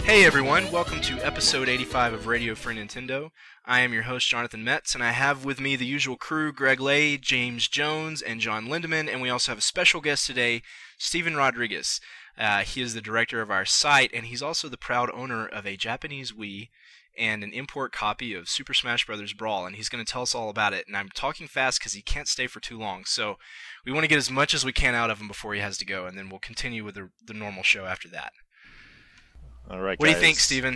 Hey everyone, welcome to episode 85 of Radio Free Nintendo. I am your host, Jonathan Metz, and I have with me the usual crew, Greg Lay, James Jones, and John Lindemann, and we also have a special guest today, Steven Rodriguez. He is the director of our site, and he's also the proud owner of a Japanese Wii and an import copy of Super Smash Bros. Brawl, and he's going to tell us all about it. And I'm talking fast because he can't stay for too long, so we want to get as much as we can out of him before he has to go, and then we'll continue with the normal show after that. All right, What guys. do you think, Steven?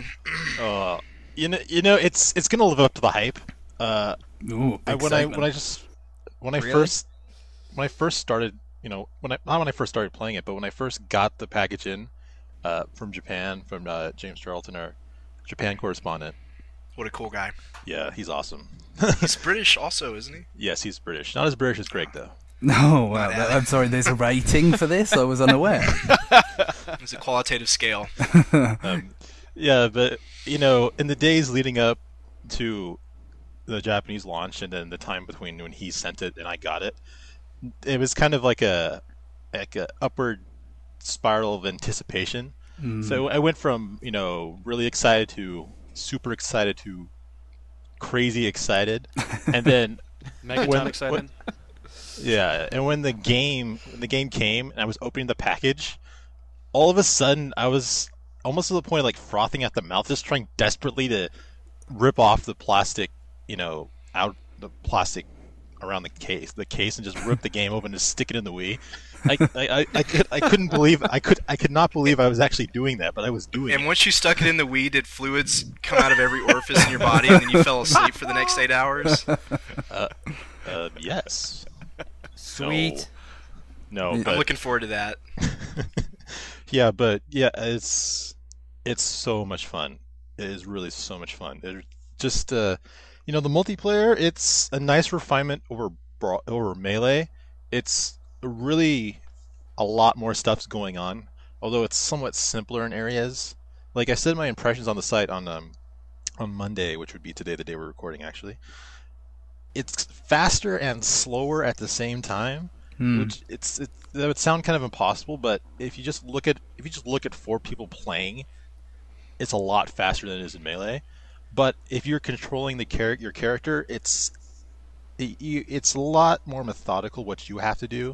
It's gonna live up to the hype. Ooh, big when segment. I first started, not when I first started playing it, but when I first got the package in from Japan, from James Charlton, our Japan correspondent. What a cool guy. Yeah, he's awesome. He's British also, isn't he? Yes, he's British. Not as British as Greg, though. No, well, I'm sorry, there's a rating for this? I was unaware. It's a qualitative scale. Yeah, but, in the days leading up to the Japanese launch and then the time between when he sent it and I got it, it was kind of like a upward spiral of anticipation. So I went from, really excited to super excited to crazy excited. And then Megaton excited. yeah, and when the game came and I was opening the package, all of a sudden I was almost to the point of like frothing at the mouth, just trying desperately to rip off the plastic, out the plastic around the case and just rip the game open and stick it in the Wii. I couldn't believe I could not believe I was actually doing that, but I was doing And it. once you stuck it in the Wii, did fluids come out of every orifice in your body and then you fell asleep for the next 8 hours? Yes. Sweet. No, I'm but looking forward to that. yeah, it's so much fun. It is really so much fun. It just the multiplayer. It's a nice refinement over Melee. It's really a lot more stuff's going on, although it's somewhat simpler in areas. Like I said, my impressions on the site on Monday, which would be today, the day we're recording, actually. It's faster and slower at the same time, which that would sound kind of impossible. But if you just look at 4 people playing, it's a lot faster than it is in Melee. But if you're controlling your character, it's a lot more methodical what you have to do.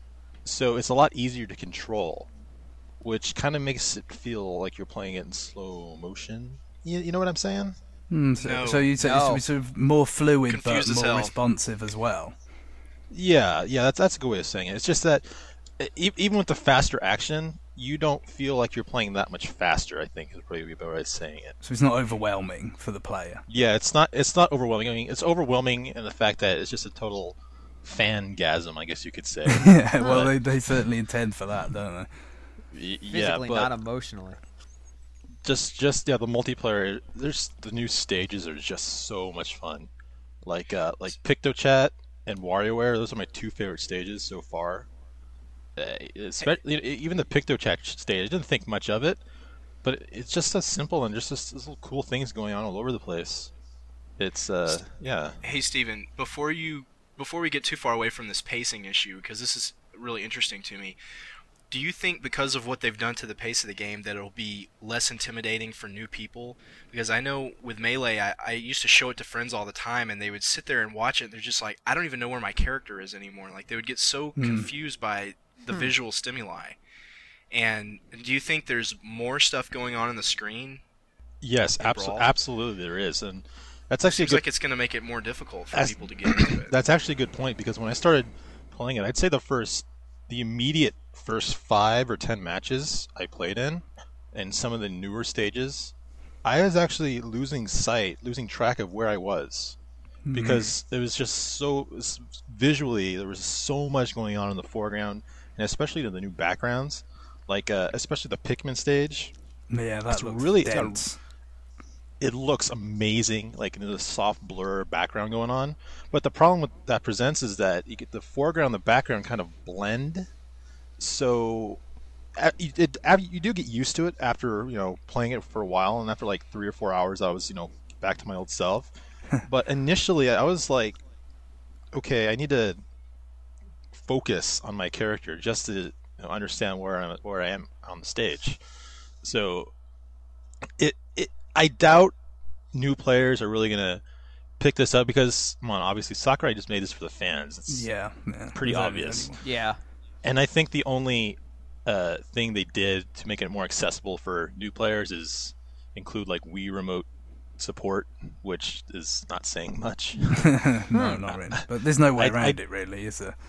So it's a lot easier to control, which kind of makes it feel like you're playing it in slow motion. You know what I'm saying? No. So you say it's sort of more fluid Confused but as more hell. responsive as well. Yeah, that's a good way of saying it. It's just that even with the faster action, you don't feel like you're playing that much faster, I think is probably the better way of saying it. So it's not overwhelming for the player. Yeah, it's not overwhelming. I mean, it's overwhelming in the fact that it's just a total fangasm, I guess you could say. Yeah, well, they certainly intend for that, don't they? Physically, but not emotionally. just the multiplayer. There's the new stages are just so much fun. Like PictoChat and WarioWare. Those are my 2 favorite stages so far. Especially even the PictoChat stage. I didn't think much of it, but it's just so simple and just this little cool things going on all over the place. It's yeah. Hey, Steven, before we get too far away from this pacing issue, because this is really interesting to me, do you think because of what they've done to the pace of the game that it'll be less intimidating for new people? Because I know with Melee, I used to show it to friends all the time, and they would sit there and watch it, and they're just like, I don't even know where my character is anymore. Like, they would get so confused by the visual stimuli. And do you think there's more stuff going on the screen? Yes, Brawl? absolutely there is, and that's actually Seems like it's going to make it more difficult for people to get into it. That's actually a good point, because when I started playing it, I'd say the immediate first 5 or 10 matches I played in, and some of the newer stages, I was actually losing track of where I was, because it was just visually there was so much going on in the foreground, and especially to the new backgrounds, like especially the Pikmin stage. Yeah, that looks really dense. It looks amazing, like there's a soft blur background going on. But the problem that presents is that you get the foreground and the background kind of blend. So you do get used to it after playing it for a while, and after like 3 or 4 hours, I was back to my old self. But initially, I was like, okay, I need to focus on my character just to understand where I am on the stage. So I doubt new players are really gonna pick this up because, come on, obviously Sakurai just made this for the fans. It's pretty obvious. Yeah. And I think the only thing they did to make it more accessible for new players is include like Wii Remote support, which is not saying much. No, not really. But there's no way around it, really, is there?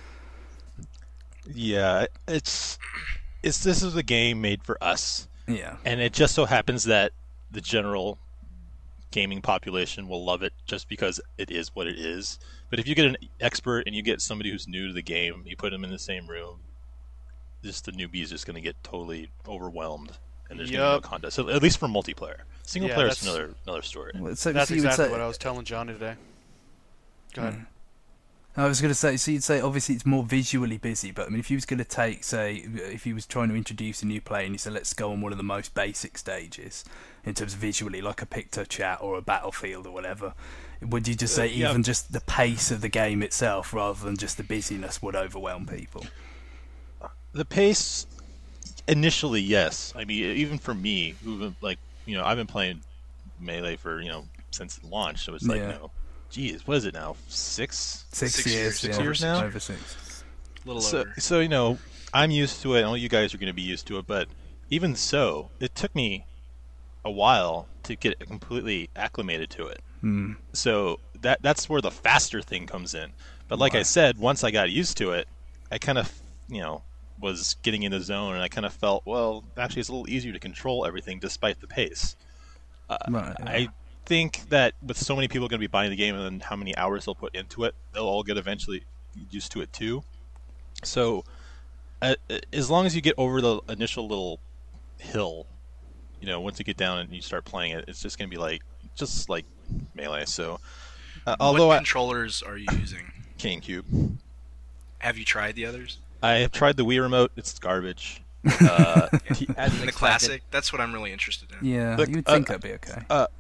Yeah, this is a game made for us. Yeah. And it just so happens that the general gaming population will love it just because it is what it is. But if you get an expert and you get somebody who's new to the game, you put them in the same room, just the newbie is just going to get totally overwhelmed, and there's going to be no contest. So at least for multiplayer, single player is another story. Well, so that's exactly what I was telling Johnny today. Go ahead. I was going to say, so you'd say obviously it's more visually busy, but I mean, if you was going to take, say, if he was trying to introduce a new player and you said, let's go on one of the most basic stages in terms of visually, like a Picto Chat or a Battlefield or whatever, would you just say even just the pace of the game itself rather than just the busyness would overwhelm people? The pace, initially, yes. I mean, even for me, who've like, I've been playing Melee for, since the launch, so it's like, geez, what is it now? 6 years. 6 years now? Over 6. A little over. So, I'm used to it. I know you guys are going to be used to it, but even so, it took me a while to get completely acclimated to it. So that's where the faster thing comes in. But like I said, once I got used to it, I kind of, was getting in the zone, and I kind of felt, well, actually it's a little easier to control everything despite the pace. I think that with so many people going to be buying the game and then how many hours they'll put into it, they'll all get eventually used to it too. So as long as you get over the initial little hill, once you get down and you start playing it, it's just going to be just like Melee. So although what controllers are you using? GameCube. Have you tried the others? I have tried the Wii Remote. It's garbage. The classic. That's what I'm really interested in. Yeah, you'd think that'd be okay.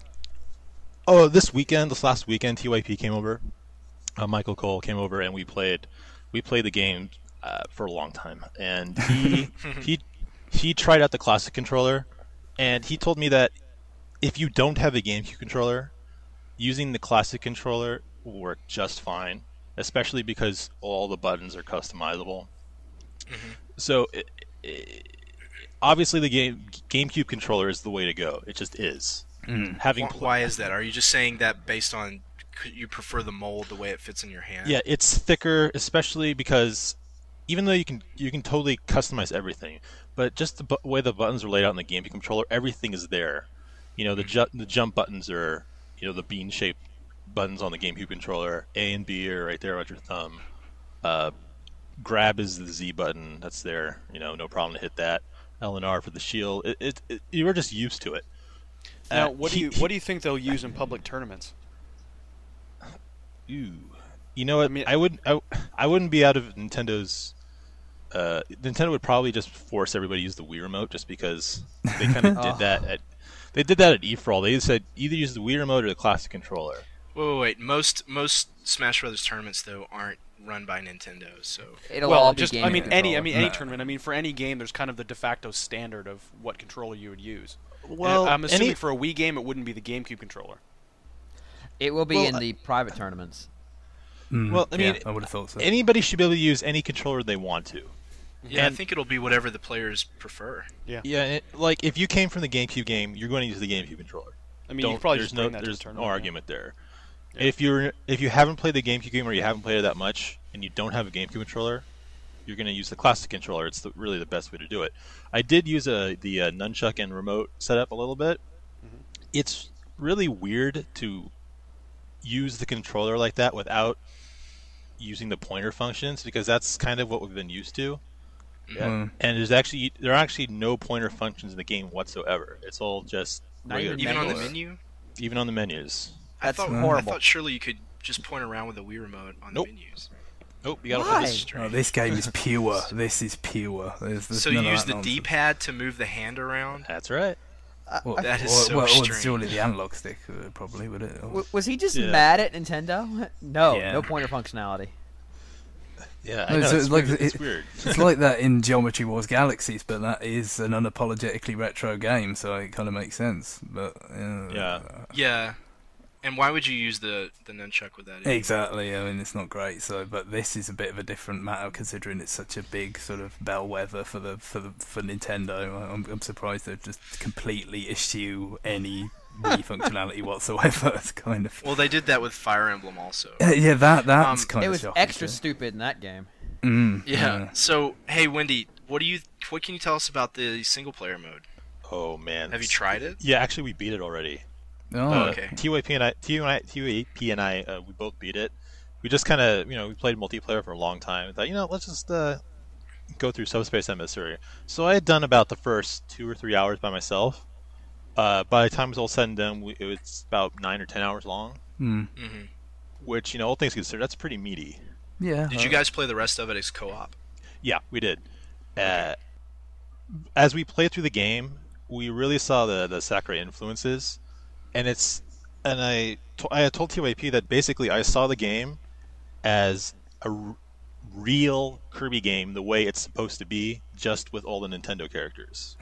This last weekend, TYP came over. Michael Cole came over, and we played the game for a long time. And he tried out the classic controller, and he told me that if you don't have a GameCube controller, using the classic controller will work just fine, especially because all the buttons are customizable. Mm-hmm. So obviously the GameCube controller is the way to go. It just is. Why is that? Are you just saying that based on you prefer the mold, the way it fits in your hand? Yeah, it's thicker, especially because even though you can totally customize everything, but just the way the buttons are laid out in the GameCube controller, everything is there. The jump buttons are the bean-shaped buttons on the GameCube controller. A and B are right there with your thumb. Grab is the Z button. That's there. No problem to hit that. L and R for the shield. You were just used to it. Now, what do you think they'll use in public tournaments? You know what? I wouldn't be out of Nintendo's. Nintendo would probably just force everybody to use the Wii Remote just because they kind of did that. They did that at E-for-All. They said either use the Wii Remote or the classic controller. Wait. Most Smash Brothers tournaments though aren't run by Nintendo, so it'll all be any tournament. For any game, there's kind of the de facto standard of what controller you would use. Well, I'm assuming for a Wii game, it wouldn't be the GameCube controller. It will be in the private tournaments. Well, I mean, I would have thought so. Anybody should be able to use any controller they want to. Yeah, I think it'll be whatever the players prefer. Yeah. Yeah, if you came from the GameCube game, you're going to use the GameCube controller. I mean, you probably there's just bring that to the tournament. No argument there. Yeah. If you haven't played the GameCube game or you haven't played it that much and you don't have a GameCube controller, you're going to use the classic controller. It's really the best way to do it. I did use the nunchuck and remote setup a little bit. Mm-hmm. It's really weird to use the controller like that without using the pointer functions because that's kind of what we've been used to. Yeah. And there are actually no pointer functions in the game whatsoever. It's all just regular. Even on the menu? Even on the menus. That's horrible. I thought surely you could just point around with the Wii Remote on the menus. Nope, you gotta hold this. This game is pure. This is pure. There's so you use the D-pad to move the hand around? That's right. That is so strange. Or surely the analog stick, probably, would it? Was he just mad at Nintendo? No pointer functionality. Yeah, No, I know. so It's, like weird. It's weird. It's like that in Geometry Wars Galaxies, but that is an unapologetically retro game, so it kind of makes sense. But Yeah. Yeah. And why would you use the nunchuck with that? anyway? exactly. I mean, it's not great. So, but this is a bit of a different matter considering it's such a big sort of bellwether for Nintendo. I'm surprised they just completely eschew any Wii functionality whatsoever. It's kind of Well, they did that with Fire Emblem also. yeah. That's kind It of was shocking, extra too. stupid in that game. Yeah. So, hey, Wendy, what can you tell us about the single player mode? Oh man. Have you tried it? Yeah, actually, we beat it already. Oh, okay. TYP and I, we both beat it. We just kind of, we played multiplayer for a long time. Thought, let's just go through Subspace Emissary. So I had done about the first 2 or 3 hours by myself. By the time it was all said and done, it was about 9 or 10 hours long. Mm-hmm. Which, all things considered, that's pretty meaty. yeah. Did you guys play the rest of it as co-op? Yeah, we did. As we played through the game, we really saw the Sakurai influences, and I had told TYP that basically I saw the game as a real Kirby game, the way it's supposed to be, just with all the Nintendo characters.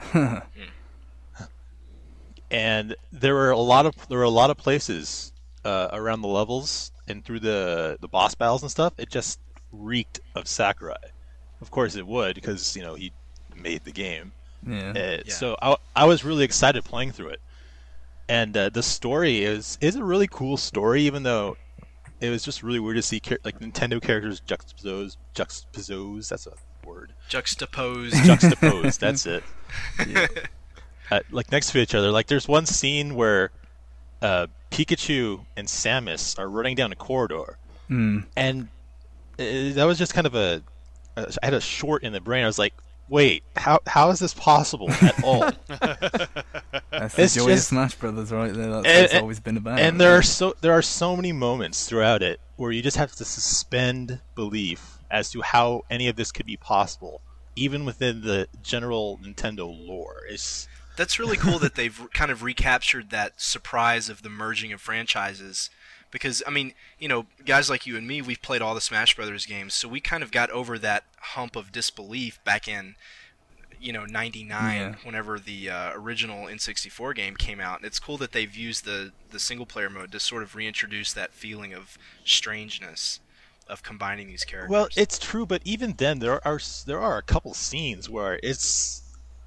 And there were a lot of places around the levels and through the boss battles and stuff. It just reeked of Sakurai. Of course it would, because he made the game. Yeah. So I was really excited playing through it, and the story is a really cool story, even though it was just really weird to see like Nintendo characters juxtaposed. That's a word. Juxtaposed. That's it. Like next to each other. Like there's one scene where Pikachu and Samus are running down a corridor, and that was just kind of I had a short in the brain. I was like, wait, how is this possible at all? That's the joy of Smash Brothers right there. That's what it's always been about. And there are so many moments throughout it where you just have to suspend belief as to how any of this could be possible, even within the general Nintendo lore. That's really cool that they've kind of recaptured that surprise of the merging of franchises. Because, I mean, guys like you and me, we've played all the Smash Brothers games, so we kind of got over that hump of disbelief back in, 99, whenever the original N64 game came out. And it's cool that they've used the single-player mode to sort of reintroduce that feeling of strangeness of combining these characters. Well, it's true, but even then, there are a couple scenes where it's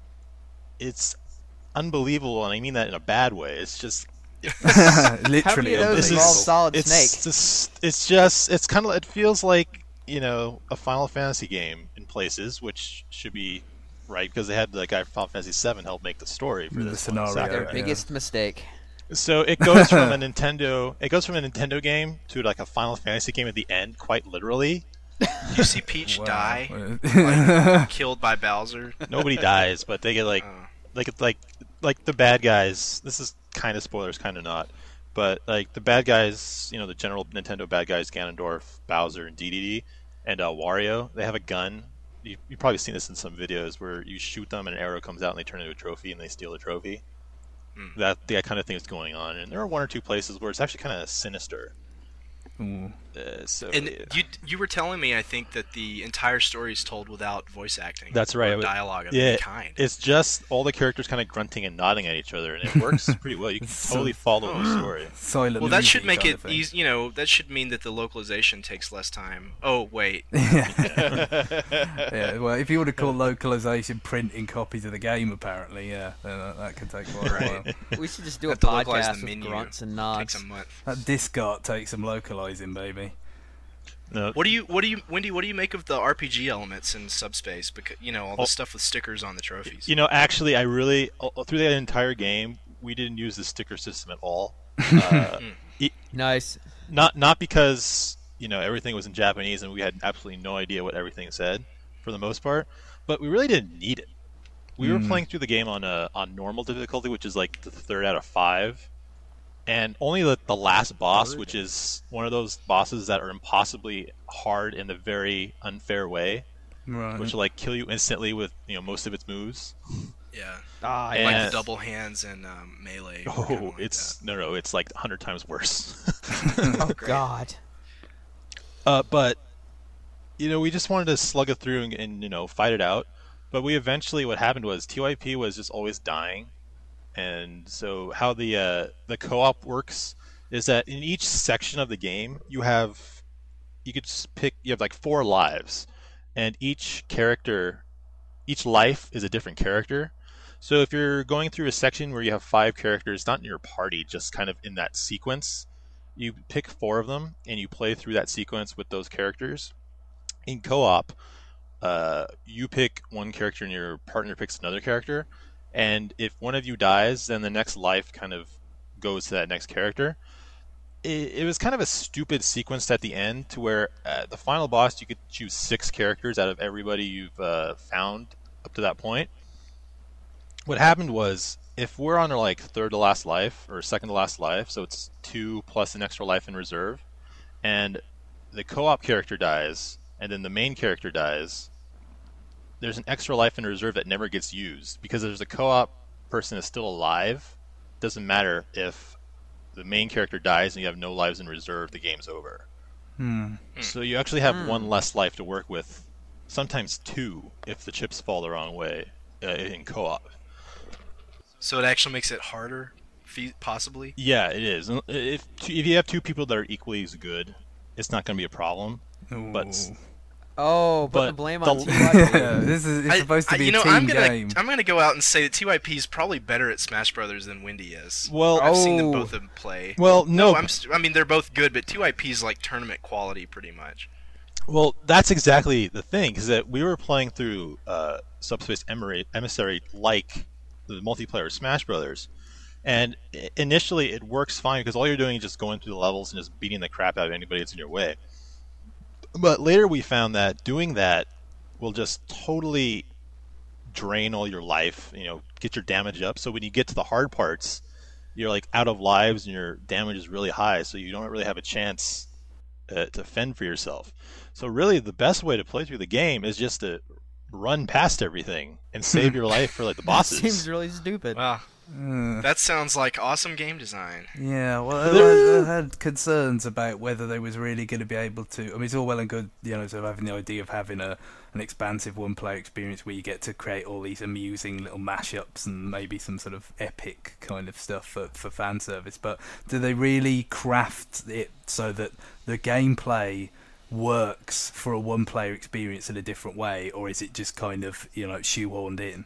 unbelievable, and I mean that in a bad way. It's just... literally, How many of those involve Solid Snake? It's kind of, it feels like a Final Fantasy game in places, which should be right because they had the guy from Final Fantasy VII help make the story for this scenario. Sakurai. Their biggest mistake. So it goes from a Nintendo game to like a Final Fantasy game at the end, quite literally. You see Peach die, killed by Bowser. Nobody dies, but they get like the bad guys. This is kind of spoilers, kind of not. But like the bad guys, the general Nintendo bad guys, Ganondorf, Bowser, and DDD, and Wario, they have a gun. You've probably seen this in some videos where you shoot them and an arrow comes out and they turn into a trophy and they steal the trophy. That kind of thing is going on, and there are one or two places where it's actually kind of sinister. You were telling me, I think, that the entire story is told without voice acting. That's right. Or dialogue of any kind. It's just all the characters kind of grunting and nodding at each other, and it works pretty well. You can totally follow the story. Silent well, that should movie make kind it of thing. easy. That should mean that the localization takes less time. Oh, wait. Yeah, well, if you would have called localization printing copies of the game, apparently, then that could take quite a while. We should just do a Have to localize podcast the with menu. grunts and Takes nods. a month. That disc art takes some localizing, baby. No, Wendy, what do you make of the RPG elements in Subspace? Because all the stuff with stickers on the trophies. Actually, I really through that entire game, we didn't use the sticker system at all. Nice. Not because everything was in Japanese and we had absolutely no idea what everything said for the most part, but we really didn't need it. We were playing through the game on normal difficulty, which is like the 3rd out of 5. And only the last boss, which is one of those bosses that are impossibly hard in a very unfair way, Right. which will like kill you instantly with most of its moves. Yeah. Ah, And- Like the double hands and melee. Oh, Kinda like it's no, it's like 100 times worse. oh God. But we just wanted to slug it through and fight it out. But what happened was TYP was just always dying. And so how the co-op works is that in each section of the game, you have like 4 lives, and each life is a different character. So if you're going through a section where you have 5 characters, not in your party, just kind of in that sequence, you pick 4 of them and you play through that sequence with those characters. In co-op, you pick one character and your partner picks another character, and if one of you dies, then the next life kind of goes to that next character. It was kind of a stupid sequence at the end, to where the final boss, you could choose 6 characters out of everybody you've found up to that point. What happened was, if we're on our like 3rd to last life or 2nd to last life, so it's 2 plus an extra life in reserve, and the co-op character dies, and then the main character dies, there's an extra life in reserve that never gets used, because there's a co-op person that's still alive. Doesn't matter if the main character dies and you have no lives in reserve, the game's over. So you actually have 1 less life to work with, sometimes 2 if the chips fall the wrong way in co-op. So it actually makes it harder, possibly? Yeah, it is. If you have 2 people that are equally as good, it's not going to be a problem. Ooh. Put the blame on TYP. It's supposed to be a team game. I'm gonna go out and say that TYP is probably better at Smash Brothers than Windy is. Well, I've seen them both of them play. Well, no, I mean they're both good, but TYP is like tournament quality pretty much. Well, that's exactly the thing, is that we were playing through Subspace Emissary like the multiplayer Smash Brothers, and initially it works fine because all you're doing is just going through the levels and just beating the crap out of anybody that's in your way. But later we found that doing that will just totally drain all your life, get your damage up. So when you get to the hard parts, you're like out of lives and your damage is really high, so you don't really have a chance to fend for yourself. So really the best way to play through the game is just to run past everything and save your life for like the bosses. Seems really stupid. Wow. That sounds like awesome game design. Yeah, well, I had concerns about whether they was really going to be able to. I mean, it's all well and good, sort of having the idea of having an expansive one-player experience where you get to create all these amusing little mashups and maybe some sort of epic kind of stuff for fan service. But do they really craft it so that the gameplay works for a one-player experience in a different way, or is it just kind of shoehorned in?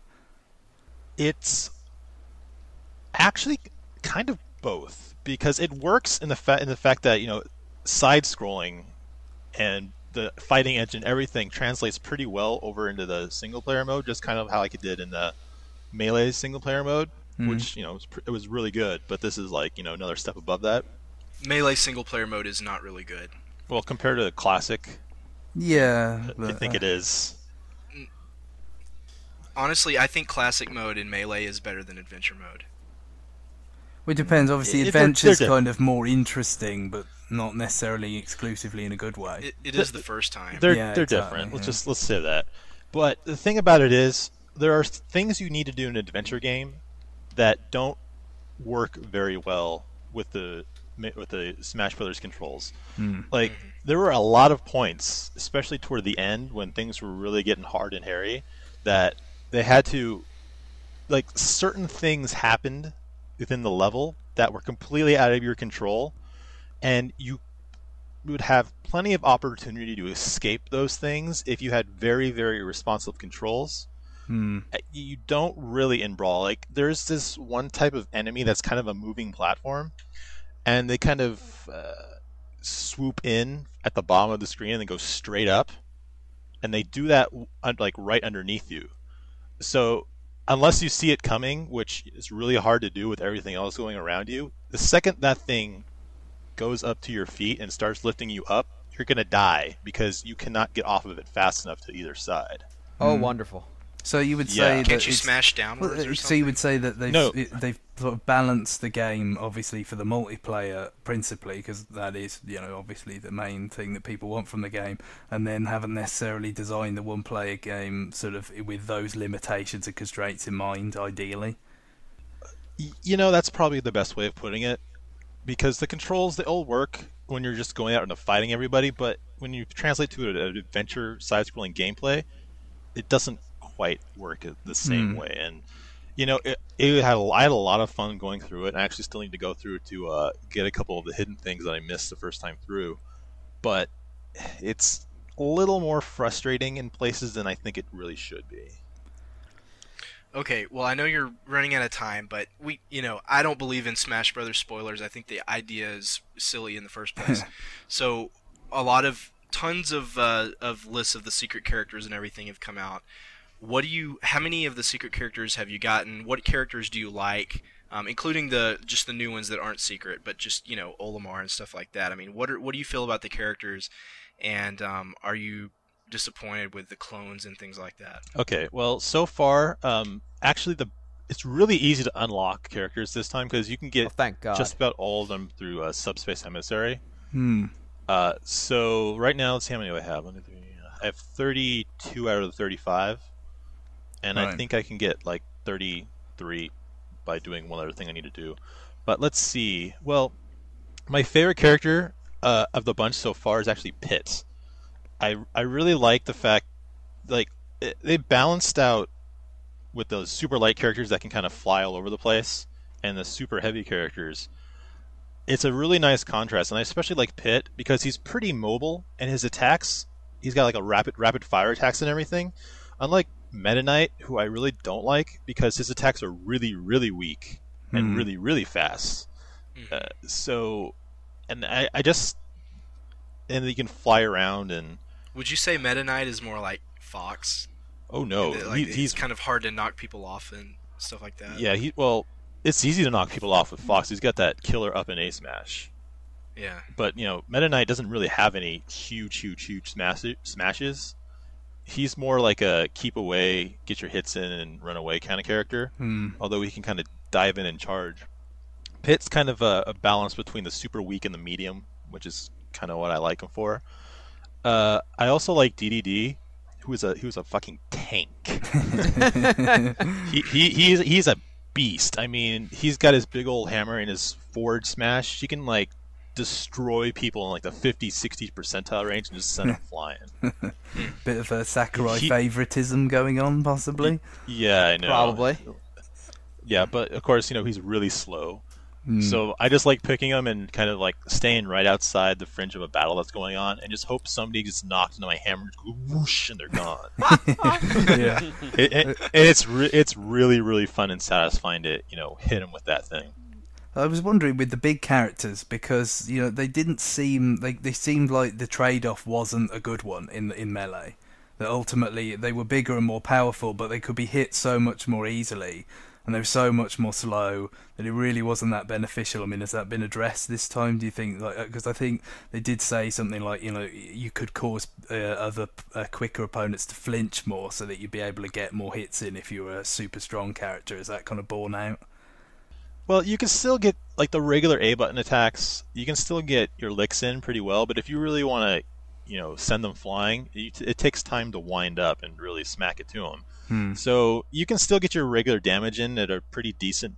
It's actually kind of both, because it works in the fact that side scrolling and the fighting engine, everything translates pretty well over into the single player mode, just kind of how like it did in the Melee single player mode, which it was really good. But this is like another step above that. Melee single player mode is not really good. Well, compared to the classic, yeah, I think it is. Honestly, I think classic mode in Melee is better than adventure mode. Well, it depends. Obviously, adventure's kind of more interesting, but not necessarily exclusively in a good way. It is the first time. They're different. Yeah. Let's say that. But the thing about it is, there are things you need to do in an adventure game that don't work very well with the Smash Brothers controls. Like, there were a lot of points, especially toward the end when things were really getting hard and hairy, that they had to, like, certain things happened within the level that were completely out of your control, and you would have plenty of opportunity to escape those things if you had very, very responsive controls. You don't really in Brawl. Like, there's this one type of enemy that's kind of a moving platform, and they kind of swoop in at the bottom of the screen and then go straight up, and they do that like right underneath you. So unless you see it coming, which is really hard to do with everything else going around you, the second that thing goes up to your feet and starts lifting you up, you're going to die because you cannot get off of it fast enough to either side. Oh, wonderful. So you would say that can't you smash downwards or something? So you would say that they've sort of balanced the game, obviously, for the multiplayer principally, because that is, obviously the main thing that people want from the game, and then haven't necessarily designed the one-player game sort of with those limitations and constraints in mind, ideally. That's probably the best way of putting it, because the controls, they all work when you're just going out and fighting everybody, but when you translate to an adventure side-scrolling gameplay, it doesn't quite work the same way. And I had a lot of fun going through it. I actually still need to go through to get a couple of the hidden things that I missed the first time through, but it's a little more frustrating in places than I think it really should be. Okay, well, I know you're running out of time, but I don't believe in Smash Brothers spoilers. I think the idea is silly in the first place. So, tons of lists of the secret characters and everything have come out. How many of the secret characters have you gotten? What characters do you like, including just the new ones that aren't secret, but just Olimar and stuff like that? I mean, what do you feel about the characters, and are you disappointed with the clones and things like that? Okay, well, so far, actually, it's really easy to unlock characters this time because you can get thank God. just about all of them through Subspace Emissary. So right now, let's see how many do I have. I have 32 out of the 35, and I think I can get like 33 by doing one other thing I need to do. But let's see. Well, my favorite character of the bunch so far is actually Pit. I really like the fact, they balanced out with those super light characters that can kind of fly all over the place, and the super heavy characters. It's a really nice contrast, and I especially like Pit because he's pretty mobile, and his attacks, he's got like a rapid fire attacks and everything. Unlike Meta Knight, who I really don't like because his attacks are really, really weak and really, really fast. And he can fly around and. Would you say Meta Knight is more like Fox? Oh no, he's kind of hard to knock people off and stuff like that. Yeah, it's easy to knock people off with Fox. He's got that killer up and A smash. Yeah. But Meta Knight doesn't really have any huge smashes. He's more like a keep away, get your hits in, and run away kind of character. Although he can kind of dive in and charge. Pit's kind of a balance between the super weak and the medium, which is kind of what I like him for. I also like DDD, who's a fucking tank. He's a beast. I mean, he's got his big old hammer and his forward smash. He can destroy people in the 50-60 percentile range and just send them flying. Bit of a Sakurai favoritism going on, possibly. Yeah, I know. Probably. Yeah, but of course, he's really slow. So I just like picking them and kind of staying right outside the fringe of a battle that's going on, and just hope somebody gets knocked into my hammer, and just go whoosh, and they're gone. Yeah, it's really, really fun and satisfying to hit them with that thing. I was wondering with the big characters because they didn't seem they seemed like the trade-off wasn't a good one in Melee. That ultimately they were bigger and more powerful, but they could be hit so much more easily. And they were so much more slow that it really wasn't that beneficial. I mean, has that been addressed this time, do you think? Because I think they did say something like, you could cause other quicker opponents to flinch more so that you'd be able to get more hits in if you were a super strong character. Is that kind of borne out? Well, you can still get, the regular A button attacks, you can still get your licks in pretty well, but if you really want to, send them flying, it takes time to wind up and really smack it to them. So you can still get your regular damage in at a pretty decent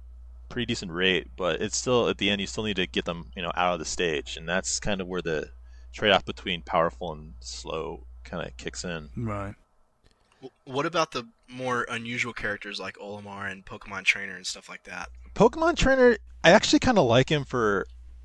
rate, but it's still at the end you still need to get them out of the stage, and that's kind of where the trade-off between powerful and slow kind of kicks in. Right. What about the more unusual characters like Olimar and Pokemon Trainer and stuff like that? Pokemon Trainer, I actually kind of like him for.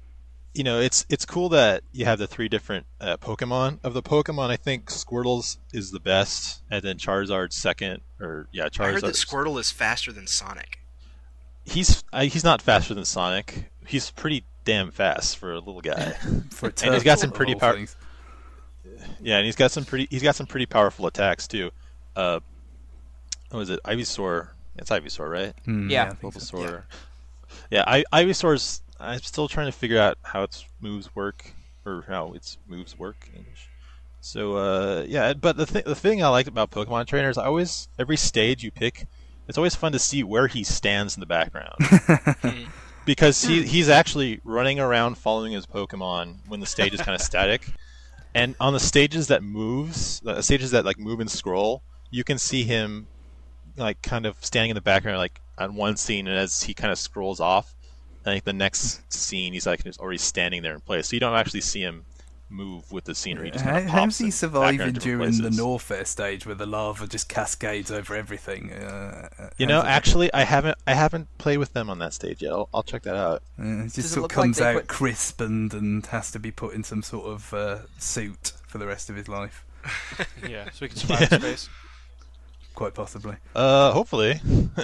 It's cool that you have the 3 different Pokemon. Of the Pokemon, I think Squirtle's is the best, and then Charizard's second. Charizard. I heard that Squirtle is faster than Sonic. He's not faster than Sonic. He's pretty damn fast for a little guy. For a and he's got some pretty powerful. Yeah, and he's got some pretty powerful attacks too. What was it? Ivysaur. It's Ivysaur, right? Yeah. Bulbasaur. Yeah, Ivysaur's. I'm still trying to figure out how its moves work, or how its moves work in English. So, but the thing I like about Pokemon Trainer is every stage you pick, it's always fun to see where he stands in the background. Because he's actually running around following his Pokemon when the stage is kind of static. And on the stages that move and scroll, you can see him kind of standing in the background on one scene, and as he kind of scrolls off, I think the next scene he's already standing there in place, so you don't actually see him move with the scenery. Just How, kind of how's pops he and surviving back in different during the places. Norfair stage where the lava just cascades over everything? You know, actually, I haven't played with them on that stage yet. I'll check that out. It just Does it sort of look comes like they out put- crisp and has to be put in some sort of suit for the rest of his life. Yeah, so we can survive in space. Quite possibly. Hopefully.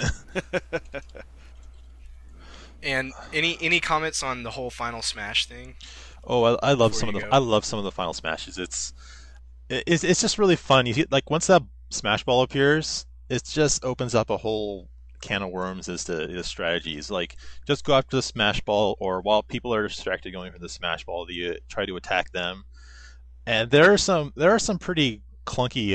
And any comments on the whole Final Smash thing? Oh, I love Before some of you the go. I love some of the final smashes. It's just really fun. You see, like once that smash ball appears, it just opens up a whole can of worms as to the strategies. Like just go after the smash ball, or while people are distracted going for the smash ball, you try to attack them. And there are some pretty clunky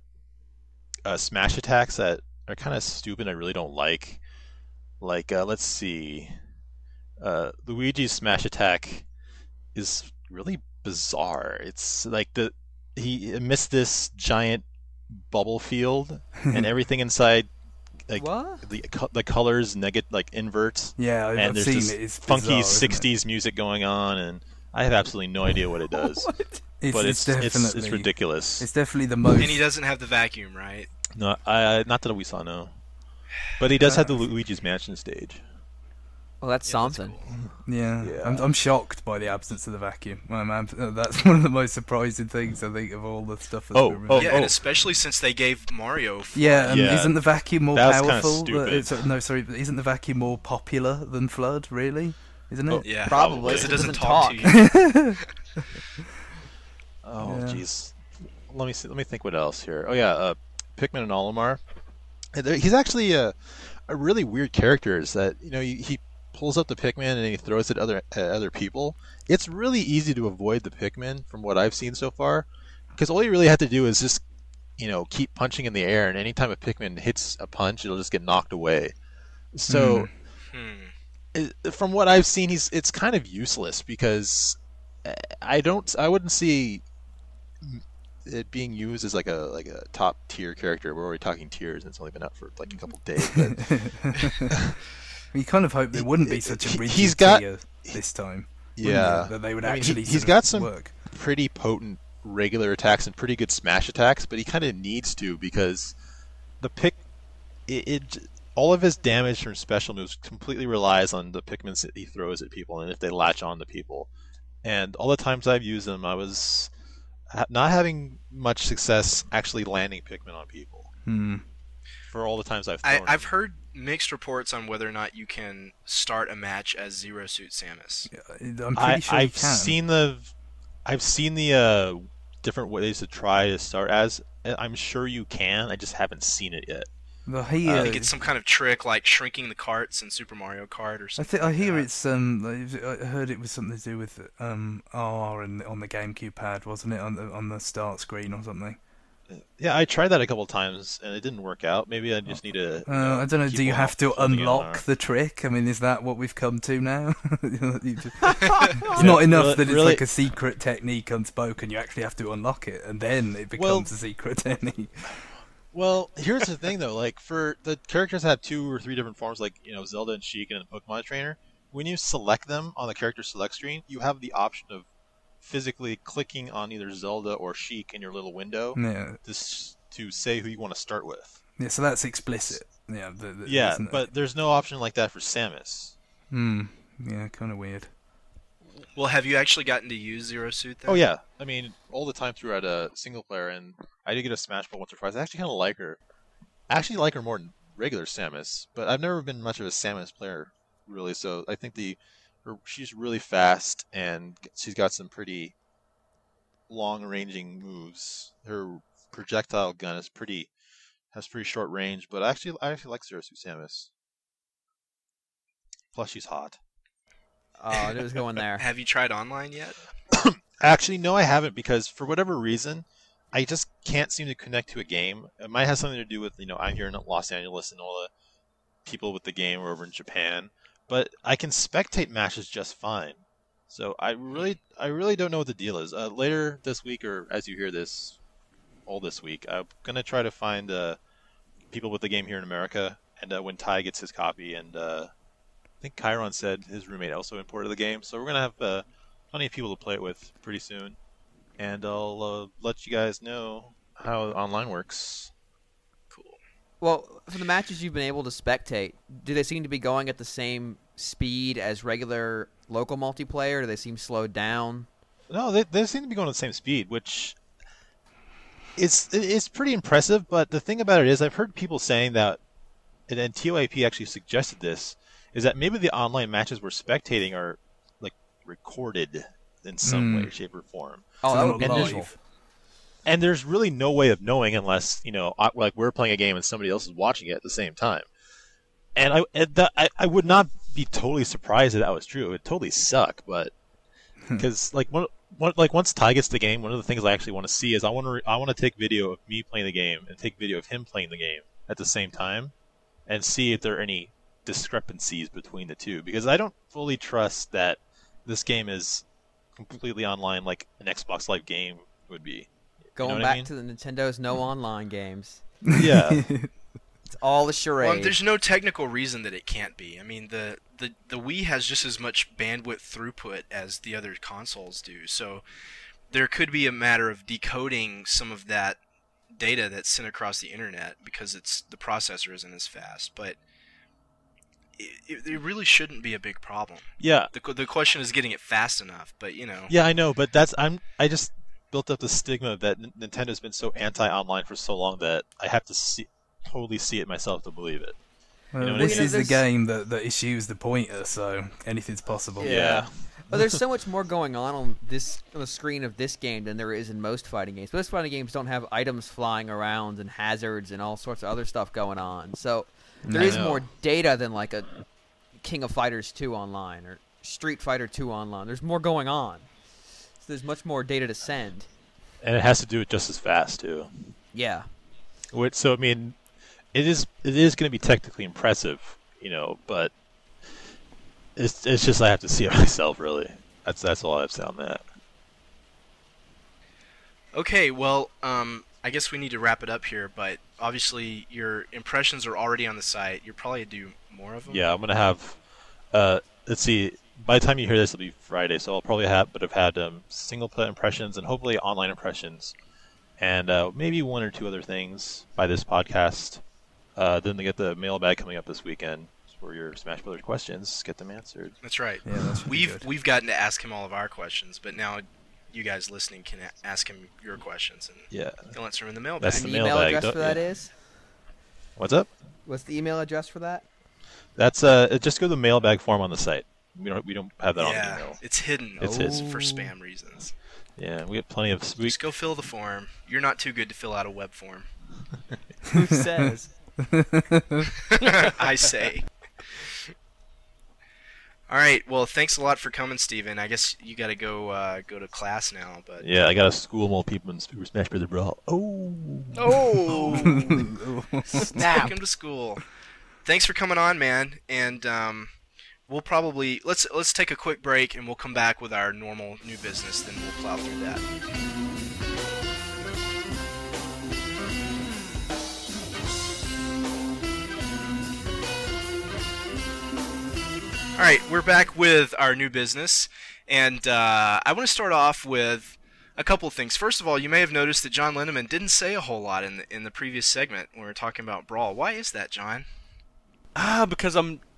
smash attacks that are kind of stupid. I really don't like. Like let's see, Luigi's smash attack is really bizarre. It's like he missed this giant bubble field, and everything inside, like What? the colors like invert, Yeah, and I've there's seen this it. It's funky bizarre, isn't it? 60s music going on, and I have absolutely no idea what it does. But it's definitely ridiculous. It's definitely the most. And he doesn't have the vacuum, right? No, not that we saw, no. But he does have the Luigi's Mansion stage. Well, that's Yeah, that's something. cool. Yeah, Yeah. I'm shocked by the absence of the vacuum. That's one of the most surprising things I think of all the stuff that's been revealed. Yeah, and especially since they gave Mario. Yeah, and Yeah. isn't the vacuum more That was kinda powerful? stupid. No, sorry, isn't the vacuum more popular than Flood? Really? Isn't it? Yeah, Probably. because it doesn't Doesn't talk talk. to you. Oh, Yeah. jeez. Let me see. Let me think. What else here? Oh yeah, Pikmin and Olimar. He's actually a really weird character. Is that he pulls up the Pikmin and he throws it at other people. It's really easy to avoid the Pikmin from what I've seen so far, because all you really have to do is just keep punching in the air, and anytime a Pikmin hits a punch, it'll just get knocked away. So. From what I've seen, it's kind of useless because I wouldn't see it being used as like a top tier character. We're already talking tiers, and it's only been out for like a couple days. But You kind of hope there wouldn't be such a rigid he's got- tier this time. wouldn't yeah, you? That they would I mean, actually. he's sort got of some work. pretty potent regular attacks and pretty good smash attacks, but he kind of needs to because the all of his damage from special moves completely relies on the Pikmin that he throws at people and if they latch on to people. And all the times I've used them, I was not having much success actually landing Pikmin on people. For all the times I've thrown I've them. heard mixed reports on whether or not you can start a match as Zero Suit Samus. I'm pretty sure you I've can. seen the different ways to try to start as. I'm sure you can. I just haven't seen it yet. Well, I think it's some kind of trick like shrinking the carts in Super Mario Kart or I something. I hear like it's I heard it was something to do with R and on the GameCube pad, wasn't it? On the start screen or something. Yeah, I tried that a couple times and it didn't work out. Maybe I just need to. I don't know. keep Do you on have to holding it on unlock R. the trick? I mean, is that what we've come to now? It's not enough that it's really- like a secret technique unspoken. You actually have to unlock it, and then it becomes a secret technique. Well, here's the thing though. Like for the characters that have 2 or 3 different forms, like Zelda and Sheik and Pokemon Trainer, when you select them on the character select screen, you have the option of physically clicking on either Zelda or Sheik in your little window Yeah, to say who you want to start with. yeah. So that's explicit. Yeah, Yeah, isn't it? but there's no option like that for Samus. yeah, kind of weird. Well, have you actually gotten to use Zero Suit then? Oh yeah, I mean all the time throughout a single player, and I did get a Smash Ball once or twice. I actually kind of like her. I actually like her more than regular Samus, but I've never been much of a Samus player really. So I think she's really fast and she's got some pretty long-ranging moves. Her projectile gun has pretty short range, but I actually like Zero Suit Samus. Plus, she's hot. Oh, I knew it was going there. Have you tried online yet? Actually, no, I haven't because for whatever reason, I just can't seem to connect to a game. It might have something to do with I'm here in Los Angeles and all the people with the game are over in Japan, but I can spectate matches just fine. So I really don't know what the deal is. Later this week, or as you hear this, all this week, I'm gonna try to find people with the game here in America, and when Ty gets his copy, and I think Chiron said his roommate also imported the game, so we're gonna have plenty of people to play it with pretty soon. and I'll let you guys know how online works. Cool. Well, for the matches you've been able to spectate, do they seem to be going at the same speed as regular local multiplayer? Do they seem slowed down? No, they seem to be going at the same speed, which it's pretty impressive. But the thing about it is, I've heard people saying that, and TOIP actually suggested this, is that maybe the online matches we're spectating are like recorded in some way, shape, or form. Oh, So that they're would be not visual. live. And there's really no way of knowing unless, like we're playing a game and somebody else is watching it at the same time. And I would not be totally surprised if that was true. It would totally suck, but because like once Ty gets the game, one of the things I actually want to see is I want to take video of me playing the game and take video of him playing the game at the same time, and see if there are any discrepancies between the two. Because I don't fully trust that this game is completely online like an Xbox Live game would be. Going what I back mean? to the Nintendo's no online games. Yeah. It's all a charade. Well, there's no technical reason that it can't be. I mean, the Wii has just as much bandwidth throughput as the other consoles do. So there could be a matter of decoding some of that data that's sent across the internet because the processor isn't as fast. But it really shouldn't be a big problem. Yeah. The question is getting it fast enough. But Yeah, I know, but I just built up the stigma that Nintendo's been so anti-online for so long that I have to totally see it myself to believe it. Well, know what I this mean? is the game that issues the pointer, so anything's possible. Yeah. Well, there's so much more going on the screen of this game than there is in most fighting games. Most fighting games don't have items flying around and hazards and all sorts of other stuff going on. So there is know. more data than like a King of Fighters 2 online or Street Fighter 2 online. There's more going on. So there's much more data to send. And it has to do it just as fast too. Yeah. So I mean, it is going to be technically impressive, but it's just I have to see it myself really. That's all I have to say on that. Okay, well, I guess we need to wrap it up here, but obviously your impressions are already on the site. You'll probably do more of them. Yeah, I'm gonna have. Let's see. By the time you hear this, it'll be Friday, so I'll probably have single player impressions and hopefully online impressions, and maybe one or two other things by this podcast. Then they get the mailbag coming up this weekend for your Smash Brothers questions. Get them answered. That's right. Yeah, that should be good. We've gotten to ask him all of our questions, but now you guys listening can ask him your questions, and Yeah. he'll answer them in the mailbag. That's And the the email mailbag, address for that yeah. is? What's up? What's the email address for that? That's just go to the mailbag form on the site. We don't have that on the Yeah, email. it's hidden It's hidden. for spam reasons. Yeah, we get plenty of. Just go fill the form. You're not too good to fill out a web form. Who says? I say. All right. Well, thanks a lot for coming, Steven. I guess you got to go to class now, but Yeah, I got to school more people in Super Smash Bros. Brawl. Oh. Take him to school. Thanks for coming on, man. And we'll probably let's take a quick break, and we'll come back with our normal new business. Then we'll plow through that. All right, we're back with our new business, and I want to start off with a couple of things. First of all, you may have noticed that John Lindemann didn't say a whole lot in the previous segment when we were talking about Brawl. Why is that, John? Because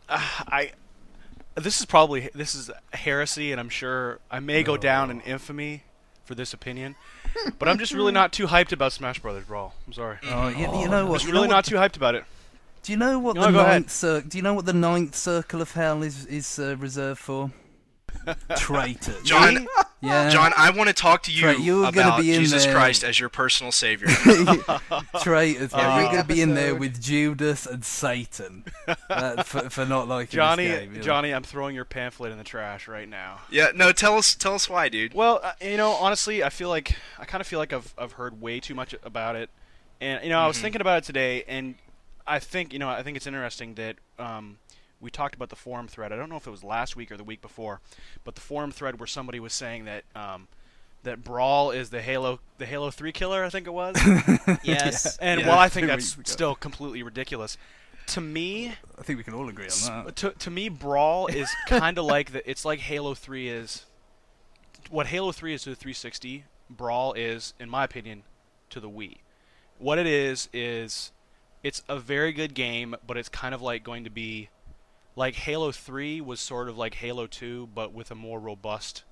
this is heresy, and I'm sure I may go down in infamy for this opinion. But I'm just really not too hyped about Smash Brothers Brawl. I'm sorry. Oh, you know I'm what? just You really know not what? too hyped about it. Do you know what No, the go ahead. ninth? Do you know what the ninth circle of hell is reserved for? Traitors. John, Yeah. John, I want to talk to you Right, you were gonna about be in Jesus there. Christ as your personal savior. Traitors. Yeah, You're going to be in there episode. with Judas and Satan for not liking Johnny, this game. Johnny, I'm throwing your pamphlet in the trash right now. Yeah, no, tell us why, dude. Well, honestly, I kind of feel like I've heard way too much about it, and I was thinking about it today, and I think it's interesting that we talked about the forum thread. I don't know if it was last week or the week before, but the forum thread where somebody was saying that that Brawl is the Halo 3 killer. I think it was. Yes. And Yeah. while I think 2 that's weeks ago. still completely ridiculous, to me, I think we can all agree on that. to me, Brawl is kind of like it's like Halo 3 is what Halo 3 is to the 360. Brawl is, in my opinion, to the Wii. What it is it's a very good game, but it's kind of like going to be like Halo 3 was sort of like Halo 2, but with a more robust,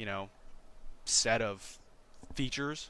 set of features.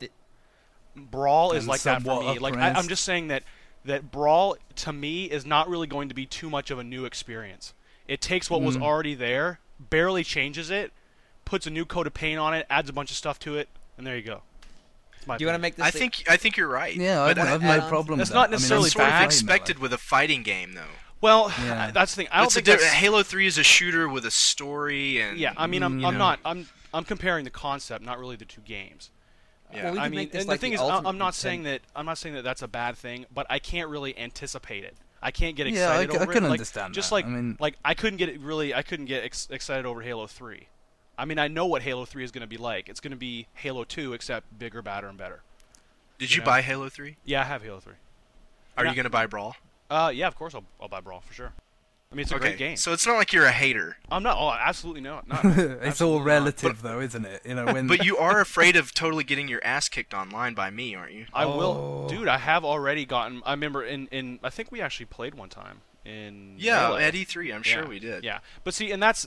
Brawl is And like that for somewhat me. Like upgrades. I'm just saying that Brawl to me is not really going to be too much of a new experience. It takes what was already there, barely changes it, puts a new coat of paint on it, adds a bunch of stuff to it, and there you go. Do you want to make this? I think you're right. Yeah, but I've no add-ons. problem That's with not that. necessarily it's sort of bad. expected with a fighting game, though. Well, Yeah. that's the thing. I don't It's think different. that's... Halo 3 is a shooter with a story, and Yeah, I mean, I'm you know. not. I'm comparing the concept, not really the two games. Yeah. Well, we I could mean, make this and like the thing the is, ultimate I'm not saying that that's a bad thing, but I can't really anticipate it. I can't get Yeah, I excited c- I over can it. understand Just that. like I mean- I couldn't get excited over Halo 3. I mean, I know what Halo 3 is going to be like. It's going to be Halo 2, except bigger, badder, and better. Did you Yeah. buy Halo 3? Yeah, I have Halo 3. Are Yeah. you going to buy Brawl? Yeah, of course I'll buy Brawl for sure. I mean, it's a great game. So it's not like you're a hater, I'm not. Oh, absolutely not. it's all Absolutely not. relative, though, isn't it? When but you are afraid of totally getting your ass kicked online by me, aren't you? I will, Oh. dude. I have already gotten. I remember in I think we actually played one time in Yeah, Melee. at E3, I'm sure Yeah, we did. Yeah, but see, and that's.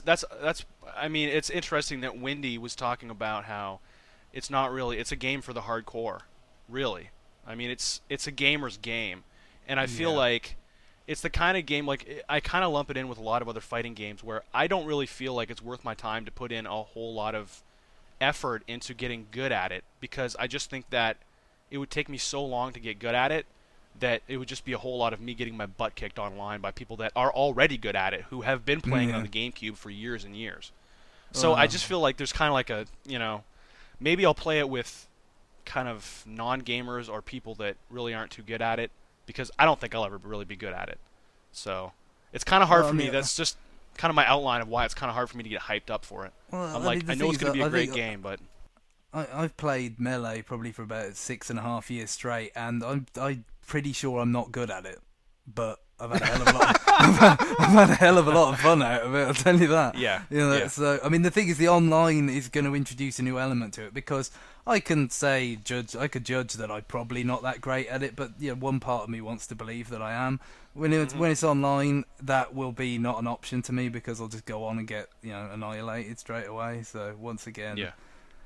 I mean, it's interesting that Wendy was talking about how it's not really. It's a game for the hardcore, really. I mean, it's a gamer's game, and I feel Yeah. like it's the kind of game like I kind of lump it in with a lot of other fighting games where I don't really feel like it's worth my time to put in a whole lot of effort into getting good at it, because I just think that it would take me so long to get good at it that it would just be a whole lot of me getting my butt kicked online by people that are already good at it, who have been playing on the GameCube for years and years. So I just feel like there's kind of like a, maybe I'll play it with kind of non-gamers or people that really aren't too good at it, because I don't think I'll ever really be good at it. So it's kind of hard Well, for I me. mean, That's just kind of my outline of why it's kind of hard for me to get hyped up for it. Well, I'm I like, mean, the I know thing it's is going to be that a I great think- game, but I've played Melee probably for about 6.5 years straight, and I'm pretty sure I'm not good at it. But I've had a hell of a lot. I've had a hell of a lot of fun out of it. I'll tell you that. Yeah, Yeah. So I mean, the thing is, the online is going to introduce a new element to it, because I could judge that I'm probably not that great at it, but one part of me wants to believe that I am. When it's online, that will be not an option to me, because I'll just go on and get annihilated straight away. So once again, yeah.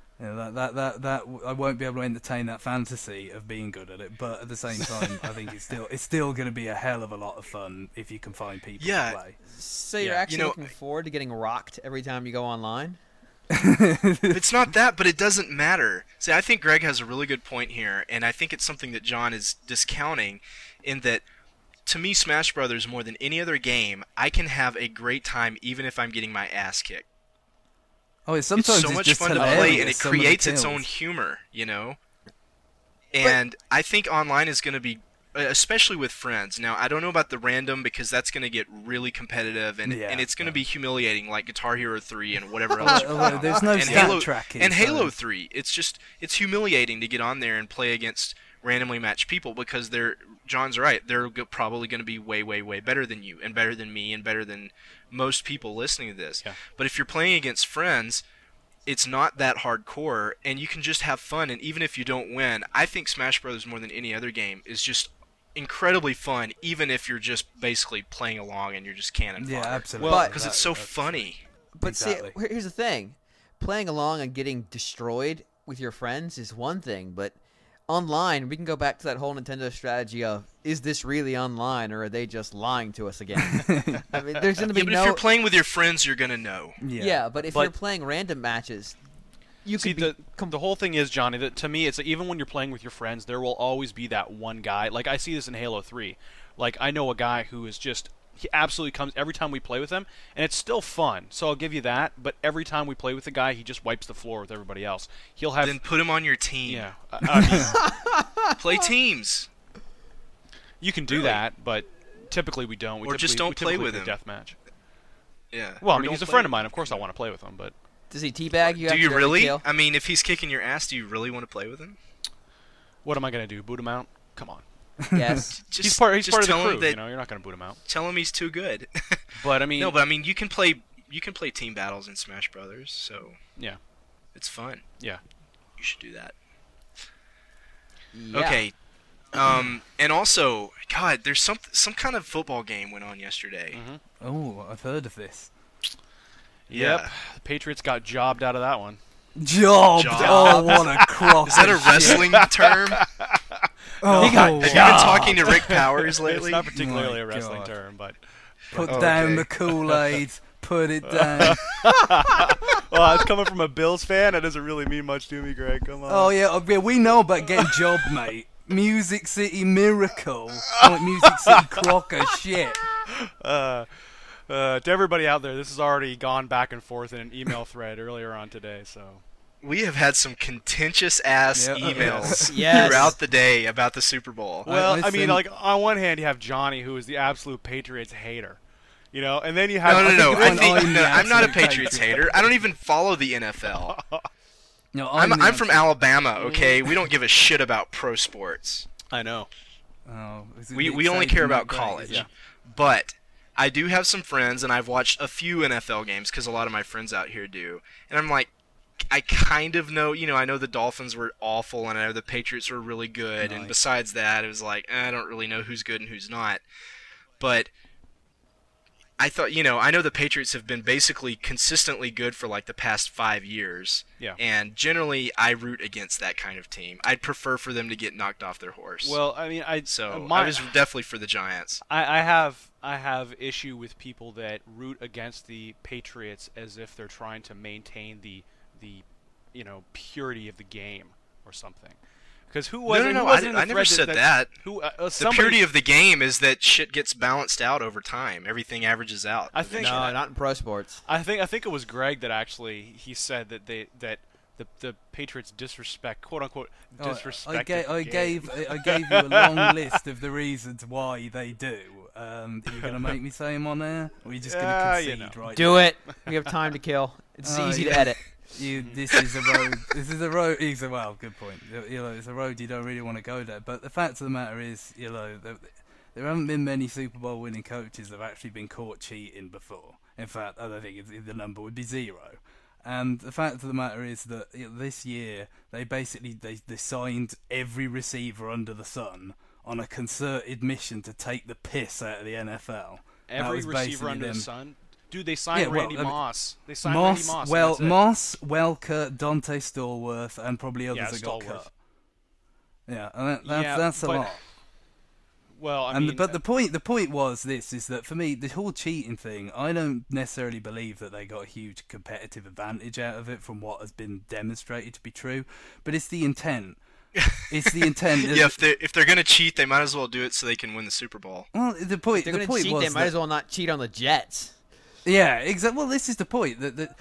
that I won't be able to entertain that fantasy of being good at it, but at the same time, I think it's still going to be a hell of a lot of fun if you can find people Yeah. to play. So you're Yeah. actually looking forward to getting rocked every time you go online? It's not that, but it doesn't matter. See, I think Greg has a really good point here, and I think it's something that John is discounting, in that, to me, Smash Brothers, more than any other game, I can have a great time even if I'm getting my ass kicked. Oh, sometimes It's so much just fun to hilarious, play, and it some of the creates its kills. own humor, And I think online is going to be, especially with friends. Now, I don't know about the random, because that's going to get really competitive, and it's going to be humiliating, like Guitar Hero 3 and whatever else. Well, there's no and stat Halo, tracking. and so- Halo 3, it's humiliating to get on there and play against randomly matched people, because John's right, they're probably going to be way, way, way better than you, and better than me, and better than most people listening to this. Yeah. But if you're playing against friends, it's not that hardcore, and you can just have fun, and even if you don't win, I think Smash Bros. More than any other game is just incredibly fun, even if you're just basically playing along and you're just cannon fodder. Yeah, absolutely. Well, Because it's so funny. But Exactly. see, here's the thing: playing along and getting destroyed with your friends is one thing, but online, we can go back to that whole Nintendo strategy of, is this really online, or are they just lying to us again? I mean, there's going to be Yeah, but no... if you're playing with your friends, you're going to know. Yeah, but if But- you're playing random matches, you See, could be... the whole thing is, Johnny, that to me, it's even when you're playing with your friends, there will always be that one guy. Like, I see this in Halo 3. Like, I know a guy who is just... He absolutely comes every time we play with him, and it's still fun. So I'll give you that. But every time we play with the guy, he just wipes the floor with everybody else. He'll have... Then put him on your team. Yeah. I mean, Play teams. you can do Really? that, but typically we don't. Or just don't play with him. Deathmatch. Yeah. Well, I Or mean, don't he's a play friend of with mine. Of course I want to play with him, but... Does he teabag you Do after you every really? kill? I mean, if he's kicking your ass, do you really want to play with him? What am I going to do? Boot him out? Come on. Yes. Just, He's part of just the tell crew, him that, you know? You're not going to boot him out. Tell him he's too good. But, I mean... No, but I mean, you can play team battles in Smash Brothers, so Yeah. it's fun. Yeah. You should do that. Yeah. Okay. And also, God, there's some kind of football game went on yesterday. Oh, I've heard of this. Yeah. Yep. The Patriots got jobbed out of that one. Jobbed. Jobbed. Oh, what a crock. Is that a of shit. wrestling term? Oh, Have you been talking to Rick Powers lately? It's not particularly My a wrestling God. term, but Put Oh, down okay. the Kool-Aid. Put it down. well, it's coming from a Bills fan. That doesn't really mean much to me, Greg. Come on. Oh yeah, we know about getting jobbed, mate. Music City Miracle. Like Music City Crocker shit. To everybody out there, this has already gone back and forth in an email thread earlier on today. So We have had some contentious ass Yeah. emails Yes. throughout the day about the Super Bowl. well, I mean, think- like on one hand, you have Johnny, who is the absolute Patriots hater, and then you have No. I think I'm I'm the not a absolute Patriots Patriot. hater. I don't even follow the NFL. No, I'm from Alabama. Okay, we don't give a shit about pro sports. I know. Oh, is it We Nick only Saban care that about great? college. Yeah. But I do have some friends, and I've watched a few NFL games because a lot of my friends out here do. And I'm like, I kind of know, I know the Dolphins were awful, and I know the Patriots were really good. And Nice. besides that, it was like, I don't really know who's good and who's not. But I thought, I know the Patriots have been basically consistently good for like the past 5 years. Yeah. And generally, I root against that kind of team. I'd prefer for them to get knocked off their horse. Well, I mean, I was definitely for the Giants. I have issue with people that root against the Patriots as if they're trying to maintain the purity of the game or something. Because who was it? No, who was it in the I never thread said that. Who The somebody, purity of the game is that shit gets balanced out over time. Everything averages out. I think No, not in pro sports. I think it was Greg that actually he said that the Patriots disrespect, quote unquote, disrespect. I gave you a long list of the reasons why they do. Are you going to make me say them on there? Or are you just going to concede right Do it. We have time to kill. It's Oh, easy yeah. to edit. This is a road. Well, good point. It's a road you don't really want to go there. But the fact of the matter is, there haven't been many Super Bowl winning coaches that have actually been caught cheating before. In fact, I don't think the number would be 0. And the fact of the matter is that this year they basically they signed every receiver under the sun on a concerted mission to take the piss out of the NFL. That Every was receiver basically under them. the sun. Dude, they signed Yeah, well, Randy I mean, Moss. They signed Randy Moss. Well, and that's it. Moss, Welker, Dante Stallworth, and probably others Yeah, that got Stallworth. cut. Yeah, and Yeah, that's a but- lot. Well, I And mean, but the point was this: is that for me, the whole cheating thing, I don't necessarily believe that they got a huge competitive advantage out of it from what has been demonstrated to be true. But it's the intent. It's the intent. Yeah, if they're gonna cheat, they might as well do it so they can win the Super Bowl. Well, the point. They're The going to point cheat. was They might that- as well not cheat on the Jets. Yeah, exactly. Well, this is the point.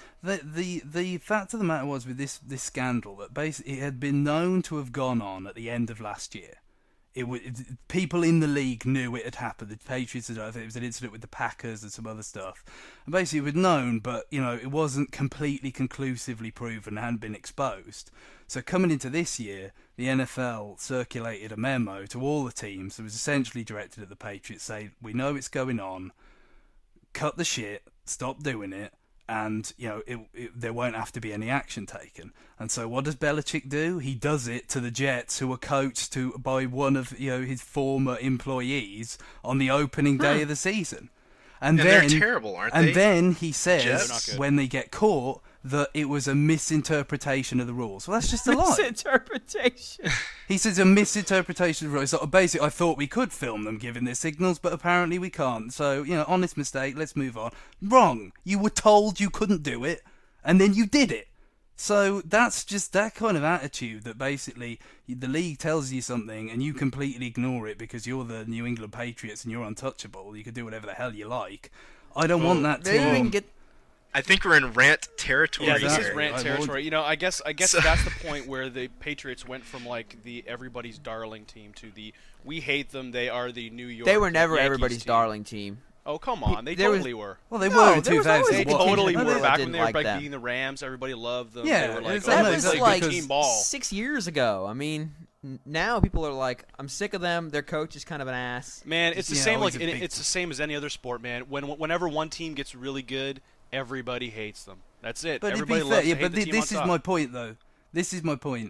The fact of the matter was with this scandal that basically it had been known to have gone on at the end of last year. People in the league knew it had happened. The Patriots had. I think it was an incident with the Packers and some other stuff. And basically, it was known, but it wasn't completely conclusively proven. Hadn't been exposed. So coming into this year, the NFL circulated a memo to all the teams that was essentially directed at the Patriots, saying, "We know it's going on. Cut the shit, stop doing it, and there won't have to be any action taken." And so what does Belichick do? He does it to the Jets, who were coached by one of his former employees on the opening day of the season. And they're then terrible, aren't and they? then he says Jets? They're not good. when they get caught that it was a misinterpretation of the rules. Well, that's just a lie. Misinterpretation. He says a misinterpretation of the rules. So basically, I thought we could film them giving their signals, but apparently we can't. So, honest mistake, let's move on. Wrong. You were told you couldn't do it, and then you did it. So that's just that kind of attitude that basically the league tells you something and you completely ignore it because you're the New England Patriots and you're untouchable. You can do whatever the hell you like. I don't want that They to... even get. I think we're in rant territory. Yeah, this Exactly. is here. rant I territory. I guess So- that's the point where the Patriots went from like the everybody's darling team to the we hate them. They are the New York. They were never Yankees everybody's team. darling team. Oh come on, they There was- totally were. Well, they No, were in there was always 2000. They a kid totally that were back when didn't they were like like them. beating the Rams. Everybody loved them. Yeah, they were like, exactly. oh, That they was play like good team ball. 6 years ago. I mean, now people are like, I'm sick of them. Their coach is kind of an ass. Man, it's the Yeah, same. always Like a big- it's the same as any other sport, man. Whenever one team gets really good, everybody hates them. That's it. But to be Everybody fair, loves yeah, to hate but the team this on is top. my point, though. This is my point.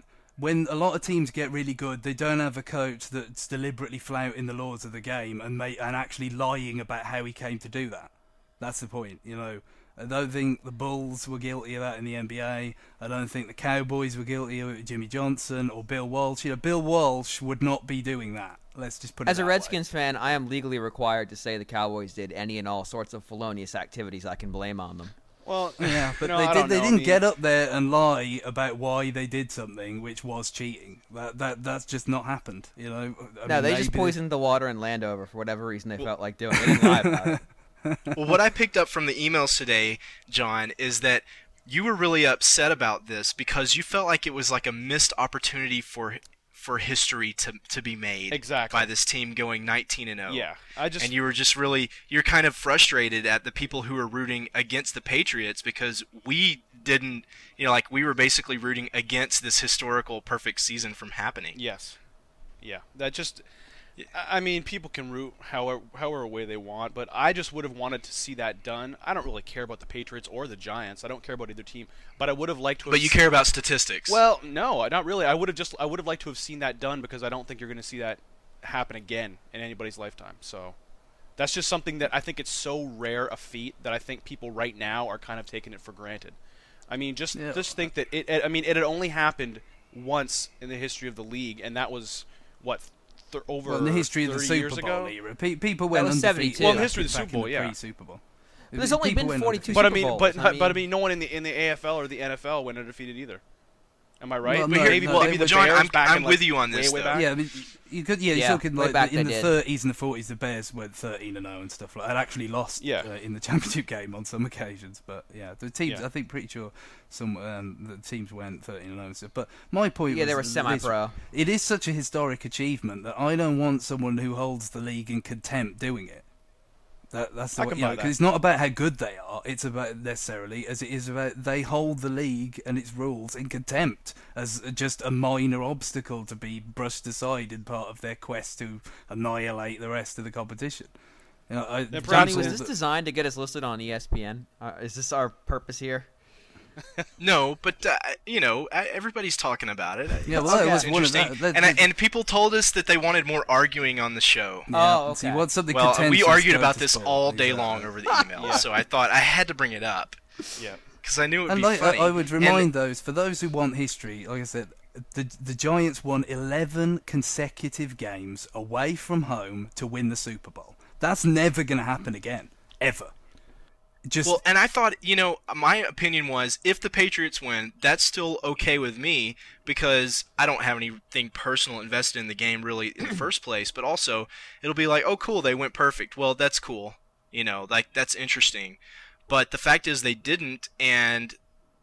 when a lot of teams get really good, they don't have a coach that's deliberately flouting the laws of the game and actually lying about how he came to do that. That's the point, you know. I don't think the Bulls were guilty of that in the NBA. I don't think the Cowboys were guilty of it with Jimmy Johnson or Bill Walsh. You know, Bill Walsh would not be doing that. Let's just put it As a that Redskins fan, I am legally required to say the Cowboys did any and all sorts of felonious activities I can blame on them. Well, yeah, but I don't they know. didn't get up there and lie about why they did something, which was cheating. That's just not happened. You know. They just poisoned the water in Landover for whatever reason they felt like doing. They didn't lie about it. Well, what I picked up from the emails today, John, is that you were really upset about this because you felt like it was like a missed opportunity for history to be made by this team going 19-0. Yeah, and you were just you're kind of frustrated at the people who are rooting against the Patriots because we didn't, you know, like we were basically rooting against this historical perfect season from happening. Yes. Yeah, that just. I mean, people can root however way they want, but I just would have wanted to see that done. I don't really care about the Patriots or the Giants. I don't care about either team, but I would have liked to. But you care about statistics. Well, no, not really. I would have liked to have seen that done because I don't think you're going to see that happen again in anybody's lifetime. So that's just something that I think it's so rare a feat that I think people right now are kind of taking it for granted. I mean, just think that it had only happened once in the history of the league, and that was what. Over in the history of the Super Bowl era, people went undefeated. Well, in the history of the Super Bowl, yeah. Super Bowl. But there's only been 42 Super Bowls. But I mean, no one in the AFL or the NFL went undefeated either. Am I right? Well, maybe the John, Bears I'm with you on this. Way back. Yeah, I mean, you could. Yeah, you're talking like in the did. 30s and the 40s, the Bears went 13-0 and stuff like that. Actually lost in the championship game on some occasions, but yeah, the teams. I think pretty sure some the teams went 13-0 and stuff. But my point was, they were semi-pro. It is such a historic achievement that I don't want someone who holds the league in contempt doing it. That's the way, because it's not about how good they are. It's about necessarily as it is about they hold the league and its rules in contempt as just a minor obstacle to be brushed aside in part of their quest to annihilate the rest of the competition. You know, Johnny, was this designed to get us listed on ESPN? Is this our purpose here? No, but you know, everybody's talking about it. Yeah, well, it was interesting. And people told us that they wanted more arguing on the show. Yeah. Oh, okay. So you want something we argued about this all day long over the email, so I thought I had to bring it up. Yeah, because I knew it would be funny. I would remind for those who want history, like I said, the Giants won 11 consecutive games away from home to win the Super Bowl. That's never going to happen again, ever. And I thought, you know, my opinion was if the Patriots win, that's still okay with me because I don't have anything personal invested in the game really in the first place, but also it'll be like, oh, cool, they went perfect. Well, that's cool. You know, like that's interesting. But the fact is they didn't, and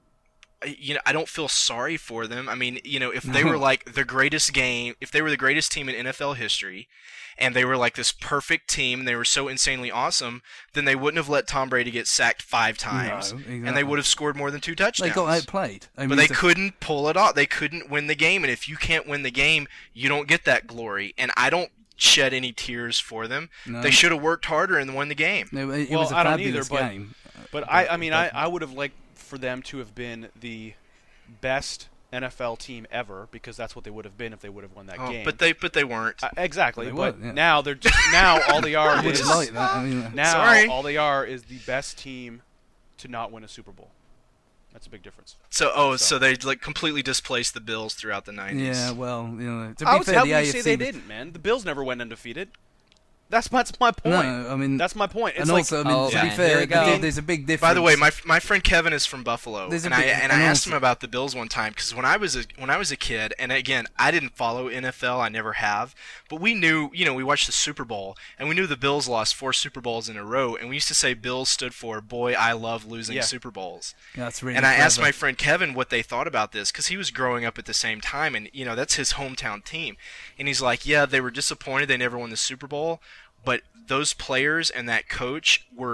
you know, I don't feel sorry for them. I mean, you know, if they were like the greatest team in NFL history, and they were like this perfect team, and they were so insanely awesome, then they wouldn't have let Tom Brady get sacked 5 times, and they would have scored more than 2 touchdowns. They got outplayed. But they couldn't pull it off. They couldn't win the game, and if you can't win the game, you don't get that glory. And I don't shed any tears for them. No. They should have worked harder and won the game. No, it was a fabulous game. But I would have liked for them to have been the best NFL team ever because that's what they would have been if they would have won that game. But they weren't. Exactly. Now they're just all they are is like that. I mean, all they are is the best team to not win a Super Bowl. That's a big difference. So they like completely displaced the Bills throughout the 90s. Yeah, well, you know, to I be was fair, helping the you AFC say they didn't, man. The Bills never went undefeated. That's my point. No, I mean, that's my point. It's and like, also, I mean, to be fair, there's a big difference. By the way, my friend Kevin is from Buffalo, and I asked him about the Bills one time because when I was a kid, and again, I didn't follow NFL, I never have, but we knew, you know, we watched the Super Bowl, and we knew the Bills lost 4 Super Bowls in a row, and we used to say Bills stood for "Boy, I love losing Super Bowls." That's really. And I asked my friend Kevin what they thought about this because he was growing up at the same time, and you know that's his hometown team, and he's like, yeah, they were disappointed they never won the Super Bowl. But those players and that coach were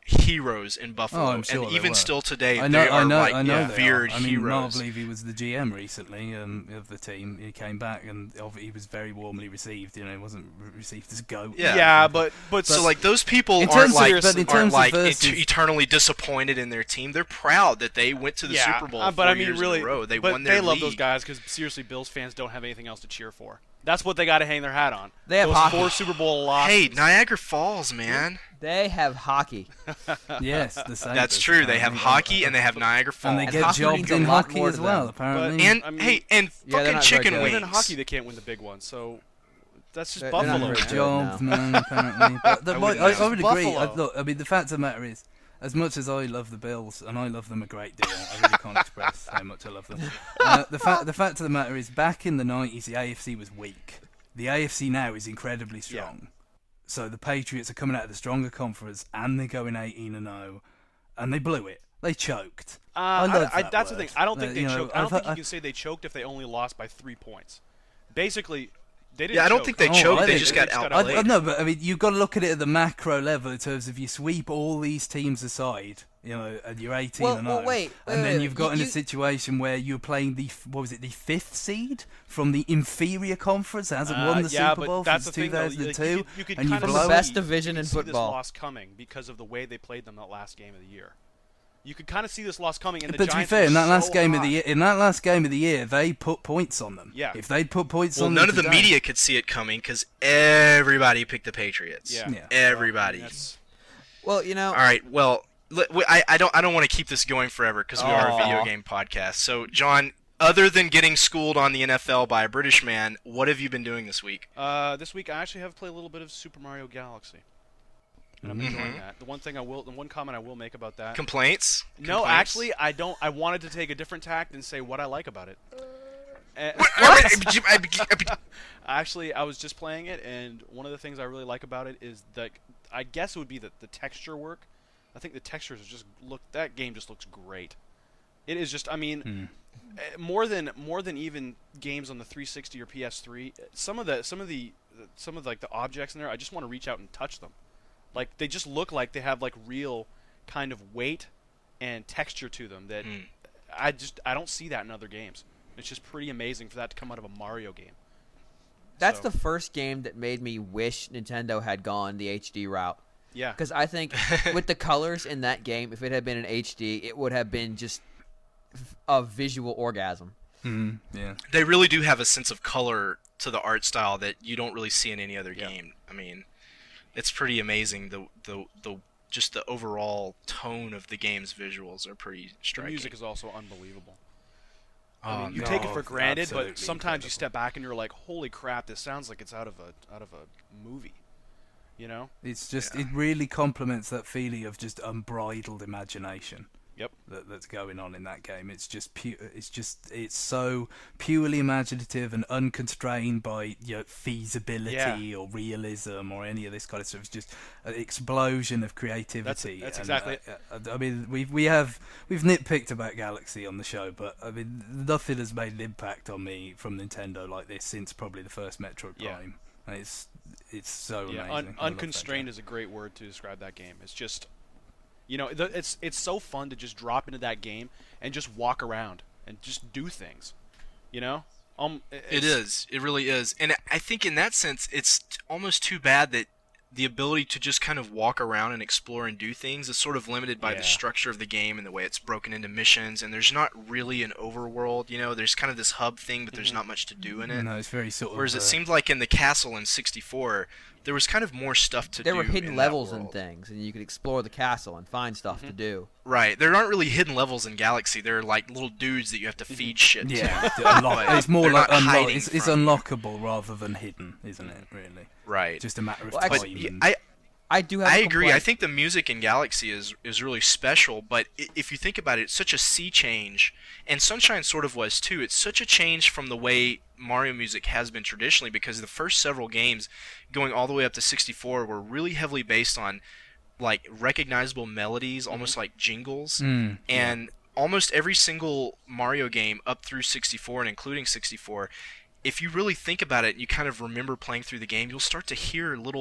heroes in Buffalo, I'm sure and they even were. still today, I they know are they like are. revered I mean, heroes. Marv Levy was the GM recently of the team. He came back and he was very warmly received. He wasn't received as a goat. Yeah. but So like those people In aren't terms of- like but in terms of versus- eternally disappointed in their team. They're proud that they went to the Super Bowl but 4 I mean, years really, in a row. They but won their they love league. those guys because seriously, Bills fans don't have anything else to cheer for. That's what they got to hang their hat on. They have those hockey. 4 Super Bowl losses. Hey, Niagara Falls, man. They have hockey. Yes, the same. That's true. They have hockey and they have Niagara Falls. and they And get hockey jobbed means a in lot hockey more as to well. them. Apparently, and I mean- hey, and Yeah, they're fucking not very chicken good. wings. Even in hockey, they can't win the big one. So that's just They're not Buffalo. very Good good. job, now. man. Apparently, but I wouldn't I know. would agree. Buffalo. Look, I mean, the fact of the matter is, as much as I love the Bills, and I love them a great deal, I really can't express how much I love them. The fact of the matter is, back in the 90s, the AFC was weak. The AFC now is incredibly strong. So the Patriots are coming out of the stronger conference, and they're going 18-0, and they blew it. They choked. I love that That's the word. thing. I don't think they You know, choked. I don't think you I- can say they choked if they only lost by 3 points. Basically, they didn't. Yeah, I don't choke. think they Oh, choked. I They think just they got just got outplayed. No, but I mean, you've got to look at it at the macro level in terms of you sweep all these teams aside, and you're 18 Well, and well, 0, wait, and then wait, you've got in a you- situation where you're playing the the 5th seed from the inferior conference that hasn't won the yeah, Super but Bowl that's since the thing, though. 2002, You could and you kind of blow the it. best division you in could see football. this loss coming because of the way they played them that last game of the year. You could kind of see this loss coming, and the But to be Giants fair, were in that last so game of hot. the year, they put points on them. Yeah. If they'd put points Well, on none them of the today- media could see it coming because everybody picked the Patriots. Yeah. Yeah. Everybody. That's- Well, All right. Well, I don't want to keep this going forever because we are a video Aw. game podcast. So, John, other than getting schooled on the NFL by a British man, what have you been doing this week? This week I actually have played a little bit of Super Mario Galaxy, and I'm enjoying that. The one comment I will make about that. Complaints? No, Complaints? actually, I don't. I wanted to take a different tact and say what I like about it. Actually, I was just playing it, and one of the things I really like about it is that I guess it would be the texture work. I think the textures just look. That game just looks great. It is just. I mean, more than even games on the 360 or PS3. Some of like the objects in there, I just want to reach out and touch them. Like they just look like they have like real kind of weight and texture to them that I don't see that in other games. It's just pretty amazing for that to come out of a Mario game. That's So, the first game that made me wish Nintendo had gone the HD route. yeah. Because I think with the colors in that game, if it had been in HD, it would have been just a visual orgasm. Yeah. They really do have a sense of color to the art style that you don't really see in any other Yeah. game. I mean, it's pretty amazing. The just the overall tone of the game's visuals are pretty The striking. music is also unbelievable. Oh, I mean, you no. take it for granted, absolutely but sometimes you incredible. step back and you're like, "Holy crap! This sounds like it's out of a movie." You know? It's just it really complements that feeling of just unbridled imagination. Yep. That's going on in that game. It's just it's so purely imaginative and unconstrained by feasibility or realism or any of this kind of stuff. It's just an explosion of creativity. That's And, exactly. I mean, we've nitpicked about Galaxy on the show, but I mean, nothing has made an impact on me from Nintendo like this since probably the first Metroid Yeah. Prime. And it's so Yeah, amazing. I love that unconstrained game. is a great word to describe that game. It's just, it's so fun to just drop into that game and just walk around and just do things. You know, It is. It really is. And I think in that sense, it's almost too bad that the ability to just kind of walk around and explore and do things is sort of limited by the Yeah. structure of the game and the way it's broken into missions. And there's not really an overworld. There's kind of this hub thing, but there's not much to do in it. No, it's very sort of. Whereas it seemed like in the castle in 64, there was kind of more stuff to do. There were hidden in levels that and world. things, and you could explore the castle and find stuff to do. Right. There aren't really hidden levels in Galaxy. They're like little dudes that you have to feed shit to. Yeah, But it's more they're like not hiding it's from you. unlockable rather than hidden, isn't it? Really, Right. just a matter of Well, time. actually, and- I do have. I a agree. complaint. I think the music in Galaxy is really special, but if you think about it, it's such a sea change, and Sunshine sort of was too. It's such a change from the way Mario music has been traditionally, because the first several games, going all the way up to 64, were really heavily based on like recognizable melodies, almost like jingles, and almost every single Mario game up through 64 and including 64. If you really think about it, you kind of remember playing through the game, you'll start to hear little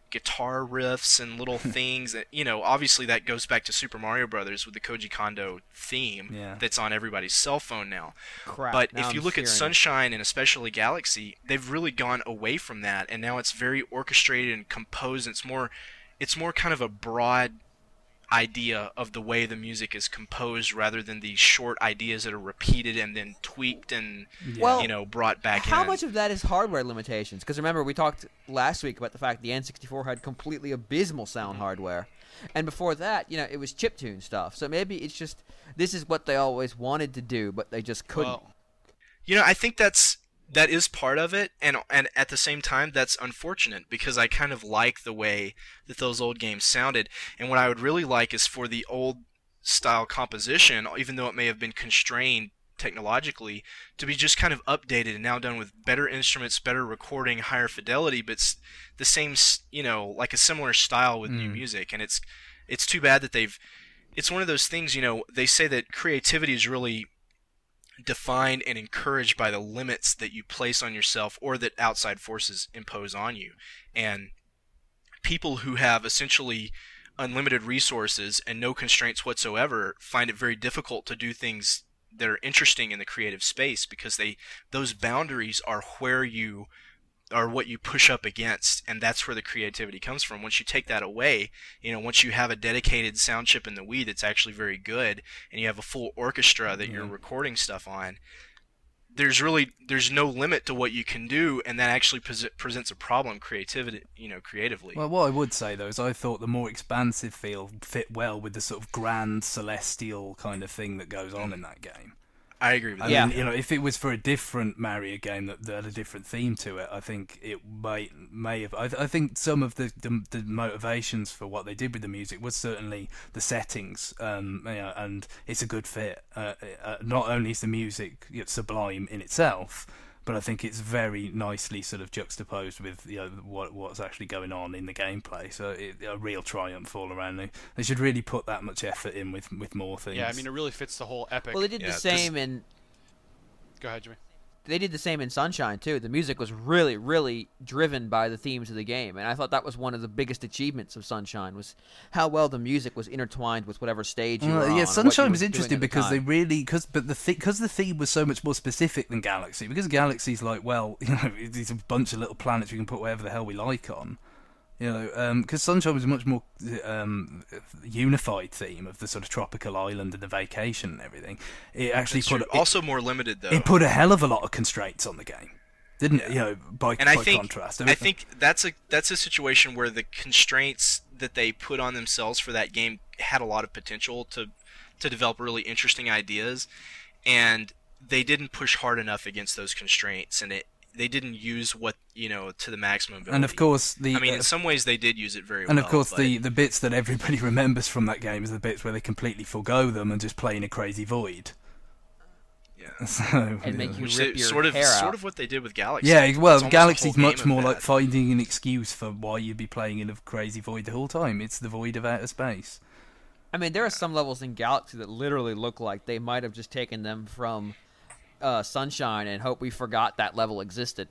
guitar riffs and little things that, obviously that goes back to Super Mario Brothers with the Koji Kondo theme that's on everybody's cell phone now. Crap. But Now if you I'm look at hearing it. Sunshine and especially Galaxy, they've really gone away from that, and now it's very orchestrated and composed. It's more kind of a broad idea of the way the music is composed rather than these short ideas that are repeated and then tweaked and Well, brought back in. How much of that is hardware limitations? Because remember, we talked last week about the fact the N64 had completely abysmal sound hardware. And before that, it was chiptune stuff. So maybe it's just, this is what they always wanted to do, but they just couldn't. Well, I think that is part of it, and at the same time, that's unfortunate because I kind of like the way that those old games sounded. And what I would really like is for the old style composition, even though it may have been constrained technologically, to be just kind of updated and now done with better instruments, better recording, higher fidelity, but the same, like a similar style with new music. And it's too bad that it's one of those things, they say that creativity is really defined and encouraged by the limits that you place on yourself or that outside forces impose on you. And people who have essentially unlimited resources and no constraints whatsoever find it very difficult to do things that are interesting in the creative space because those boundaries are what you push up against, and that's where the creativity comes from. Once you take that away, once you have a dedicated sound chip in the Wii that's actually very good, and you have a full orchestra that you're recording stuff on, there's no limit to what you can do, and that actually presents a problem creatively. Well, what I would say though is I thought the more expansive feel fit well with the sort of grand celestial kind of thing that goes on in that game. I agree with that. I mean, if it was for a different Mario game that had a different theme to it, I think it may have. I think some of the motivations for what they did with the music was certainly the settings, and it's a good fit. Not only is the music sublime in itself, but I think it's very nicely sort of juxtaposed with what's actually going on in the gameplay. So a real triumph all around. They should really put that much effort in with more things. Yeah, I mean, it really fits the whole epic. Well, they did the same in... Go ahead, Jimmy. They did the same in Sunshine, too. The music was really, really driven by the themes of the game, and I thought that was one of the biggest achievements of Sunshine, was how well the music was intertwined with whatever stage you were on. Yeah, Sunshine was doing interesting at the because time. because the theme was so much more specific than Galaxy, because Galaxy's like, it's a bunch of little planets we can put whatever the hell we like on. Because Sunshine was a much more unified theme of the sort of tropical island and the vacation and everything. It actually also more limited though. It put a hell of a lot of constraints on the game, didn't it? By contrast. I think that's a situation where the constraints that they put on themselves for that game had a lot of potential to develop really interesting ideas, and they didn't push hard enough against those constraints, and they didn't use what to the maximum ability. And of course, in some ways they did use it very well. And of course, the bits that everybody remembers from that game is the bits where they completely forgo them and just play in a crazy void. Yeah. So, And make you Which rip is your sort hair of what they did with Galaxy. Yeah, well, It's almost Galaxy's a whole much game more of like that. finding an excuse for why you'd be playing in a crazy void the whole time. It's the void of outer space. I mean, there are some levels in Galaxy that literally look like they might have just taken them from Sunshine and hope we forgot that level existed.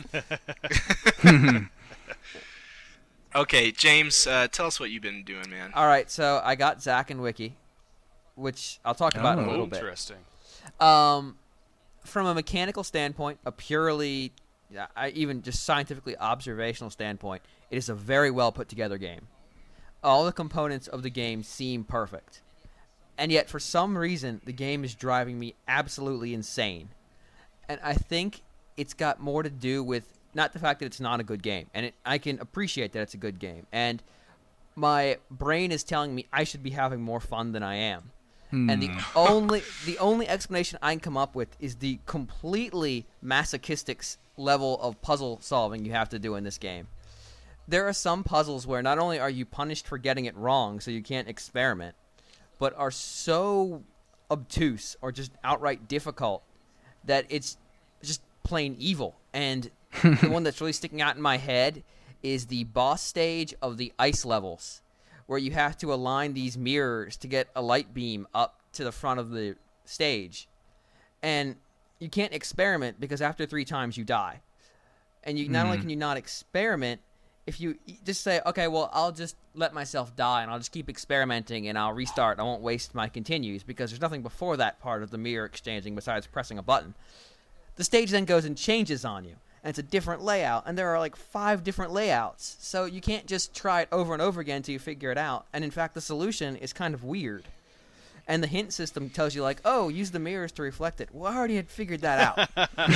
Okay, James, tell us what you've been doing, man. All right, so I got Zack and Wiki, which I'll talk about in a little bit. Interesting. From a mechanical standpoint, a purely, even just scientifically observational standpoint, it is a very well put together game. All the components of the game seem perfect. And yet, for some reason, the game is driving me absolutely insane. And I think it's got more to do with not the fact that it's not a good game. And I can appreciate that it's a good game. And my brain is telling me I should be having more fun than I am. And the only explanation I can come up with is the completely masochistic level of puzzle solving you have to do in this game. There are some puzzles where not only are you punished for getting it wrong, so you can't experiment, but are so obtuse or just outright difficult that it's just plain evil. And the one that's really sticking out in my head is the boss stage of the ice levels, where you have to align these mirrors to get a light beam up to the front of the stage. And you can't experiment because after 3 times you die. And you not only can you not experiment, if you just say, okay, well, I'll just let myself die and I'll just keep experimenting and I'll restart. I won't waste my continues because there's nothing before that part of the mirror exchanging besides pressing a button. The stage then goes and changes on you. And it's a different layout, and there are like 5 different layouts. So you can't just try it over and over again until you figure it out. And in fact, the solution is kind of weird. And the hint system tells you like, oh, use the mirrors to reflect it. Well, I already had figured that out.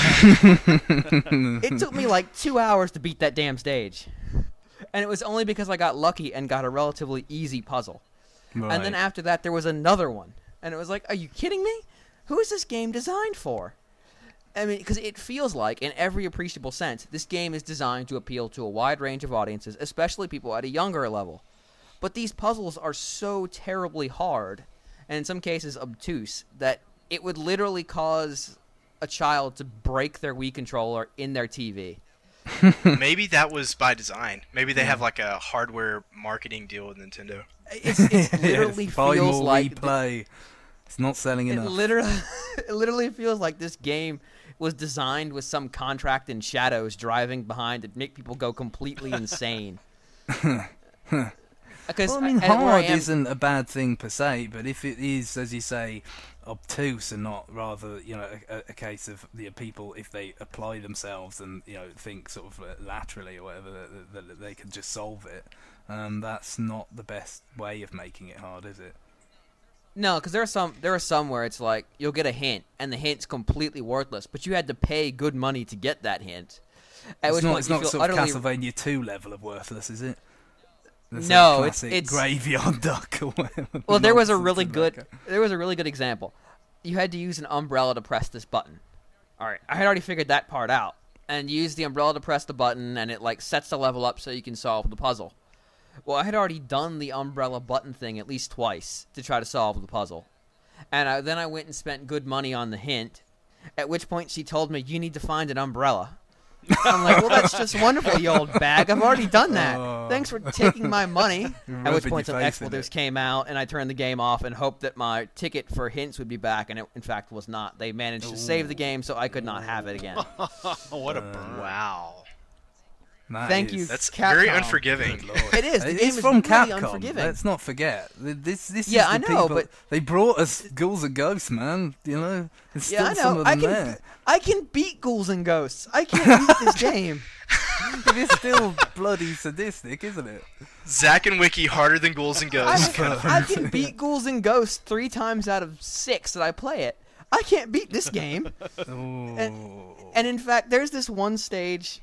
It took me like 2 hours to beat that damn stage. And it was only because I got lucky and got a relatively easy puzzle. Right. And then after that, there was another one. And it was like, are you kidding me? Who is this game designed for? I mean, because it feels like, in every appreciable sense, this game is designed to appeal to a wide range of audiences, especially people at a younger level. But these puzzles are so terribly hard, and in some cases obtuse, that it would literally cause a child to break their Wii controller in their TV. Maybe that was by design. Maybe they have like a hardware marketing deal with Nintendo. It literally Buy feels more like... Wii Play. It's not selling It enough. literally feels like this game was designed with some contract in shadows driving behind to make people go completely insane. Because Well, I mean, where I hard am- isn't a bad thing per se, but if it is, as you say, obtuse and not rather, a case of people, if they apply themselves and think sort of laterally or whatever, that they can just solve it. That's not the best way of making it hard, is it? No, because there are some where it's like you'll get a hint and the hint's completely worthless, but you had to pay good money to get that hint. At which point It's you not feel sort of utterly Castlevania 2 level of worthless, is it? The sort of No, classic it's graveyard duck or whatever. Well, there was a nonsense really in good that. there was a really good example. You had to use an umbrella to press this button. All right, I had already figured that part out, and you use the umbrella to press the button, and it like sets the level up so you can solve the puzzle. Well, I had already done the umbrella button thing at least twice to try to solve the puzzle, and then I went and spent good money on the hint. At which point she told me, "You need to find an umbrella." I'm like, well, that's just wonderful, you old bag. I've already done that. Oh. Thanks for taking my money. At which Rubbing point some your face in expletives it. came out, and I turned the game off and hoped that my ticket for hints would be back, and it, in fact, was not. They managed to save the game, so I could not have it again. What a burn. Wow. That Thank is- you. That's Capcom. very unforgiving. Good lord. It is. The It game is is from really Capcom. unforgiving. Let's not forget. This Yeah, is the I know, people, but- they brought us Ghouls and Ghosts, man. There's still Yeah, I some know. of them there. I can beat Ghouls and Ghosts. I can't beat this game. It is still bloody sadistic, isn't it? Zack and Wiki harder than Ghouls and Ghosts. I can beat Ghouls and Ghosts 3 times out of 6 that I play it. I can't beat this game. Oh. And in fact, there's this one stage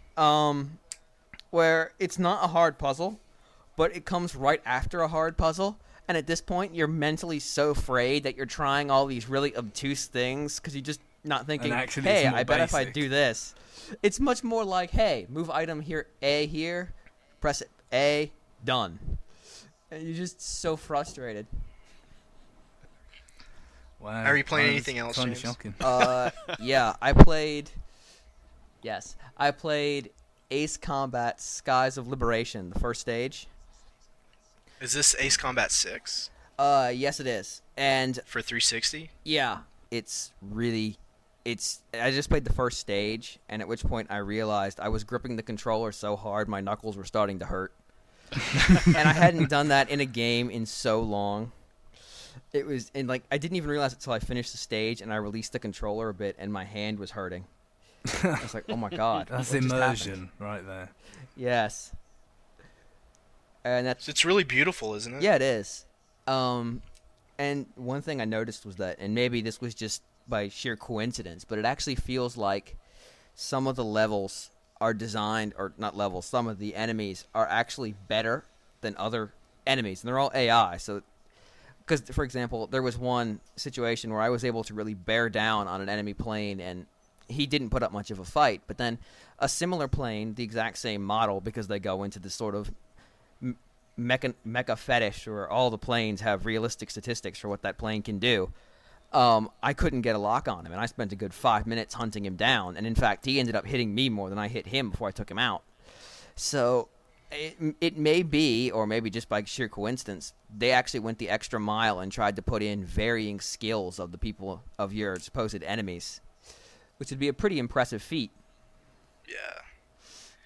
where it's not a hard puzzle, but it comes right after a hard puzzle. And at this point, you're mentally so afraid that you're trying all these really obtuse things because you're just not thinking, And actually hey, it's more I bet if I basic. do this. It's much more like, hey, move item here, A here, press it, A, done. And you're just so frustrated. Wow. Are you playing That was anything else, kinda James? shocking. Yeah, I played Ace Combat Skies of Liberation, the first stage. Is this Ace Combat 6 Yes it is. And for 360? yeah, I just played the first stage, and at which point I realized I was gripping the controller so hard my knuckles were starting to hurt. And I hadn't done that in a game in so long. It was, and like, I didn't even realize it until I finished the stage and I released the controller a bit and my hand was hurting. I was like, oh my god. That's what just happened? immersion right there. Yes. And that's, So it's really beautiful, isn't it? yeah, it is. And one thing I noticed was that, and maybe this was just by sheer coincidence, but it actually feels like some of the levels are designed, or not levels, some of the enemies are actually better than other enemies, and they're all AI. So, because, for example, there was one situation where I was able to really bear down on an enemy plane, and he didn't put up much of a fight, but then a similar plane, the exact same model, because they go into this sort of mecha fetish where all the planes have realistic statistics for what that plane can do. I couldn't get a lock on him, and I spent a good 5 minutes hunting him down. And in fact, he ended up hitting me more than I hit him before I took him out. So it may be, or maybe just by sheer coincidence, they actually went the extra mile and tried to put in varying skills of the people of your supposed enemies, which would be a pretty impressive feat. Yeah.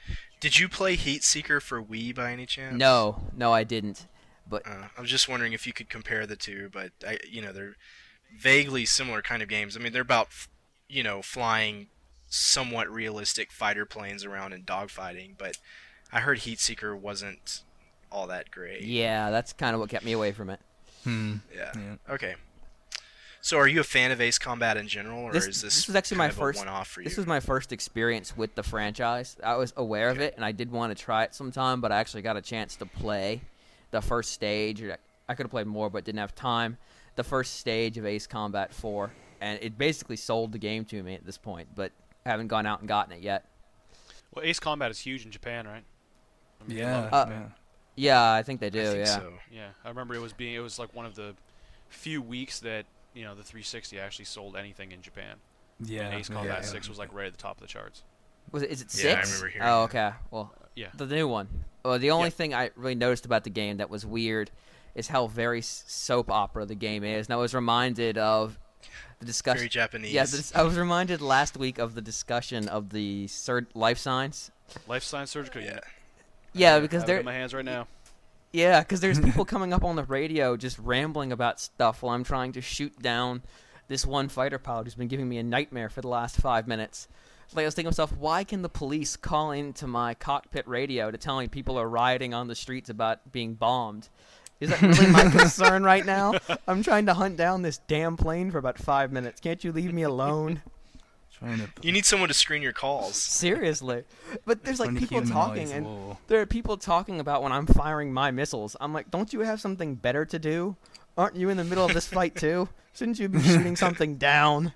Did you play Heat Seeker for Wii by any chance? No, I didn't. But I was just wondering if you could compare the two, but they're vaguely similar kind of games. I mean, they're about flying somewhat realistic fighter planes around and dogfighting, but I heard Heat Seeker wasn't all that great. yeah, that's kind of what kept me away from it. Yeah. Okay. So, are you a fan of Ace Combat in general, or is this was actually my kind of first a one-off for you? This was my first experience with the franchise. I was aware of it, and I did want to try it sometime, but I actually got a chance to play the first stage. I could have played more, but didn't have time. The first stage of Ace Combat 4, and it basically sold the game to me at this point, but I haven't gone out and gotten it yet. Well, Ace Combat is huge in Japan, right? I mean, Yeah. Yeah, I think they do. I think yeah. so. Yeah, I remember it was like one of the few weeks that the 360 actually sold anything in Japan. Yeah. And Ace Combat 6 was like right at the top of the charts. Is it 6? Yeah, I remember hearing Oh, that. okay. Well, Yeah. the new one. Well, the only Yep. thing I really noticed about the game that was weird is how very soap opera the game is. And I was reminded of the discussion. Very Japanese. Yeah, I was reminded last week of the discussion of the life signs. Life Science Surgical. Yeah. Yeah, I because have it in my hands right now. there's people coming up on the radio just rambling about stuff while I'm trying to shoot down this one fighter pilot who's been giving me a nightmare for the last 5 minutes. Like, I was thinking to myself, why can the police call into my cockpit radio to tell me people are rioting on the streets about being bombed? Is that really my concern right now? I'm trying to hunt down this damn plane for about 5 minutes. Can't you leave me alone? You need someone to screen your calls. Seriously. But there's like Trying to people talking, humanize and war. there are people talking about when I'm firing my missiles. I'm like, don't you have something better to do? Aren't you in the middle of this fight too? Shouldn't you be shooting something down?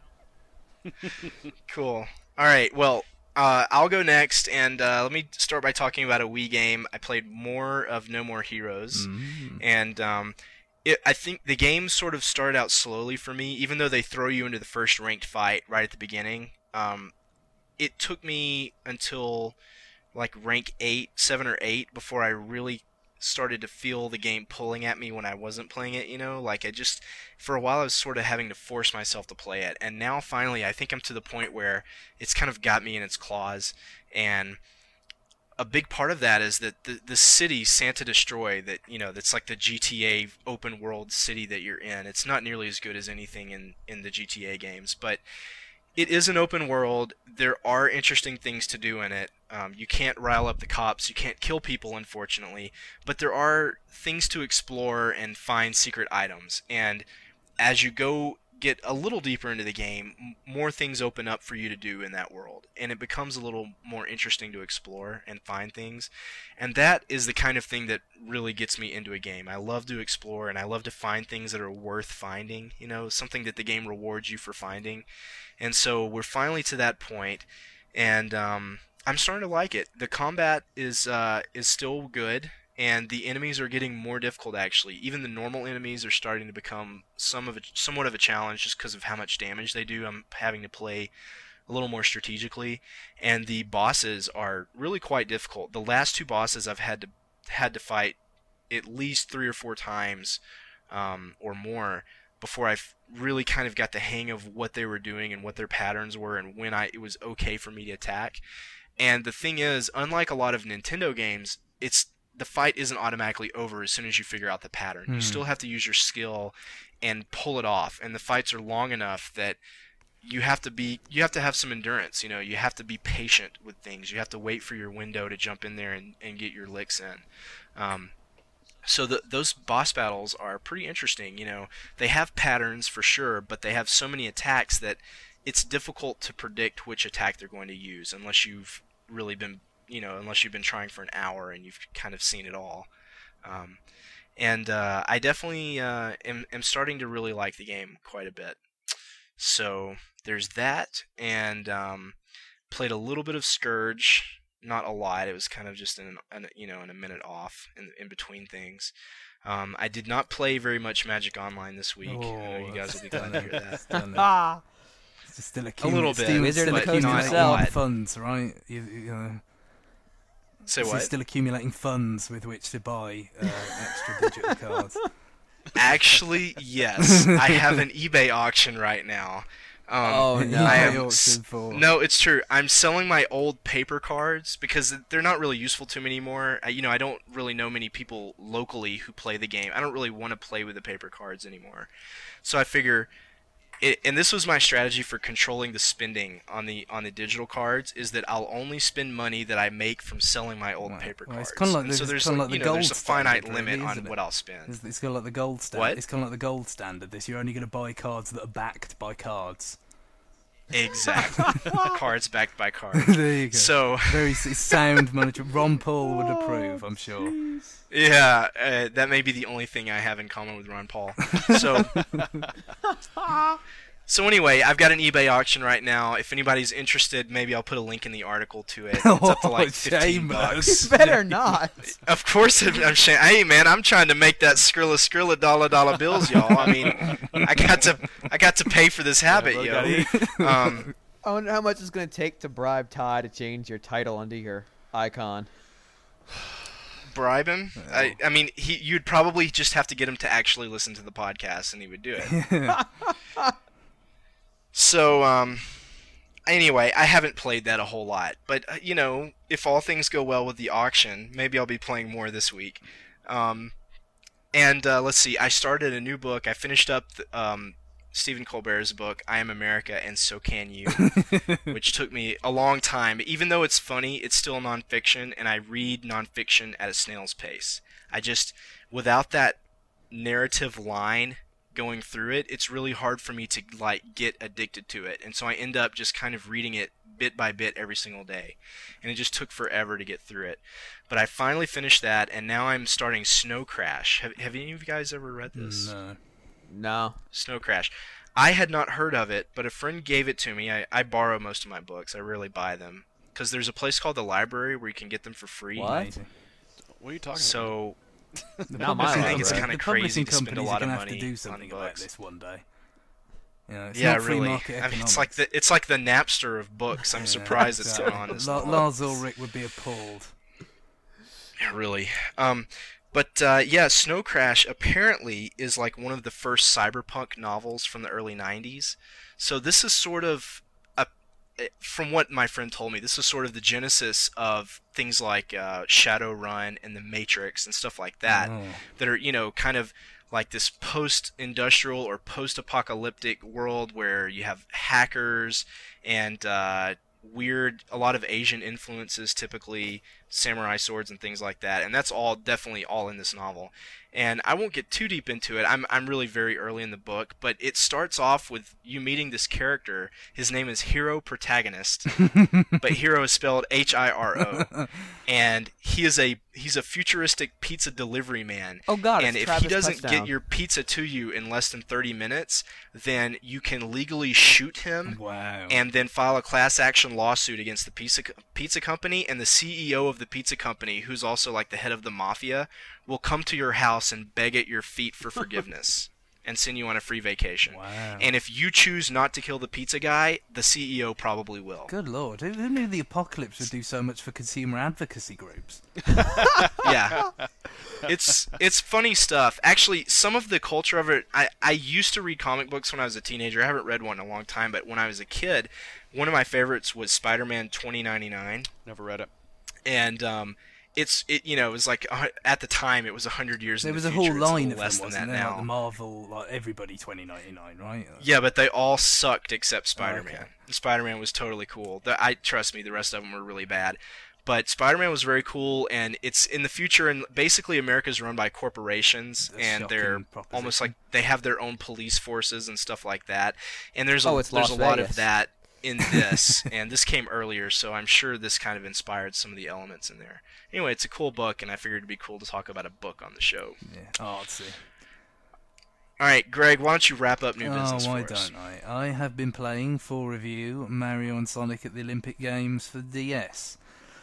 Cool. All right. Well, I'll go next, and let me start by talking about a Wii game. I played more of No More Heroes, and I think the game sort of started out slowly for me, even though they throw you into the first ranked fight right at the beginning. It took me until like rank 7 or 8 before I really started to feel the game pulling at me when I wasn't playing it, like for a while I was sort of having to force myself to play it, and now finally I think I'm to the point where it's kind of got me in its claws. And a big part of that is that the city Santa Destroy, that that's like the GTA open world city that you're in, it's not nearly as good as anything in the GTA games, but it is an open world. There are interesting things to do in it. You can't rile up the cops. You can't kill people, unfortunately. But there are things to explore and find secret items. And as you get a little deeper into the game, more things open up for you to do in that world. And it becomes a little more interesting to explore and find things. And that is the kind of thing that really gets me into a game. I love to explore, and I love to find things that are worth finding, something that the game rewards you for finding. And so we're finally to that point, and I'm starting to like it. The combat is still good, and the enemies are getting more difficult, actually. Even the normal enemies are starting to become somewhat of a challenge just because of how much damage they do. I'm having to play a little more strategically, and the bosses are really quite difficult. The last 2 bosses I've had to fight at least 3 or 4 times or more before I really kind of got the hang of what they were doing and what their patterns were and when it was okay for me to attack. And the thing is, unlike a lot of Nintendo games, the fight isn't automatically over as soon as you figure out the pattern. You still have to use your skill and pull it off, and the fights are long enough that you have to have some endurance. You have to be patient with things. You have to wait for your window to jump in there and get your licks in. So those boss battles are pretty interesting. They have patterns for sure, but they have so many attacks that it's difficult to predict which attack they're going to use unless you've really been, unless you've been trying for an hour and you've kind of seen it all. I definitely am starting to really like the game quite a bit. So there's that, and played a little bit of Scourge. Not a lot. It was kind of just in a minute off in between things. I did not play very much Magic Online this week. I know you guys will be glad to hear that. It's still A little bit, still Wizard of the Coast accumulating himself. funds, right? You Say so what? still accumulating funds with which to buy extra digital cards. Actually, yes. I have an eBay auction right now Oh, no. I eBay am auction for. No, it's true. I'm selling my old paper cards because they're not really useful to me anymore. I don't really know many people locally who play the game. I don't really want to play with the paper cards anymore. So I figure, and this was my strategy for controlling the spending on the digital cards, is that I'll only spend money that I make from selling my old paper Well, cards. it's kind of like And so there's the gold there's a finite standard, limit really, on isn't it? what I'll spend. It's kind of like the gold standard. What? It's kind of like the gold standard. This you're only going to buy cards that are backed by cards. Exactly. Cards backed by cards. There you go. So Very sound monetary. Ron Paul would approve, I'm sure. yeah, that may be the only thing I have in common with Ron Paul. So, so anyway, I've got an eBay auction right now. If anybody's interested, maybe I'll put a link in the article to it. It's up to like $15. You better not. Of course, I'm saying, hey man, I'm trying to make that skrilla dollar bills, y'all. I mean, I got to pay for this habit, yo. I wonder how much it's going to take to bribe Ty to change your title under your icon. Bribe him? I mean, you'd probably just have to get him to actually listen to the podcast, and he would do it. So, anyway, I haven't played that a whole lot, but if all things go well with the auction, maybe I'll be playing more this week. Let's see, I started a new book. I finished up Stephen Colbert's book, I Am America and So Can You, which took me a long time. Even though it's funny, it's still nonfiction, and I read nonfiction at a snail's pace. Without that narrative line going through it, it's really hard for me to get addicted to it, and so I end up just kind of reading it bit by bit every single day, and it just took forever to get through it. But I finally finished that, and now I'm starting Snow Crash. Have any of you guys ever read this? No. Snow Crash. I had not heard of it, but a friend gave it to me. I borrow most of my books. I rarely buy them because there's a place called the library where you can get them for free. What? What are you talking about? So Not my I think it's library. kind of The crazy publishing to spend a companies lot are of gonna have to money do on something about books. this one day. It's Yeah, not free really. market I mean, economics. it's like the Napster of books. I'm surprised it's still on this long. Lars Ulrich would be appalled. Yeah, really. Snow Crash apparently is like one of the first cyberpunk novels from the early 90s. So this is sort of, from what my friend told me, this is sort of the genesis of things like Shadowrun and The Matrix and stuff like that, that are, kind of like this post-industrial or post-apocalyptic world where you have hackers and a lot of Asian influences, typically samurai swords and things like that, and that's definitely all in this novel. And I won't get too deep into it. I'm really very early in the book, but it starts off with you meeting this character. His name is Hiro Protagonist, but Hiro is spelled Hiro, and he's a futuristic pizza delivery man. Oh God! And it's if Travis he doesn't Touchdown. get your pizza to you in less than 30 minutes, then you can legally shoot him. Wow. And then file a class action lawsuit against the pizza company, and the CEO of the pizza company, who's also like the head of the mafia, will come to your house and beg at your feet for forgiveness and send you on a free vacation. Wow. And if you choose not to kill the pizza guy, the CEO probably will. Good lord, who knew the apocalypse would do so much for consumer advocacy groups? Yeah. It's funny stuff. Actually, some of the culture of it, I used to read comic books when I was a teenager. I haven't read one in a long time, but when I was a kid, one of my favorites was Spider-Man 2099. Never read it. And it was like at the time it was 100 years There in was the a future. whole It's a line little of less them, than wasn't that there? now. Like the Marvel, like everybody 2099, right? Yeah, but they all sucked except Spider-Man. okay. Spider-Man was totally cool. Trust me, the rest of them were really bad. But Spider-Man was very cool, and it's in the future, and basically America's run by corporations, A and they're shocking proposition. almost like they have their own police forces and stuff like that. And there's Oh, it's there's Las a lot Vegas. of that in this, and this came earlier, so I'm sure this kind of inspired some of the elements in there. Anyway, it's a cool book, and I figured it'd be cool to talk about a book on the show. Yeah. Oh, let's see. All right, Greg, why don't you wrap up new business why for us? don't I? I have been playing, for review, Mario and Sonic at the Olympic Games for DS.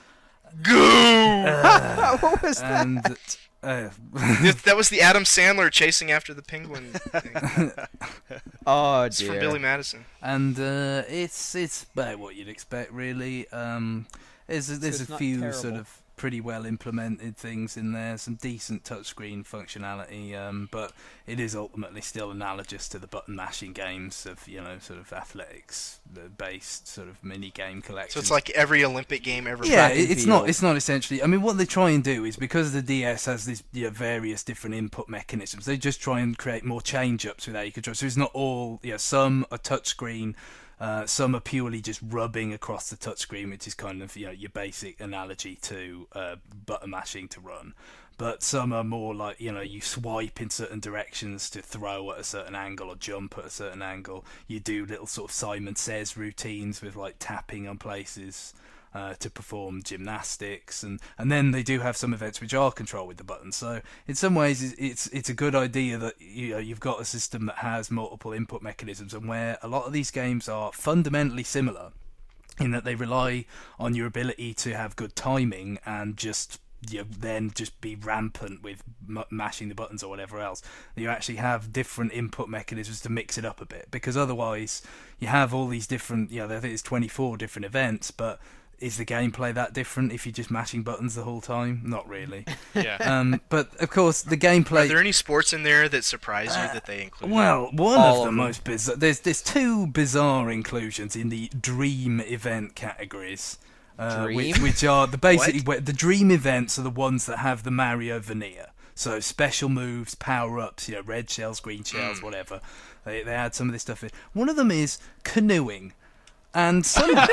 What was that? And That was the Adam Sandler chasing after the penguin thing. Oh It's from dear. Billy Madison. and it's about what you'd expect, really. There's a it's not few terrible. sort of pretty well implemented things in there, some decent touchscreen functionality, but it is ultimately still analogous to the button mashing games of, sort of athletics based sort of mini game collection. So it's like every Olympic game ever. Yeah, it's not essentially. I mean, what they try and do is, because the DS has these various different input mechanisms, they just try and create more change-ups with how you control. So it's not all, some are touchscreen, some are purely just rubbing across the touchscreen, which is kind of your basic analogy to button mashing to run. But some are more like, you swipe in certain directions to throw at a certain angle or jump at a certain angle. You do little sort of Simon Says routines with like tapping on places to perform gymnastics, and then they do have some events which are controlled with the buttons. So in some ways, it's a good idea that you've got a system that has multiple input mechanisms, and where a lot of these games are fundamentally similar in that they rely on your ability to have good timing and just then just be rampant with mashing the buttons or whatever else. You actually have different input mechanisms to mix it up a bit, because otherwise you have all these different, I think it's 24 different events, but is the gameplay that different if you're just mashing buttons the whole time? Not really. Yeah. But of course the gameplay... Are there any sports in there that surprise you that they include? Well, one of the most bizarre... There's two bizarre inclusions in the dream event categories. Which are the dream events are the ones that have the Mario veneer. So special moves, power-ups, red shells, green shells, whatever. They add some of this stuff in. One of them is canoeing. And somehow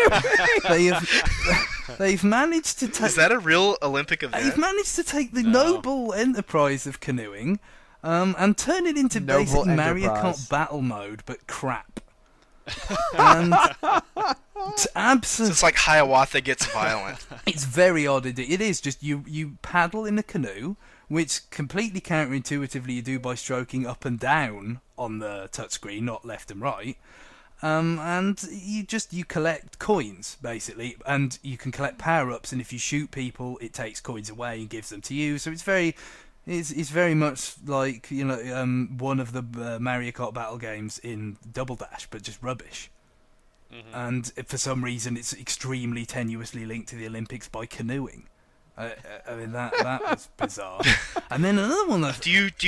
they've managed to take... Is that a real Olympic event? They've managed to take the noble enterprise of canoeing and turn it into basic Mario Kart battle mode, but crap. And so it's like Hiawatha gets violent. It's very odd. It is just you paddle in a canoe, which completely counterintuitively you do by stroking up and down on the touchscreen, not left and right. And you collect coins basically, and you can collect power-ups, and if you shoot people, it takes coins away and gives them to you. So it's very much like one of the Mario Kart battle games in Double Dash, but just rubbish. Mm-hmm. And for some reason, it's extremely tenuously linked to the Olympics by canoeing. I mean that was bizarre. And then another one that do you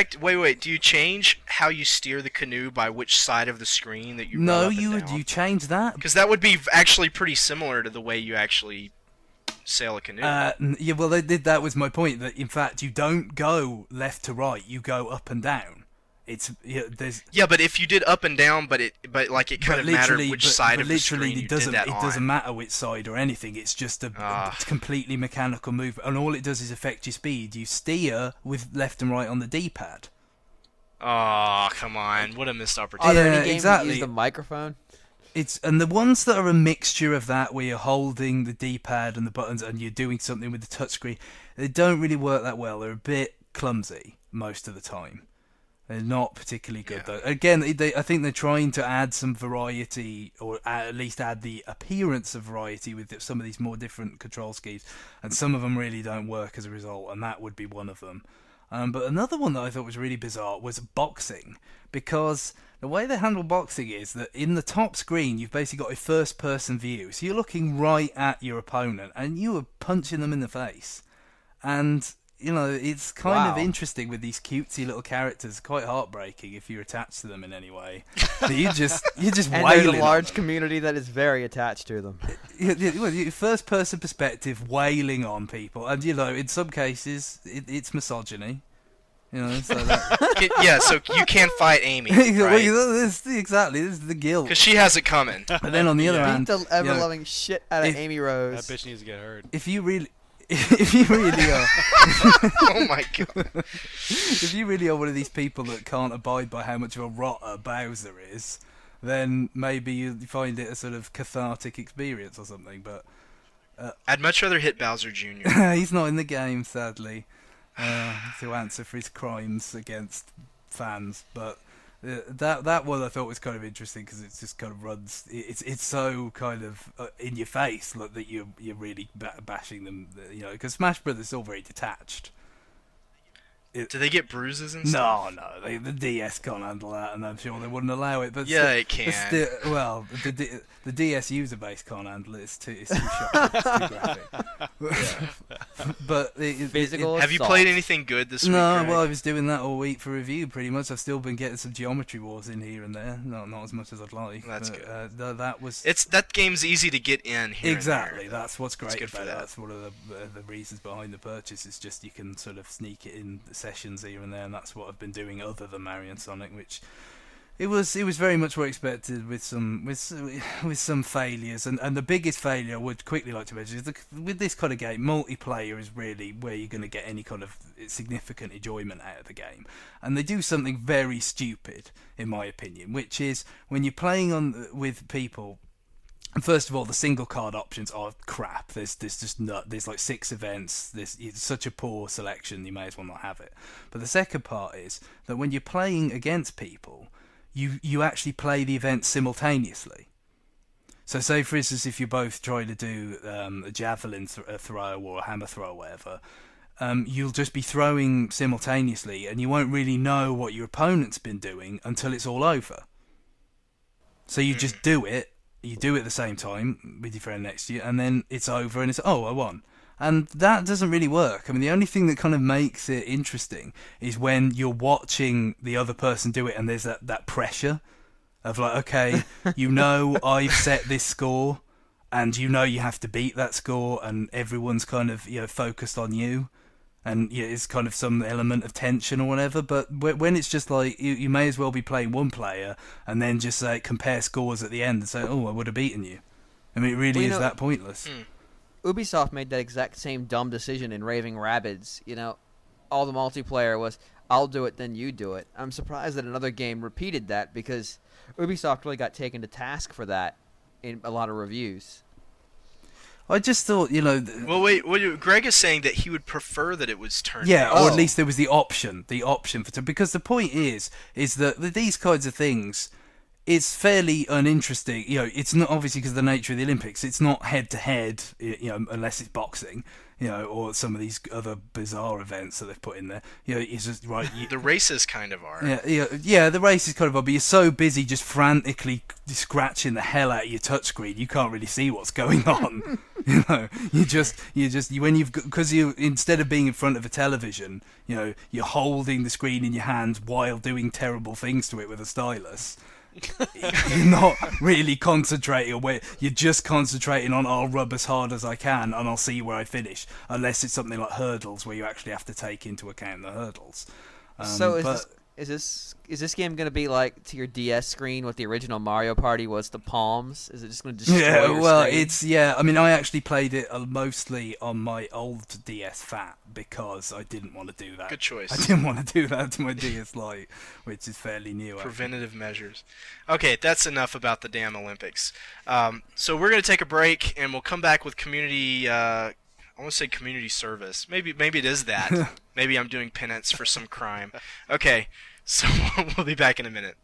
change how you steer the canoe by which side of the screen that you No, you change that? Because that would be actually pretty similar to the way you actually sail a canoe. Yeah, well, they did. That was my point. That in fact, you don't go left to right; you go up and down. But if you did up and down, but it kind of mattered which side of the screen you did that on. It doesn't matter which side or anything. It's just a completely mechanical move, and all it does is affect your speed. You steer with left and right on the D-pad. Oh, come on! What a missed opportunity. Are there any games that use the microphone? And the ones that are a mixture of that, where you're holding the D-pad and the buttons and you're doing something with the touchscreen, they don't really work that well. They're a bit clumsy most of the time. They're not particularly good, though. Again, I think they're trying to add some variety, or at least add the appearance of variety with some of these more different control schemes, and some of them really don't work as a result, and that would be one of them. But another one that I thought was really bizarre was boxing, because the way they handle boxing is that in the top screen, you've basically got a first-person view, so you're looking right at your opponent, and you are punching them in the face. And it's kind of interesting with these cutesy little characters. Quite heartbreaking if you're attached to them in any way. You're just and wailing. There's a large community that is very attached to them. First person perspective, wailing on people, and in some cases it's misogyny. So that... so you can't fight Amy. Right? Exactly, this is the guilt. Because she has it coming. But then on the other hand, beat the ever-loving shit out of Amy Rose. That bitch needs to get hurt. If you really are... Oh my god. If you really are one of these people that can't abide by how much of a rotter Bowser is, then maybe you find it a sort of cathartic experience or something, but... I'd much rather hit Bowser Jr. He's not in the game, sadly, to answer for his crimes against fans, but... That one I thought was kind of interesting because it just kind of runs. It's so kind of in your face, like that you're really bashing them. Because Smash Brothers is all very detached. Do they get bruises and stuff? No. The DS can't handle that, and I'm sure they wouldn't allow it. But it can. The DS user base can't handle it. It's too shocking. It's too graphic. physical. Have you played anything good this week? No, Greg? well, I was doing that all week for review, pretty much. I've still been getting some Geometry Wars in here and there. Not as much as I'd like. That's but, good. That was That game's easy to get in here. exactly. And there. That's what's great good for about it. that. That's one of the reasons behind the purchase. Is just you can sort of sneak it in the sessions here and there, and that's what I've been doing other than Mario and Sonic, which. It was very much what I expected with some failures, and the biggest failure I would quickly like to mention is with this kind of game, multiplayer is really where you're going to get any kind of significant enjoyment out of the game, and they do something very stupid in my opinion, which is when you're playing with people. And first of all, the single card options are crap. There's like 6 events. It's such a poor selection. You may as well not have it. But the second part is that when you're playing against people. You actually play the event simultaneously. So say, for instance, if you're both trying to do a javelin throw or a hammer throw or whatever, you'll just be throwing simultaneously and you won't really know what your opponent's been doing until it's all over. So you just do it at the same time with your friend next to you, and then it's over and it's, I won. And that doesn't really work. I mean, the only thing that kind of makes it interesting is when you're watching the other person do it and there's that pressure of like, okay, I've set this score and you have to beat that score and everyone's kind of, focused on you. And it's kind of some element of tension or whatever. But when it's just like, you may as well be playing one player and then just compare scores at the end and say, I would have beaten you. I mean, it really is that pointless. Ubisoft made that exact same dumb decision in Raving Rabbids. All the multiplayer was, I'll do it, then you do it. I'm surprised that another game repeated that because Ubisoft really got taken to task for that in a lot of reviews. I just thought, Well, wait. Greg is saying that he would prefer that it was turned. Yeah, down. or at least there was the option for because the point is that these kinds of things. It's fairly uninteresting. It's not obviously because of the nature of the Olympics. It's not head to head, unless it's boxing, or some of these other bizarre events that they've put in there. It's just right. The races kind of are. Yeah. The races kind of are, but you're so busy just frantically scratching the hell out of your touchscreen, you can't really see what's going on. Because you instead of being in front of a television, you're holding the screen in your hand while doing terrible things to it with a stylus. You're not really concentrating away. You're just concentrating on I'll rub as hard as I can and I'll see where I finish, unless it's something like hurdles where you actually have to take into account the hurdles. Is this game going to be like to your DS screen what the original Mario Party was to Palms? Is it just going to destroy your screen? I mean, I actually played it mostly on my old DS Fat because I didn't want to do that. Good choice. I didn't want to do that to my DS Lite, which is fairly new. Preventative measures. Okay, that's enough about the damn Olympics. So we're going to take a break and we'll come back with community. I want to say community service. Maybe it is that. Maybe I'm doing penance for some crime. Okay. So we'll be back in a minute.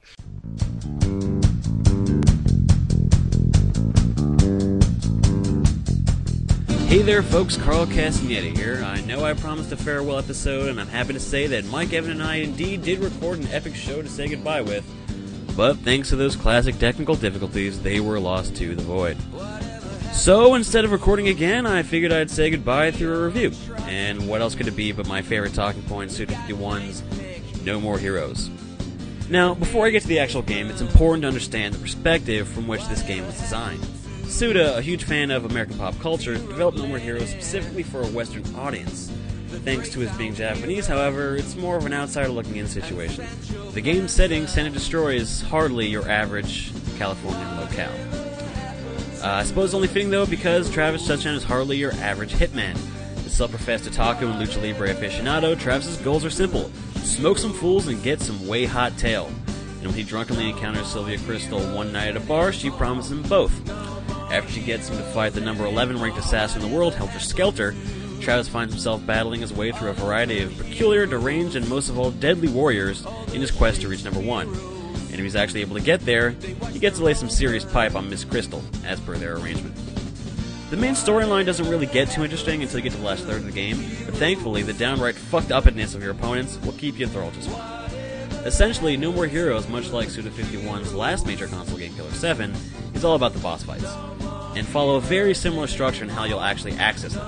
Hey there folks, Carl Castagnetta here. I know I promised a farewell episode, and I'm happy to say that Mike, Evan, and I indeed did record an epic show to say goodbye with, but thanks to those classic technical difficulties, they were lost to the void. So instead of recording again, I figured I'd say goodbye through a review. And what else could it be but my favorite talking point, Suda 51's No More Heroes. Now, before I get to the actual game, it's important to understand the perspective from which this game was designed. Suda, a huge fan of American pop culture, developed No More Heroes specifically for a Western audience. Thanks to his being Japanese, however, it's more of an outsider-looking-in situation. The game's setting, San Andreas, is hardly your average Californian locale. I suppose only fitting, though, because Travis Touchdown is hardly your average hitman. The self-professed otaku and lucha libre aficionado, Travis's goals are simple. Smoke some fools and get some way hot tail. And when he drunkenly encounters Sylvia Crystal one night at a bar, she promises him both. After she gets him to fight the number 11 ranked assassin in the world, Helter Skelter, Travis finds himself battling his way through a variety of peculiar, deranged, and most of all deadly warriors in his quest to reach number 1. And if he's actually able to get there, he gets to lay some serious pipe on Miss Crystal, as per their arrangement. The main storyline doesn't really get too interesting until you get to the last third of the game, but thankfully the downright fucked upness of your opponents will keep you enthralled just fine. Essentially, No More Heroes, much like Suda51's last major console game, Killer 7, is all about the boss fights, and follow a very similar structure in how you'll actually access them.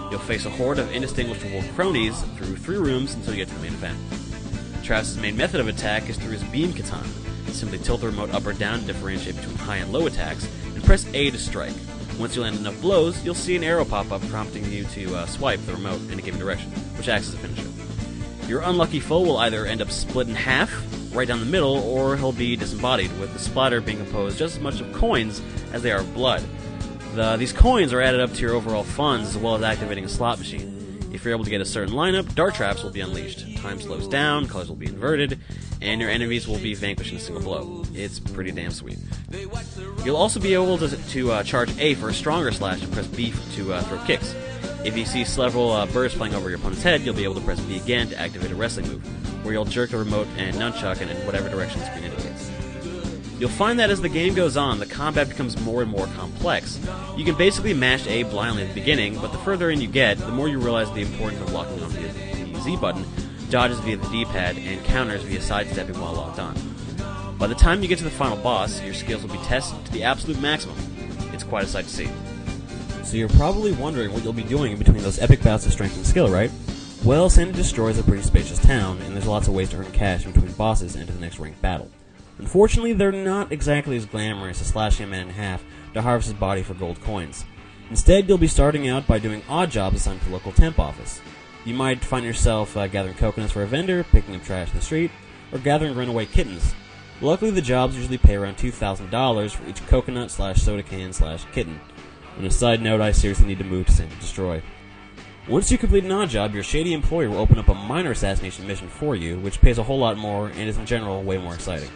You'll face a horde of indistinguishable cronies through 3 rooms until you get to the main event. Travis' main method of attack is through his beam katana. Simply tilt the remote up or down to differentiate between high and low attacks, and press A to strike. Once you land enough blows, you'll see an arrow pop up prompting you to swipe the remote in a given direction, which acts as a finisher. Your unlucky foe will either end up split in half, right down the middle, or he'll be disembodied, with the splatter being composed just as much of coins as they are of blood. These coins are added up to your overall funds, as well as activating a slot machine. If you're able to get a certain lineup, dart traps will be unleashed. Time slows down, colors will be inverted, and your enemies will be vanquished in a single blow. It's pretty damn sweet. You'll also be able to charge A for a stronger slash and press B to throw kicks. If you see several birds flying over your opponent's head, you'll be able to press B again to activate a wrestling move, where you'll jerk the remote and nunchuck in whatever direction the screen indicates. You'll find that as the game goes on, the combat becomes more and more complex. You can basically mash A blindly at the beginning, but the further in you get, the more you realize the importance of locking on the Z button, dodges via the D-pad, and counters via sidestepping while locked on. By the time you get to the final boss, your skills will be tested to the absolute maximum. It's quite a sight to see. So you're probably wondering what you'll be doing in between those epic bouts of strength and skill, right? Well, San Destroy is a pretty spacious town, and there's lots of ways to earn cash in between bosses and to the next ranked battle. Unfortunately, they're not exactly as glamorous as slashing a man in half to harvest his body for gold coins. Instead, you'll be starting out by doing odd jobs assigned to the local temp office. You might find yourself gathering coconuts for a vendor, picking up trash in the street, or gathering runaway kittens. Luckily, the jobs usually pay around $2,000 for each coconut/soda can/kitten. On a side note, I seriously need to move to San Destroy. Once you complete an odd job, your shady employer will open up a minor assassination mission for you, which pays a whole lot more and is in general way more exciting.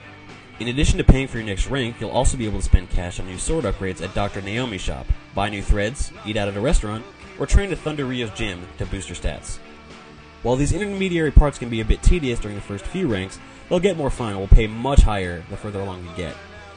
In addition to paying for your next rank, you'll also be able to spend cash on new sword upgrades at Dr. Naomi's shop, buy new threads, eat out at a restaurant, or train at Thunder Rio's gym to boost your stats. While these intermediary parts can be a bit tedious during the first few ranks, they'll get more fun and will pay much higher the further along you get.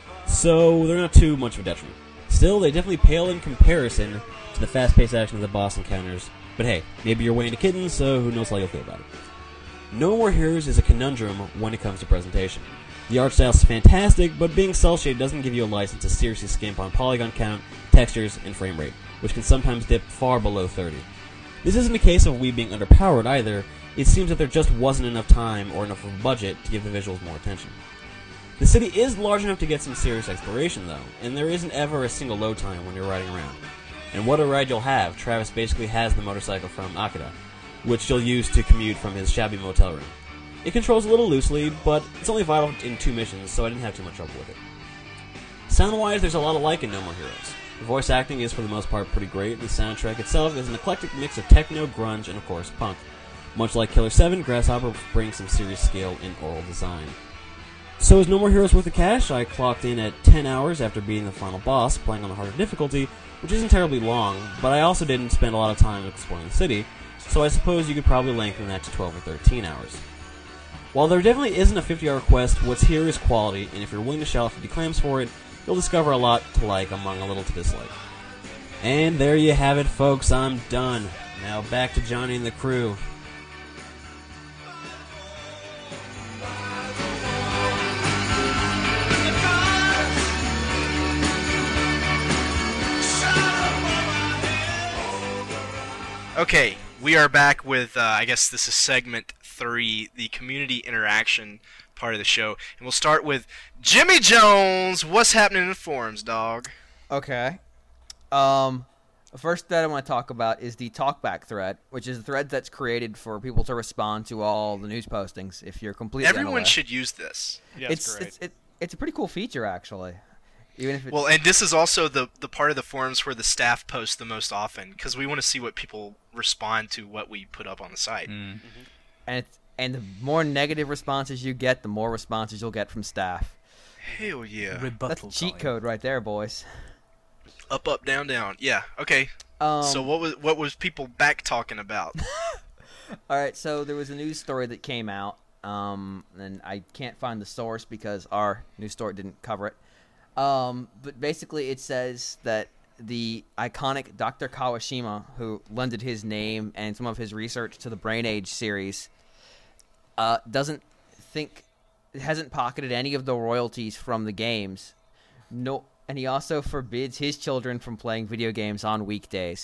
So, they're not too much of a detriment. Still, they definitely pale in comparison to the fast-paced action of the boss encounters, but hey, maybe you're way into kittens, so who knows how you'll feel about it. No More Heroes is a conundrum when it comes to presentation. The art style is fantastic, but being cel-shaded doesn't give you a license to seriously skimp on polygon count, textures, and frame rate, which can sometimes dip far below 30. This isn't a case of Wii being underpowered either. It seems that there just wasn't enough time or enough of a budget to give the visuals more attention. The city is large enough to get some serious exploration though, and there isn't ever a single load time when you're riding around. And what a ride you'll have. Travis basically has the motorcycle from Akira, which you'll use to commute from his shabby motel room. It controls a little loosely, but it's only vital in 2 missions, so I didn't have too much trouble with it. Sound-wise, there's a lot of like in No More Heroes. The voice acting is for the most part pretty great, and the soundtrack itself is an eclectic mix of techno, grunge, and of course punk. Much like Killer 7, Grasshopper brings some serious skill in oral design. So is No More Heroes worth the cash? I clocked in at 10 hours after beating the final boss, playing on the harder difficulty, which isn't terribly long, but I also didn't spend a lot of time exploring the city, so I suppose you could probably lengthen that to 12 or 13 hours. While there definitely isn't a 50-hour quest, what's here is quality, and if you're willing to shell out 50 clams for it, you'll discover a lot to like among a little to dislike. And there you have it, folks. I'm done. Now back to Johnny and the crew. Okay, we are back with, I guess this is segment 3, the community interaction part of the show. And we'll start with Jimmy Jones. What's happening in the forums, dog? Okay. The first that I want to talk about is the talkback thread, which is a thread that's created for people to respond to all the news postings. If you're completely Everyone unaware. should use this. Yeah, it's great. It's a pretty cool feature, actually. Even if Well, and this is also the part of the forums where the staff posts the most often, because we want to see what people respond to what we put up on the site. and the more negative responses you get, the more responses you'll get from staff. Hell yeah. Rebuttal That's cheat time. code right there, boys. Up, up, down, down. Yeah, okay. So what was people back talking about? All right, so there was a news story that came out, and I can't find the source because our news story didn't cover it. But basically it says that the iconic Dr. Kawashima, who lended his name and some of his research to the Brain Age series, hasn't pocketed any of the royalties from the games. No, and he also forbids his children from playing video games on weekdays.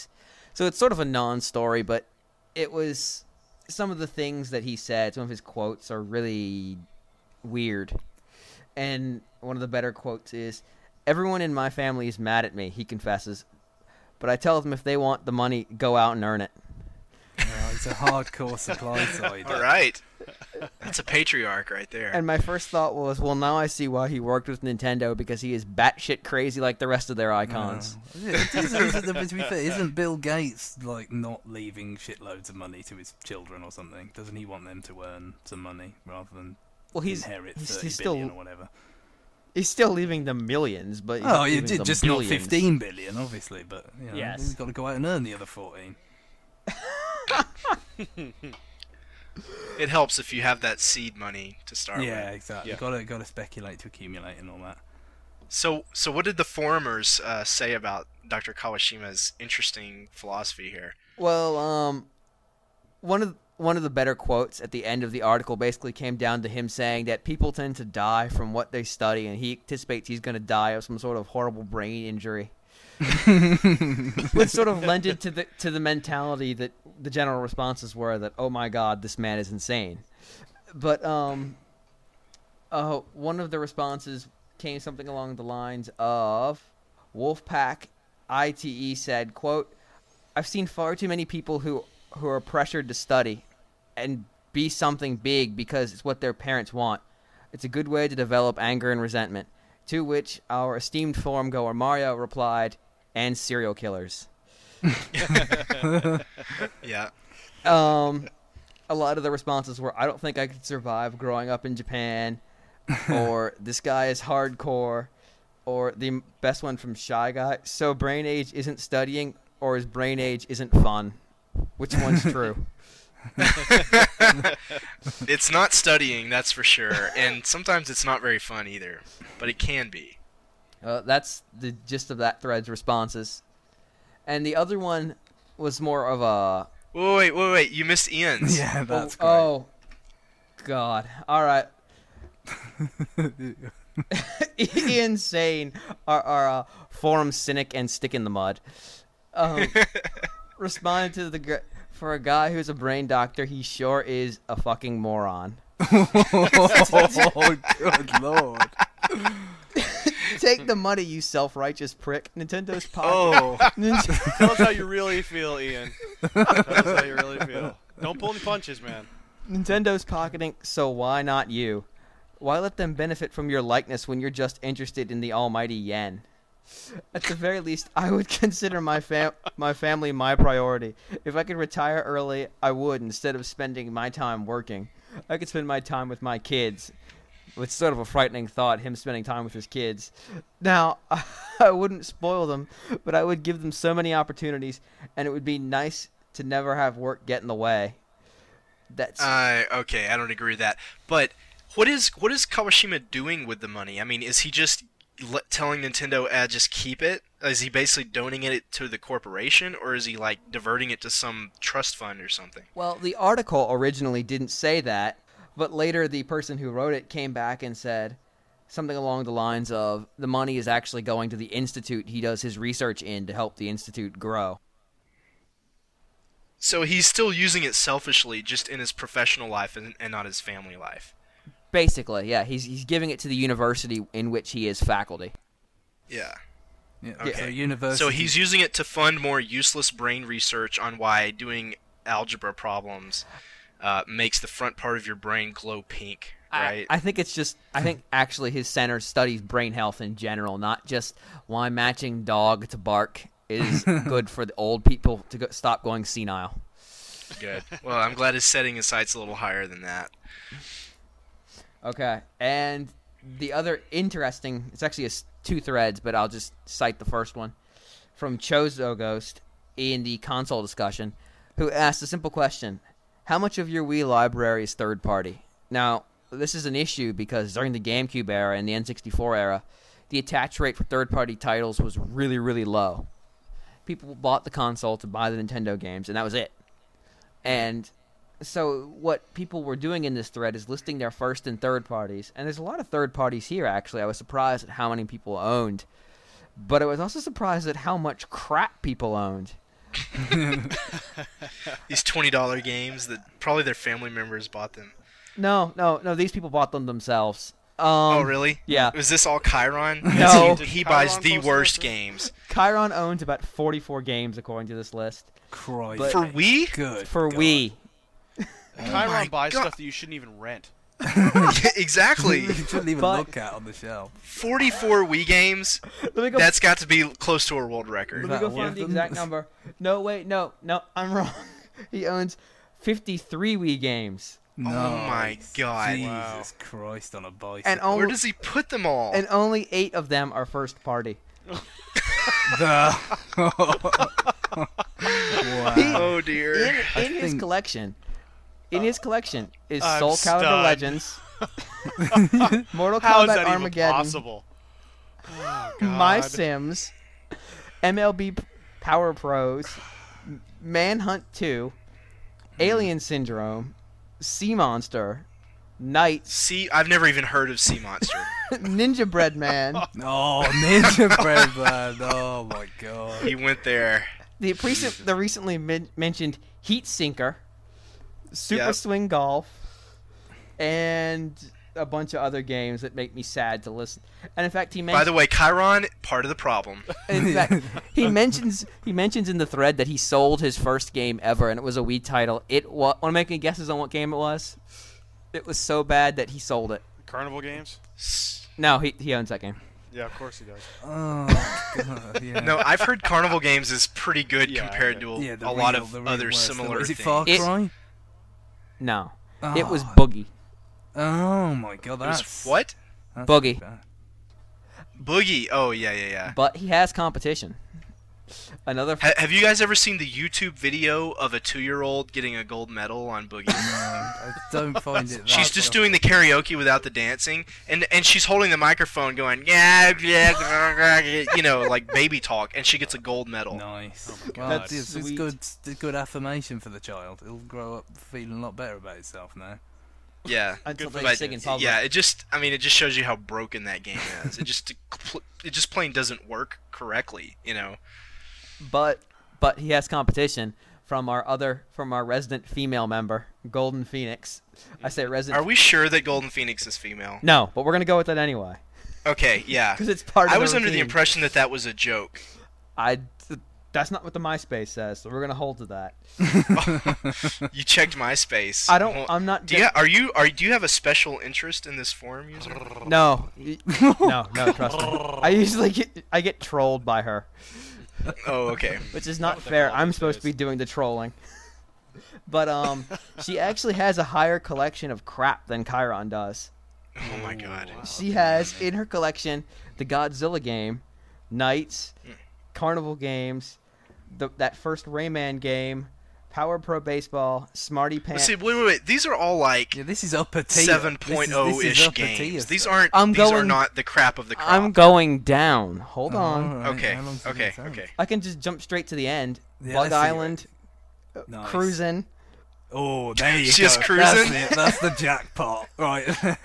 So it's sort of a non-story, but it was some of the things that he said, some of his quotes are really weird. And one of the better quotes is, "Everyone in my family is mad at me," he confesses, "but I tell them if they want the money, go out and earn it." It's a hardcore supply side. All right. That's a patriarch right there. And my first thought was, well, now I see why he worked with Nintendo, because he is batshit crazy like the rest of their icons. To be fair, isn't Bill Gates like not leaving shitloads of money to his children or something? Doesn't he want them to earn some money rather than inherit 30 billion or whatever? He's still leaving them millions, but just not 15 billion, obviously. But yes, he's got to go out and earn the other 14. It helps if you have that seed money to start with. Yeah, exactly. Yeah. Got to speculate to accumulate and all that. So what did the forumers say about Dr. Kawashima's interesting philosophy here? Well, one of the better quotes at the end of the article basically came down to him saying that people tend to die from what they study, and he anticipates he's going to die of some sort of horrible brain injury. Which sort of lended to the mentality that the general responses were that, oh my god, this man is insane. But one of the responses came something along the lines of, Wolfpack ITE said, quote, "I've seen far too many people who are pressured to study and be something big because it's what their parents want. It's a good way to develop anger and resentment." To which our esteemed forum goer Mario replied, "And serial killers." Yeah. A lot of the responses were, "I don't think I could survive growing up in Japan," or "This guy is hardcore," or the best one from Shy Guy, "So brain age isn't studying, or his brain age isn't fun." Which one's true? It's not studying, that's for sure, and sometimes it's not very fun either, but it can be. That's the gist of that thread's responses. And the other one was more of a... Wait, you missed Ian's. Yeah, that's great. Oh, God. All right. Ian Sane, our forum cynic and stick in the mud, responded to for a guy who's a brain doctor, he sure is a fucking moron. Oh, good lord. Take the money, you self-righteous prick. Nintendo's pocket. Oh. Tell us how you really feel, Ian. Tell us how you really feel. Don't pull any punches, man. Nintendo's pocketing, so why not you? Why let them benefit from your likeness when you're just interested in the almighty yen? At the very least, I would consider my family my priority. If I could retire early, I would, instead of spending my time working. I could spend my time with my kids. It's sort of a frightening thought, him spending time with his kids. Now, I wouldn't spoil them, but I would give them so many opportunities, and it would be nice to never have work get in the way. That's okay, I don't agree with that. But what is Kawashima doing with the money? I mean, is he just telling Nintendo, just keep it? Is he basically donating it to the corporation, or is he like diverting it to some trust fund or something? Well, the article originally didn't say that, but later the person who wrote it came back and said something along the lines of, the money is actually going to the institute he does his research in to help the institute grow. So he's still using it selfishly, just in his professional life and not his family life. Basically, yeah. He's giving it to the university in which he is faculty. Yeah. Yeah, Okay. so university. So he's using it to fund more useless brain research on why doing algebra problems makes the front part of your brain glow pink, right? I think it's just... I think actually his center studies brain health in general, not just why matching dog to bark is good for the old people to stop going senile. Good. Well, I'm glad his setting his sights a little higher than that. Okay, and the other interesting... It's actually two threads, but I'll just cite the first one. From Chozo Ghost in the console discussion, who asked a simple question. How much of your Wii library is third-party? Now, this is an issue because during the GameCube era and the N64 era, the attach rate for third-party titles was really, really low. People bought the console to buy the Nintendo games, and that was it. And so what people were doing in this thread is listing their first and third parties. And there's a lot of third parties here, actually. I was surprised at how many people owned. But I was also surprised at how much crap people owned. These $20 games that probably their family members bought them. No. These people bought them themselves. Oh, really? Yeah. Was this all Chiron? No. He Did buys Chiron the post worst this? games. Chiron owns about 44 games according to this list. Christ. But- For Wii? Good. For God. Wii. Chiron buys God. stuff that you shouldn't even rent. Exactly. You shouldn't even But- look at on the shelf. 44 Wii games? Let me go. That's got to be close to a world record. Let me go Is that find the one of exact them? number. No, wait, no, I'm wrong. He owns 53 Wii games, Oh my Nice. God. Jesus Wow. Christ on a bicycle. and Where only does he put them all? and only 8 of them are first party. The- wow. Oh dear. In his think- collection, is I'm Soul Calibur stunned. Legends, Mortal How is Kombat that even Armageddon, possible? Oh, My God. Sims, MLB Power Pros, Manhunt 2, Alien Syndrome, Sea Monster, Knights, See, I've never even heard of Sea Monster. Ninja Bread Man, Oh, Ninja Bread Man. Oh my God. He went there. the recently mentioned Heat Sinker, Super Yep. Swing Golf, and a bunch of other games that make me sad to listen. And in fact, he By mentioned. the way, Chiron, part of the problem. In fact, he mentions in the thread that he sold his first game ever, and it was a Wii title. Want to make any guesses on what game it was? It was so bad that he sold it. Carnival games? No, he owns that game. Yeah, of course he does. Oh God. Yeah. No, I've heard Carnival Games is pretty good Yeah, compared yeah. to Yeah, the a lot real- of the real other worst. similar Is it things. Far It- Cry? No, it was Oh. Boogie. Oh my God. It was That's what? that's Boogie. bad. Boogie. Oh, yeah. But he has competition. Another. Have you guys ever seen the YouTube video of a 2-year-old getting a gold medal on Boogie? No, I don't find it. She's that just tough. doing the karaoke without the dancing, and she's holding the microphone going, you know, like baby talk, and she gets a gold medal. Nice. Oh my Well, God. That's it's sweet. good. It's good affirmation for the child. It'll grow up feeling a lot better about itself now. Yeah. Until Good they for But sing in public. yeah, it just shows you how broken that game is. It just plain doesn't work correctly, you know. But he has competition from our resident female member, Golden Phoenix. I say resident. Are we sure that Golden Phoenix is female? No, but we're gonna go with that anyway Okay, yeah. because it's part of I the was under the routine. impression that was a joke. That's not what the MySpace says, so we're gonna hold to that. You checked MySpace. I don't. Well, I'm not. do you have a special interest in this forum user? No, no, trust me. I usually get trolled by her, Oh, okay. which is Not not what they fair. call I'm these supposed to be days. doing the trolling. But she actually has a higher collection of crap than Chiron does. Oh my god. She has in her collection the Godzilla game, Knights, Carnival games, that first Rayman game, Power Pro Baseball, Smarty But Pants. see, wait. These are all like Yeah, this is upper tier. 7.0-ish upper tier games. These stuff. aren't. I'm these are going- not the crap of the crop. I'm going down. Hold Oh, on. alright, Okay. how long's it Okay. gonna take? Okay. I can just jump straight to the end. Yeah, Bug let's see Island, Nice. Cruising. Oh, there you She go. has cruising? That's it. That's the jackpot. Right.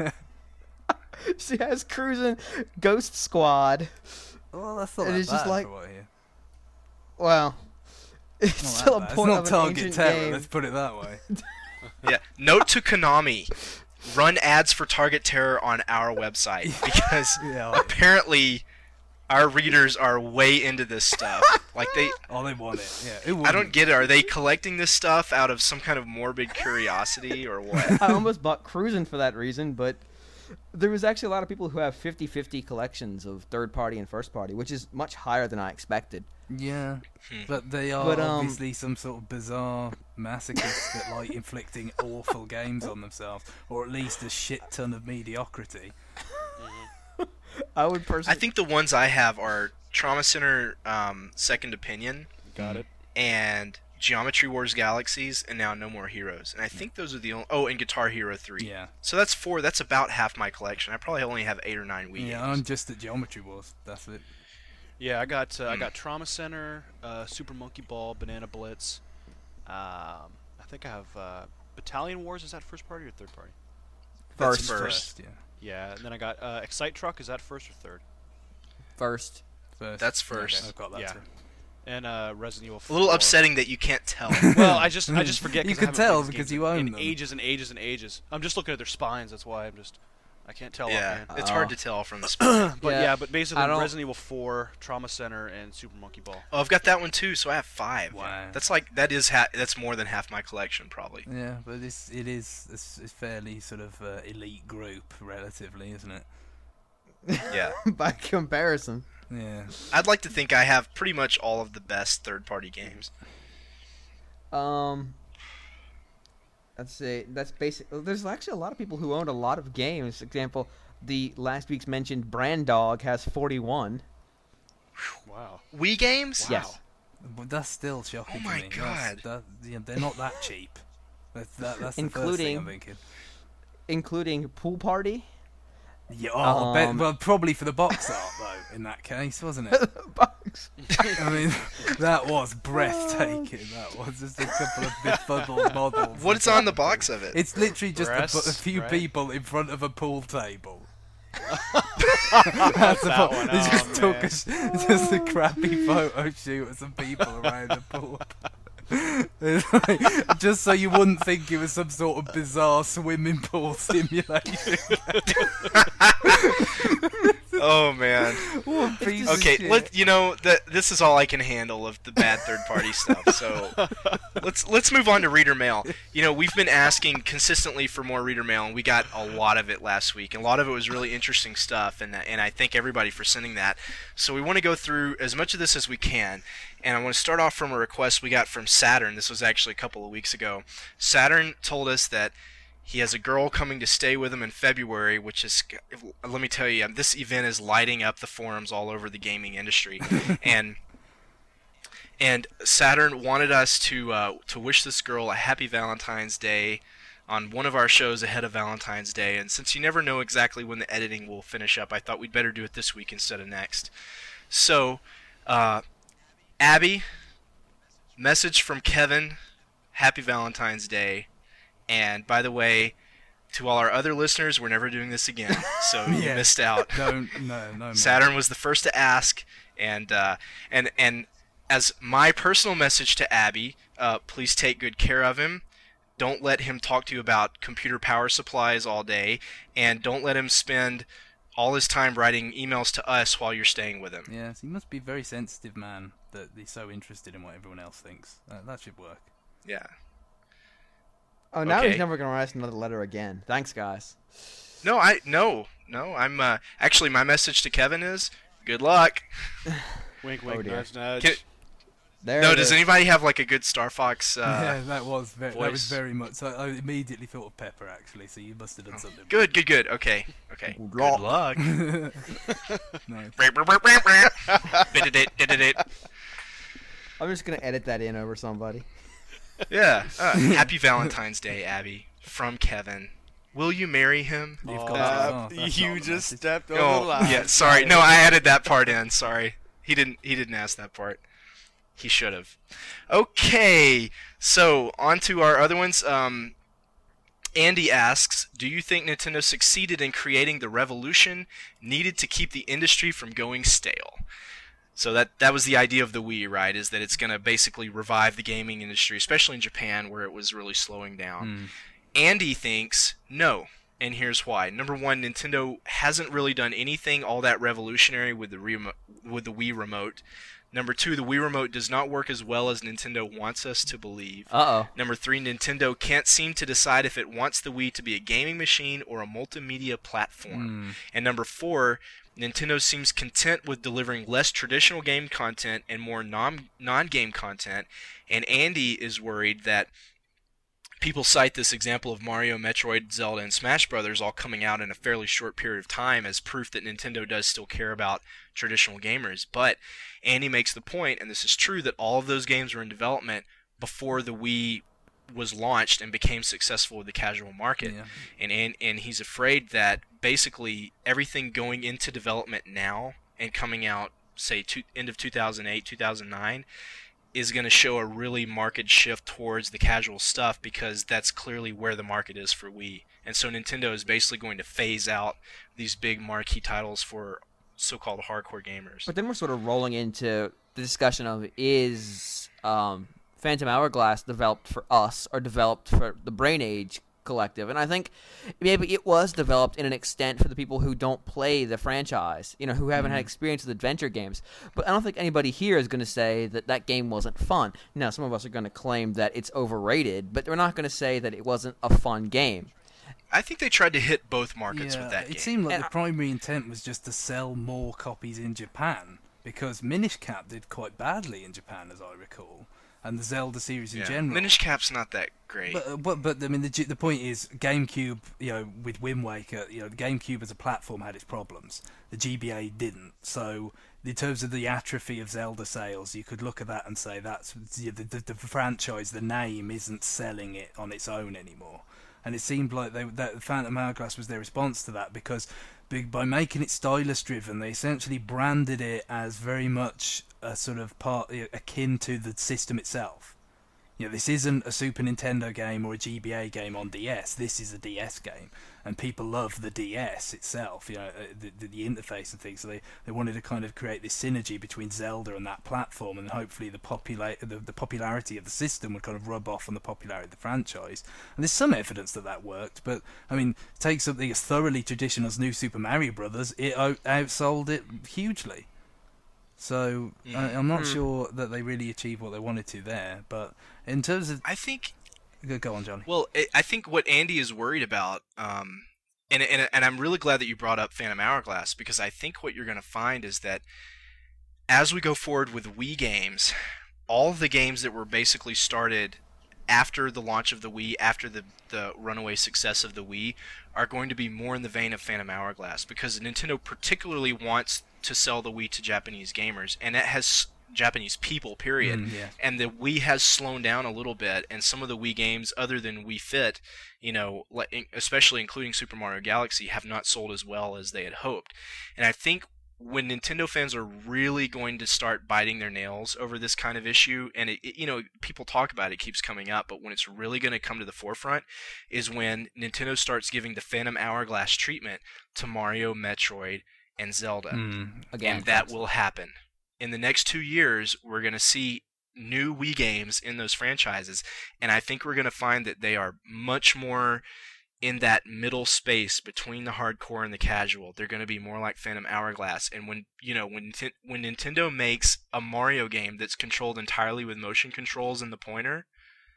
She has Cruising, Ghost Squad. Well, that's not It that is just bad like- for what I hear. Well, it's Not still a that bad. point It's not of an target ancient terror. game. Let's put it that way. Yeah. Note to Konami: run ads for Target Terror on our website because Yeah. apparently our readers are way into this stuff. Like they Oh, they want it. Yeah. Who I don't wouldn't? get it. Are they collecting this stuff out of some kind of morbid curiosity or what? I almost bought Cruising for that reason, but there was actually a lot of people who have 50-50 collections of third party and first party, which is much higher than I expected. Yeah. Hmm. But they are But, obviously some sort of bizarre masochists that like inflicting awful games on themselves, or at least a shit ton of mediocrity. I would I personally. think the ones I have are Trauma Center Second Opinion Got it. and Geometry Wars Galaxies and now No More Heroes. And I think those are the only... Oh, and Guitar Hero 3. Yeah. So that's 4. That's about half my collection. I probably only have 8 or 9 Wii Yeah, games. I'm just at Geometry Wars. That's it. Yeah, I got Trauma Center, Super Monkey Ball, Banana Blitz. I think I have Battalion Wars. Is that first party or third party? That's First. first. Yeah. Yeah, and then I got Excite Truck. Is that first or third? First. First. That's first. I've got that Yeah. too. and Resident Evil 4. A little upsetting that you can't tell. Well, I just forget. You 'cause I can haven't tell played these because games you own in them. ages and ages and ages. I'm just looking at their spines. That's why I can't tell Yeah, offhand. it's hard to tell from the spine. But Yeah, but basically I don't- Resident Evil 4, Trauma Center, and Super Monkey Ball. Oh, I've got that one too, so I have 5. Wow. That's more than half my collection probably. Yeah, but it's fairly sort of elite group relatively, isn't it? Yeah. By comparison. Yeah. I'd like to think I have pretty much all of the best third-party games. Let's see. That's basic. There's actually a lot of people who own a lot of games. For example, the last week's mentioned Brand Dog has 41. Wow. Wii games? Yes. But that's still shocking Oh my to me. God. They're not that cheap. That's the first thing Including- I'm thinking. Including Pool Party. Yeah, I bet, well, probably for the box art though. In that case, wasn't it? Bugs. I mean, that was breathtaking. That was just a couple of befuddled models. What's on the box of it? It's literally just a Breasts, few right? people in front of a pool table. That's that one. They just Oh, took man. just a crappy photo shoot of some people around the pool. It's like, just so you wouldn't think it was some sort of bizarre swimming pool simulation. Oh man. What a piece of Okay, shit. this is all I can handle of the bad third-party stuff. So let's move on to reader mail. We've been asking consistently for more reader mail, and we got a lot of it last week. And a lot of it was really interesting stuff, and I thank everybody for sending that. So we want to go through as much of this as we can. And I want to start off from a request we got from Saturn. This was actually a couple of weeks ago. Saturn told us that he has a girl coming to stay with him in February, which is, let me tell you, this event is lighting up the forums all over the gaming industry. and Saturn wanted us to wish this girl a happy Valentine's Day on one of our shows ahead of Valentine's Day. And since you never know exactly when the editing will finish up, I thought we'd better do it this week instead of next. So, Abby, message from Kevin, happy Valentine's Day. And by the way, to all our other listeners, we're never doing this again, so you Yeah. missed out. No, man. Saturn was the first to ask, and as my personal message to Abby, please take good care of him. Don't let him talk to you about computer power supplies all day, and don't let him spend all his time writing emails to us while you're staying with him. Yes, he must be a very sensitive man that he's so interested in what everyone else thinks. That should work. Yeah. Oh, now Okay. he's never going to write us another letter again. Thanks, guys. No. I'm actually my message to Kevin is good luck. Wink, Oh, wink, dear. nudge, nudge. Can- There No, it does is. anybody have like a good Star Fox? Yeah, that was voice. very much. So I immediately thought of Pepper actually. So you must have done something. Good. Okay. Good Good luck. luck. Nice. I'm just going to edit that in over somebody. Yeah. Happy Valentine's Day, Abby. From Kevin. Will you marry him? You've Oh, got to- that's you not the just message. stepped over Oh, the line. yeah. Sorry. No, I added that part in. Sorry. He didn't ask that part. He should have. Okay. So on to our other ones. Andy asks, do you think Nintendo succeeded in creating the revolution needed to keep the industry from going stale? So that was the idea of the Wii, right? Is that it's going to basically revive the gaming industry, especially in Japan where it was really slowing down. Andy thinks no, and here's why. Number one, Nintendo hasn't really done anything all that revolutionary with the Wii Remote. Number two, the Wii Remote does not work as well as Nintendo wants us to believe. Uh-oh. Number three, Nintendo can't seem to decide if it wants the Wii to be a gaming machine or a multimedia platform. And number four, Nintendo seems content with delivering less traditional game content and more non-game content. And Andy is worried that people cite this example of Mario, Metroid, Zelda, and Smash Brothers all coming out in a fairly short period of time as proof that Nintendo does still care about traditional gamers. But Andy makes the point, and this is true, that all of those games were in development before the Wii was launched and became successful with the casual market. Yeah. And he's afraid that basically everything going into development now and coming out, say, end of 2008, 2009, is going to show a really marked shift towards the casual stuff because that's clearly where the market is for Wii. And so Nintendo is basically going to phase out these big marquee titles for so-called hardcore gamers. But then we're sort of rolling into the discussion of is Phantom Hourglass developed for us or developed for the Brain Age collective? And I think maybe it was developed in an extent for the people who don't play the franchise, who haven't had experience with adventure games. But I don't think anybody here is going to say that that game wasn't fun. Now, some of us are going to claim that it's overrated, but we're not going to say that it wasn't a fun game. I think they tried to hit both markets with that game. It seemed like the primary intent was just to sell more copies in Japan, because Minish Cap did quite badly in Japan, as I recall, and the Zelda series in general. Minish Cap's not that great. But I mean, the point is, GameCube, with Wind Waker, the GameCube as a platform had its problems. The GBA didn't. So, in terms of the atrophy of Zelda sales, you could look at that and say that's the franchise, the name, isn't selling it on its own anymore. And it seemed like that Phantom Hourglass was their response to that, because by making it stylus-driven, they essentially branded it as very much a sort of part akin to the system itself. This isn't a Super Nintendo game or a GBA game on DS. This is a DS game, and people love the DS itself. The interface and things. So they wanted to kind of create this synergy between Zelda and that platform, and hopefully the popularity of the system would kind of rub off on the popularity of the franchise. And there's some evidence that worked. But I mean, take something as thoroughly traditional as New Super Mario Brothers, it outsold it hugely. So I'm not sure that they really achieved what they wanted to there. But in terms of, I think, go on, Johnny. Well, I think what Andy is worried about, and I'm really glad that you brought up Phantom Hourglass, because I think what you're going to find is that as we go forward with Wii games, all of the games that were basically started after the launch of the Wii, after the runaway success of the Wii, are going to be more in the vein of Phantom Hourglass, because Nintendo particularly wants to sell the Wii to Japanese gamers, and it has Japanese people, period. And the Wii has slowed down a little bit, and some of the Wii games, other than Wii Fit, especially including Super Mario Galaxy, have not sold as well as they had hoped. And I think when Nintendo fans are really going to start biting their nails over this kind of issue, and people talk about it, keeps coming up, but when it's really going to come to the forefront is when Nintendo starts giving the Phantom Hourglass treatment to Mario, Metroid, and Zelda. Again, and that will happen. In the next 2 years, we're going to see new Wii games in those franchises, and I think we're going to find that they are much more in that middle space between the hardcore and the casual. They're going to be more like Phantom Hourglass. And when Nintendo makes a Mario game that's controlled entirely with motion controls and the pointer,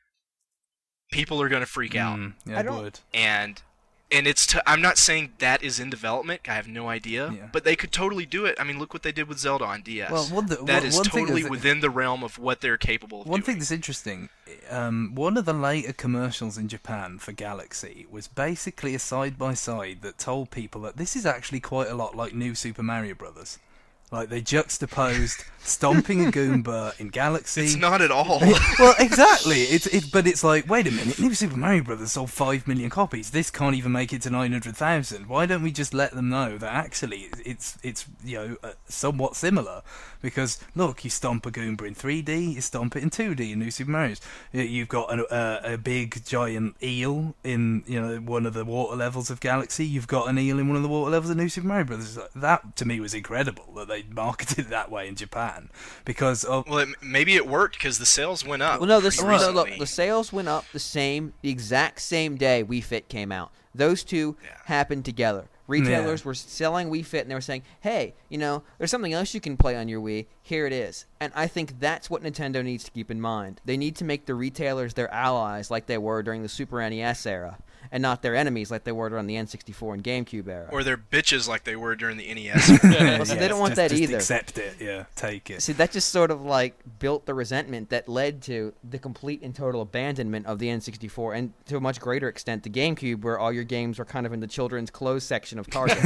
people are going to freak out. Yeah, I would. And I'm not saying that is in development. I have no idea, but they could totally do it. I mean, look what they did with Zelda on DS. Well, that is totally within the realm of what they're capable of doing. One thing that's interesting, one of the later commercials in Japan for Galaxy was basically a side-by-side that told people that this is actually quite a lot like New Super Mario Brothers. Like, they juxtaposed stomping a Goomba in Galaxy. It's not at all. Well, exactly. But it's like, wait a minute, New Super Mario Brothers sold 5 million copies. This can't even make it to 900,000. Why don't we just let them know that actually it's somewhat similar? Because, look, you stomp a Goomba in 3D, you stomp it in 2D in New Super Mario's. You've got a big, giant eel in one of the water levels of Galaxy. You've got an eel in one of the water levels of New Super Mario Brothers. That, to me, was incredible that they marketed it that way in Japan. Because maybe it worked because the sales went up. Well, no, the sales went up the exact same day Wii Fit came out. Those two happened together. Retailers were selling Wii Fit, and they were saying, hey, there's something else you can play on your Wii. Here it is. And I think that's what Nintendo needs to keep in mind. They need to make the retailers their allies like they were during the Super NES era, and not their enemies like they were during the N64 and GameCube era. Or their bitches like they were during the NES. Well, so they don't want that either. Accept it, take it. See, that just sort of built the resentment that led to the complete and total abandonment of the N64, and to a much greater extent the GameCube, where all your games were kind of in the children's clothes section of Target.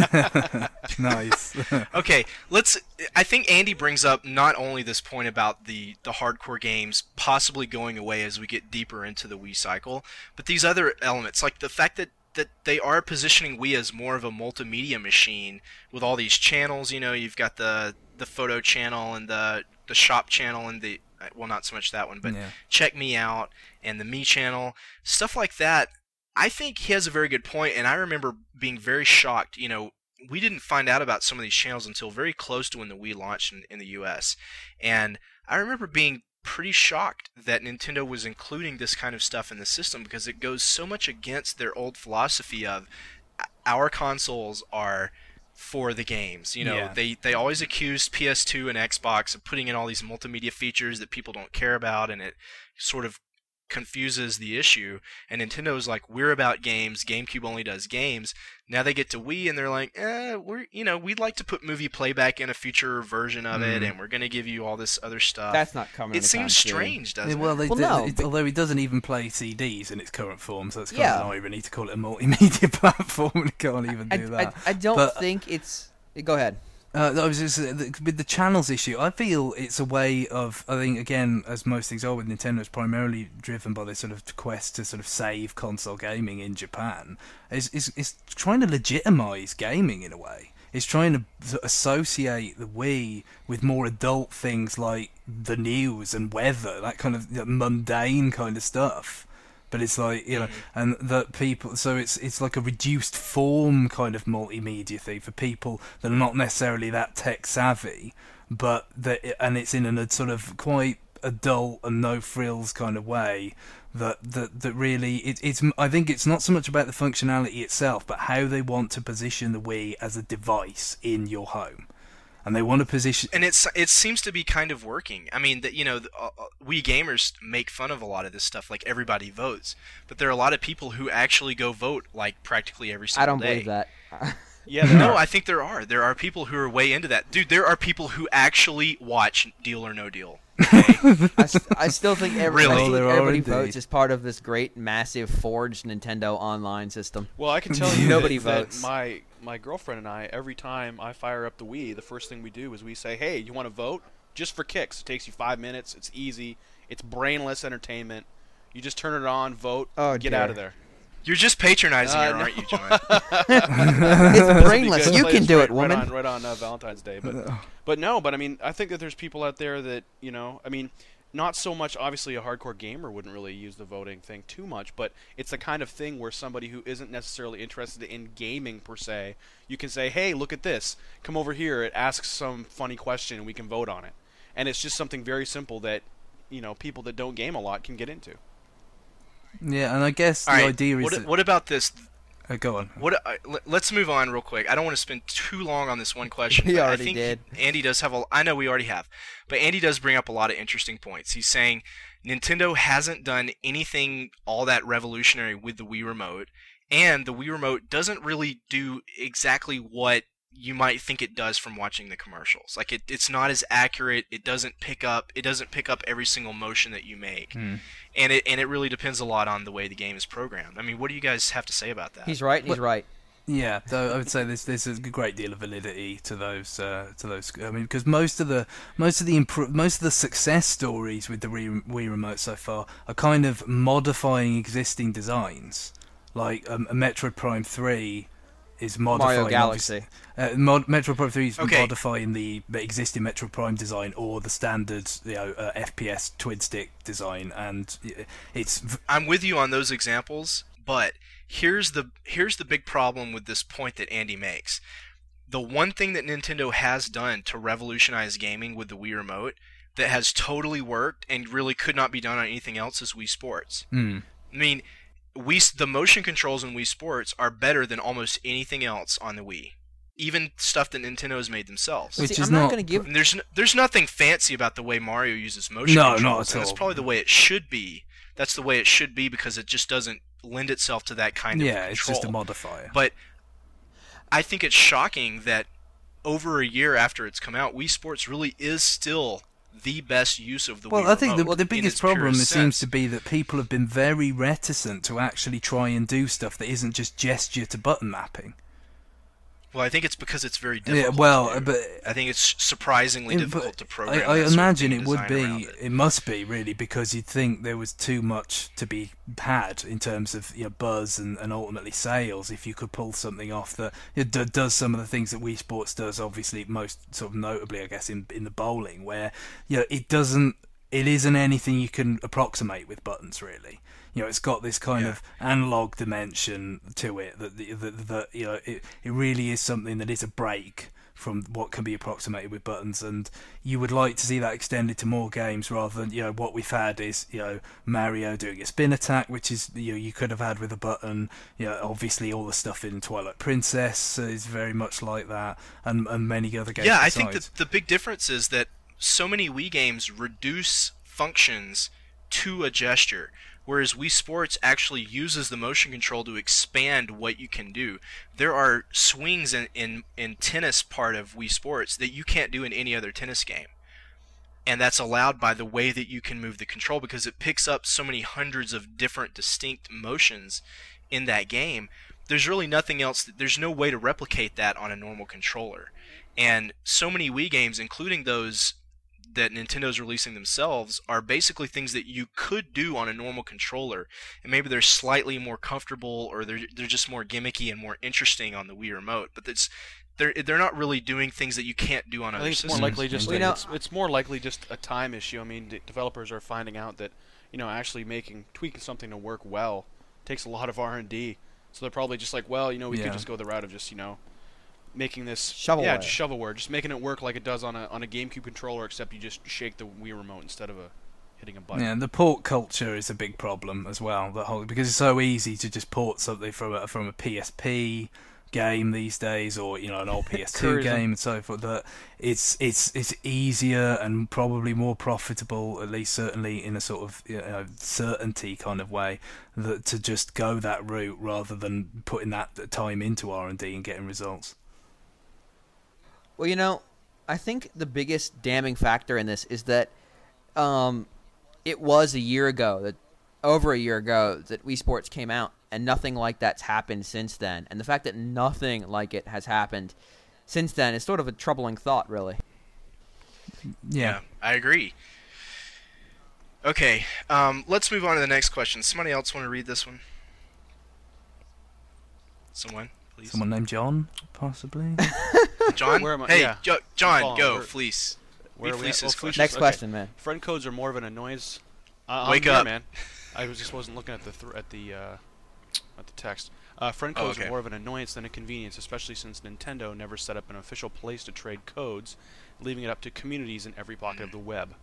Nice. Okay, I think Andy brings up not only this point about the hardcore games possibly going away as we get deeper into the Wii cycle, but these other elements, like the fact that they are positioning Wii as more of a multimedia machine with all these channels. You've got the photo channel and the shop channel and not so much that one, but Check Me Out and the Me channel, stuff like that. I think he has a very good point, and I remember being very shocked, we didn't find out about some of these channels until very close to when the Wii launched in the US. And I remember being pretty shocked that Nintendo was including this kind of stuff in the system, because it goes so much against their old philosophy of our consoles are for the games. You know, Yeah. they always accused PS2 and Xbox of putting in all these multimedia features that people don't care about, and it sort of confuses the issue. And Nintendo's like, we're about games. GameCube only does games. Now they get to Wii and they're like, we'd like to put movie playback in a future version of it, and we're going to give you all this other stuff. That's not coming. It seems strange, doesn't Well, it? although it doesn't even play CDs in its current form, so it's kind Yeah. of an irony to call it a multimedia platform, and it can't even do that. I don't But- think it's. Go ahead. I was just, with the channels issue, I feel it's a way of, I think, again, as most things are with Nintendo, it's primarily driven by this sort of quest to sort of save console gaming in Japan. It's trying to legitimize gaming in a way. It's trying to sort of associate the Wii with more adult things like the news and weather, that kind of mundane kind of stuff. But it's like, you know, and that people, so it's like a reduced form kind of multimedia thing for people that are not necessarily that tech savvy, but and it's in a sort of quite adult and no frills kind of way that really it's I think it's not so much about the functionality itself, but how they want to position the Wii as a device in your home. And they want to position, and it seems to be kind of working. I mean, we gamers make fun of a lot of this stuff, like everybody votes, but there are a lot of people who actually go vote like practically every single day. I don't believe that. Yeah, there No, are. I think there are. There are people who are way into that. Dude, there are people who actually watch Deal or No Deal. Okay? I still think Really? Oh, there are everybody indeed. votes as part of this great, massive, forged Nintendo online system. Well, I can tell you Nobody that votes. my girlfriend and I, every time I fire up the Wii, the first thing we do is we say, hey, you want to vote? Just for kicks. It takes you 5 minutes. It's easy. It's brainless entertainment. You just turn it on, vote, Oh, get dear. out of there. You're just patronizing her, No. aren't you, John? It's brainless. Because You play can this do right- it, woman. Right on Valentine's Day. But no, I mean, I think that there's people out there that, I mean, not so much, obviously, a hardcore gamer wouldn't really use the voting thing too much, but it's the kind of thing where somebody who isn't necessarily interested in gaming per se, you can say, hey, look at this. Come over here. It asks some funny question, and we can vote on it. And it's just something very simple that, people that don't game a lot can get into. yeah, and I guess All the right, idea is what about this? go on. Let's move on real quick. I don't want to spend too long on this one question. We but already I think did. Andy does have I know we already have, but Andy does bring up a lot of interesting points. He's saying Nintendo hasn't done anything all that revolutionary with the Wii Remote, and the Wii Remote doesn't really do exactly what you might think it does from watching the commercials. Like it's not as accurate. It doesn't pick up every single motion that you make, and it really depends a lot on the way the game is programmed. I mean, what do you guys have to say about that? He's right. He's right. Yeah, though I would say there's a great deal of validity to those. I mean, because most of the success stories with the Wii Remote so far are kind of modifying existing designs, like a Metroid Prime 3 is modifying Mario Galaxy. Metroid Prime 3 is Okay. modifying the existing Metroid Prime design or the standard FPS twin stick design, and it's I'm with you on those examples, but here's the big problem with this point that Andy makes. The one thing that Nintendo has done to revolutionize gaming with the Wii Remote that has totally worked and really could not be done on anything else is Wii Sports. I mean, the motion controls in Wii Sports are better than almost anything else on the Wii. Even stuff that Nintendo has made themselves. Which See, is I'm not not- going to give. And there's nothing fancy about the way Mario uses motion No, controls. not at and it's all. probably the way it should be. That's the way it should be because it just doesn't lend itself to that kind of yeah, it's just a control. modifier. But I think it's shocking that over a year after it's come out, Wii Sports really is still the best use of the Well, Wii I think Remote the in biggest its problem purest it seems sense. to be that people have been very reticent to actually try and do stuff that isn't just gesture to button mapping. Well, I think it's because it's very Yeah, difficult. well, to do. but I think it's surprisingly difficult to program. I that sort of imagine thing it and would design around be. it. It must be really because you'd think there was too much to be had in terms of buzz and ultimately sales if you could pull something off that does some of the things that Wii Sports does. Obviously, most sort of notably, I guess, in the bowling where it doesn't. it isn't anything you can approximate with buttons, really. It's got this kind of analog dimension to it that it really is something that is a break from what can be approximated with buttons, and you would like to see that extended to more games rather than what we've had is Mario doing a spin attack, which is you could have had with a button. Obviously all the stuff in Twilight Princess is very much like that, and many other games. I think that the big difference is that so many Wii games reduce functions to a gesture, whereas Wii Sports actually uses the motion control to expand what you can do. There are swings in tennis part of Wii Sports that you can't do in any other tennis game. And that's allowed by the way that you can move the control, because it picks up so many hundreds of different distinct motions in that game. There's really nothing else. There's no way to replicate that on a normal controller. And so many Wii games, including those that Nintendo's releasing themselves, are basically things that you could do on a normal controller, and maybe they're slightly more comfortable, or they're just more gimmicky and more interesting on the Wii Remote. But they're not really doing things that you can't do on other systems. It's more likely just a time issue. I mean, developers are finding out that actually tweaking something to work well takes a lot of R&D. So they're probably just like, we could just go the route of just making this shovelware. Just shovelware, just making it work like it does on a GameCube controller, except you just shake the Wii Remote instead of hitting a button. Yeah, and the port culture is a big problem as well. Because it's so easy to just port something from a PSP game these days, or an old PS2 game and so forth. That it's easier and probably more profitable, at least certainly in a sort of certainty kind of way, to just go that route rather than putting that time into R&D and getting results. Well, I think the biggest damning factor in this is that it was over a year ago, that Wii Sports came out, and nothing like that's happened since then. And the fact that nothing like it has happened since then is sort of a troubling thought, really. Yeah, I agree. Okay, let's move on to the next question. Somebody else want to read this one? Someone, please. Someone named John, possibly? John? Where am I? Hey, Yeah. John, go, Fleece. Where are we at? Fleece's question. Next question, man. Friend codes are more of an annoyance. Wake up, man. I just wasn't looking at the text. Friend codes are more of an annoyance than a convenience, especially since Nintendo never set up an official place to trade codes, leaving it up to communities in every pocket of the web.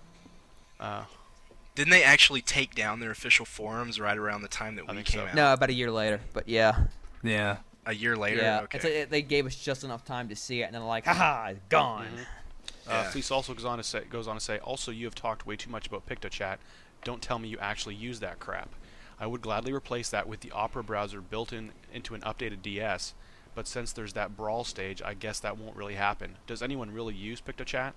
Didn't they actually take down their official forums right around the time that we came out? No, about a year later, but yeah. Yeah. A year later? Yeah, Okay. they gave us just enough time to see it, and then they're like, haha, it's gone. Mm-hmm. Fleece also goes on to say, also, you have talked way too much about PictoChat. Don't tell me you actually use that crap. I would gladly replace that with the Opera browser built into an updated DS, but since there's that brawl stage, I guess that won't really happen. Does anyone really use PictoChat?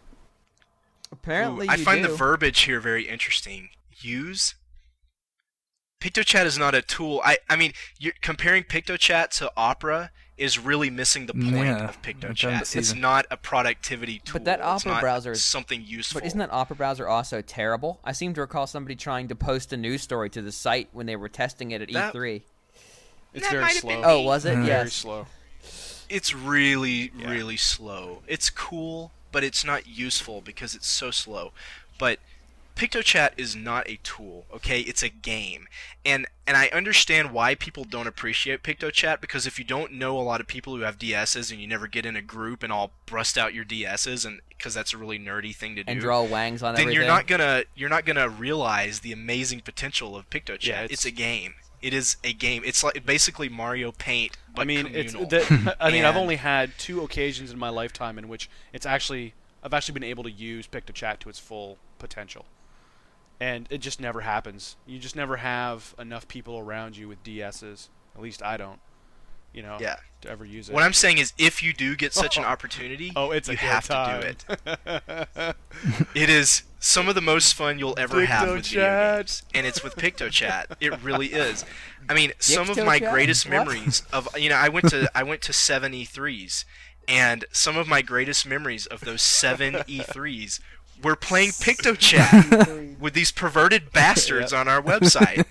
Apparently, I find the verbiage here very interesting. Use? PictoChat is not a tool. I mean, you're comparing PictoChat to Opera is really missing the point of PictoChat. It's not a productivity tool. But that Opera browser is something useful. But isn't that Opera browser also terrible? I seem to recall somebody trying to post a news story to the site when they were testing it at E3. It's very slow. Oh, was it? Very Yes. slow. It's really, really slow. It's cool, but it's not useful because it's so slow. But PictoChat is not a tool, okay? It's a game. And I understand why people don't appreciate PictoChat, because if you don't know a lot of people who have DSs and you never get in a group and all brust out your DSs, and because that's a really nerdy thing to do, and draw wangs on then everything, you're not gonna realize the amazing potential of PictoChat. Yeah, it's a game. It is a game. It's like basically Mario Paint, but communal. I've only had 2 occasions in my lifetime in which I've actually been able to use PictoChat to its full potential. And it just never happens. You just never have enough people around you with DSs. At least I don't. To ever use it. What I'm saying is, if you do get such an opportunity, you have to do it. It is some of the most fun you'll ever have with video games, and it's with PictoChat. It really is. I mean, some of my greatest memories of I went to 7 E3s, and some of my greatest memories of those 7 E3s were playing PictoChat with these perverted bastards on our website.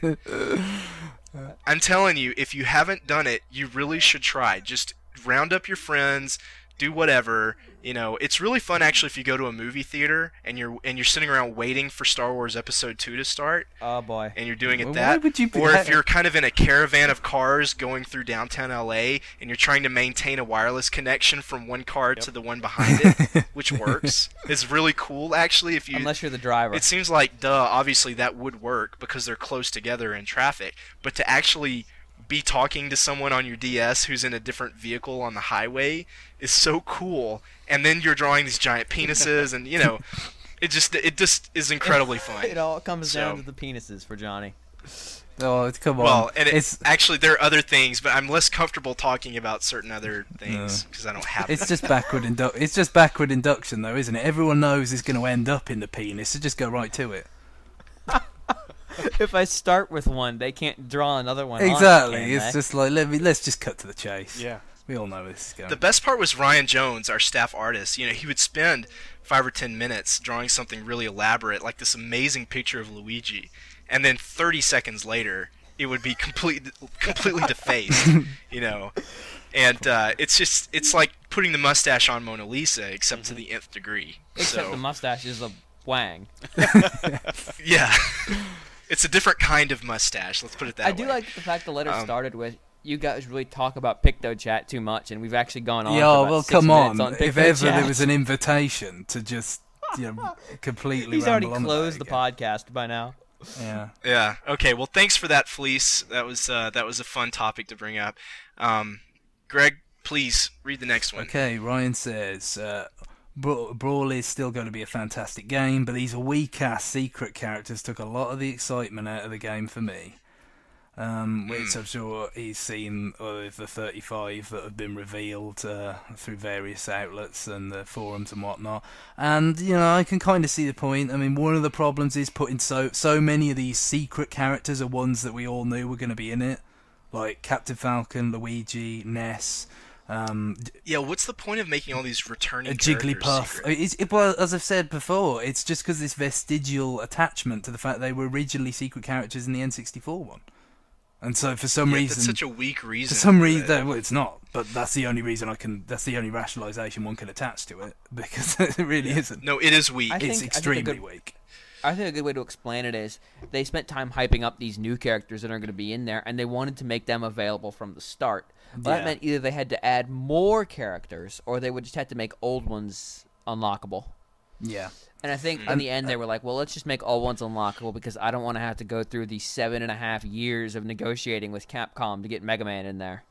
I'm telling you, if you haven't done it, you really should try. Just round up your friends, do whatever. It's really fun actually if you go to a movie theater and you're sitting around waiting for Star Wars Episode 2 to start. Oh boy. And you're doing it Well, that. why would you be or if that- you're kind of in a caravan of cars going through downtown LA and you're trying to maintain a wireless connection from one car to the one behind it, which works. It's really cool actually if you Unless you're the driver. It seems like obviously that would work because they're close together in traffic, but to actually be talking to someone on your DS who's in a different vehicle on the highway is so cool. And then you're drawing these giant penises, and it just is incredibly fun. It all comes down So- to the penises for Johnny. Oh, come on. Well, and it's actually there are other things, but I'm less comfortable talking about certain other things because I don't have it's them. just backward induction, though, isn't it? Everyone knows it's going to end up in the penis, so just go right to it. If I start with one, they can't draw another one. Exactly. On it, It's can just like let's just cut to the chase. Yeah. We all know where this is going. The best part was Ryan Jones, our staff artist. He would spend 5 or 10 minutes drawing something really elaborate, like this amazing picture of Luigi, and then 30 seconds later, it would be completely defaced. And it's like putting the mustache on Mona Lisa, except to the nth degree. Except So, the mustache is a wang. yeah, it's a different kind of mustache. Let's put it that way. I do like the fact the letter Um, started with, you guys really talk about PictoChat too much, and we've actually gone on. Yeah, for about well, 6 come minutes on. If PictoChat. ever there was an invitation to just completely He's already ramble on closed the about it podcast by now. again. Yeah. Okay. Well, thanks for that, Fleece. That was a fun topic to bring up. Greg, please read the next Yeah. one. Okay, Ryan says, Brawl is still going to be a fantastic game, but these weak-ass secret characters took a lot of the excitement out of the game for me. Which I'm sure he's seen of the 35 that have been revealed through various outlets and the forums and whatnot. And, I can kind of see the point. I mean, one of the problems is putting so many of these secret characters are ones that we all knew were going to be in it. Like Captain Falcon, Luigi, Ness. Yeah, what's the point of making all these returning A characters Jigglypuff. secret? Well, as I've said before, it's just because this vestigial attachment to the fact they were originally secret characters in the N64 one. And so for some Yeah, reason... that's such a weak reason. For some for reason, that. well, it's not. But that's the only reason that's the only rationalisation one can attach to it, because it really isn't. No, it is weak. I think- It's a extremely good- weak. I think a good way to explain it is they spent time hyping up these new characters that are going to be in there, and they wanted to make them available from the start. But Yeah. that meant either they had to add more characters, or they would just have to make old ones unlockable. Yeah. And I think in the end they were like, well, let's just make all ones unlockable because I don't want to have to go through these 7.5 years of negotiating with Capcom to get Mega Man in there.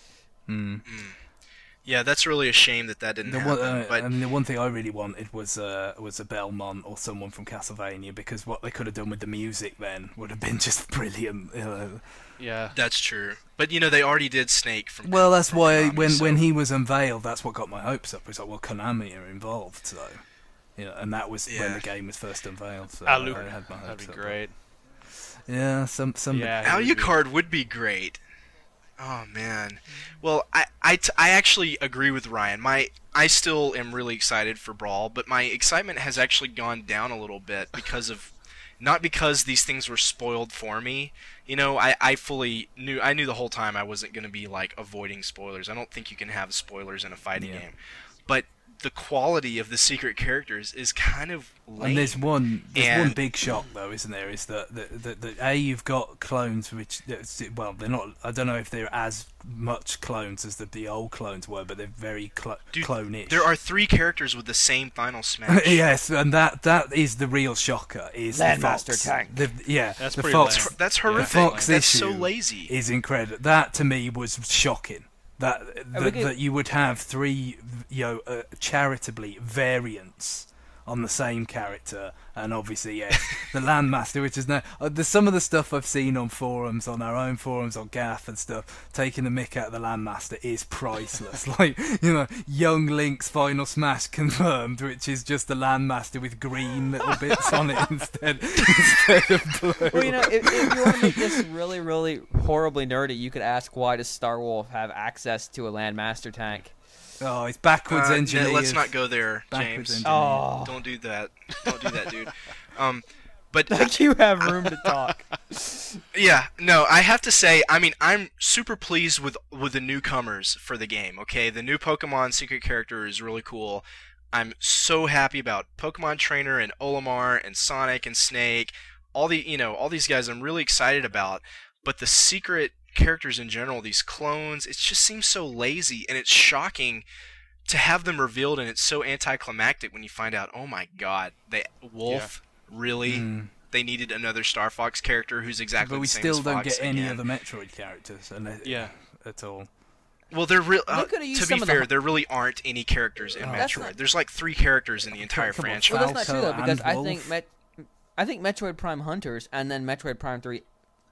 Yeah, that's really a shame that didn't happen. But I mean, the one thing I really wanted was a Belmont or someone from Castlevania, because what they could have done with the music then would have been just brilliant. Yeah. that's true. But they already did Snake from. Well, that's why Konami, when so- he was unveiled, that's what got my hopes up. It's like, well, Konami are involved, so and that was when Yeah. the game was first unveiled. So Alucard. I had my That'd hopes be up. great. Yeah, some Yeah. it would be- Alucard would be great. Oh man. Well, I actually agree with Ryan. I still am really excited for Brawl, but my excitement has actually gone down a little bit because of not because these things were spoiled for me. I fully knew the whole time I wasn't going to be like avoiding spoilers. I don't think you can have spoilers in a fighting Yeah. game. But the quality of the secret characters is kind of lame. And there's one And- big shock though, isn't there? Is that you've got clones which, well, they're not. I don't know if they're as much clones as the old clones were, but they're very Dude, clone-ish. There are 3 characters with the same final smash. Yes, and that is the real shocker. Is the Landmaster Fox. Tank. That's the pretty Fox. lame. That's The horrific. Fox That's so issue lazy. is incredible. That to me was shocking. That you would have 3 charitably variants on the same character, and obviously the Landmaster, which is now there's some of the stuff I've seen on forums, on our own forums, on Gaff and stuff, taking the mick out of the Landmaster is priceless. Like Young Link's final smash confirmed, which is just the Landmaster with green little bits on it instead of blue. Well, if you want to make this really, really horribly nerdy, you could ask, why does Star Wolf have access to a Landmaster tank? Oh, it's backwards engineered. Let's not go there, Backwards James. engineered. Oh. Don't do that. Don't do that, dude. But Like you have room to talk. yeah, no, I have to say, I mean, I'm super pleased with the newcomers for the game. Okay, the new Pokemon secret character is really cool. I'm so happy about Pokemon Trainer and Olimar and Sonic and Snake, all these guys I'm really excited about. But the secret characters in general, these clones, it just seems so lazy, and it's shocking to have them revealed, and it's so anticlimactic when you find out, oh my god, Wolf, really? They needed another Star Fox character who's exactly But we the same still as don't Fox get any again. other Metroid characters, at all. Well, there really, They coulda used to some be of the fair, hu- there really aren't any characters in That's Metroid. not- There's like 3 characters in the entire Come on, franchise. Well, that's not true though, Falco because and I think Wolf. I think Metroid Prime Hunters and then Metroid Prime 3,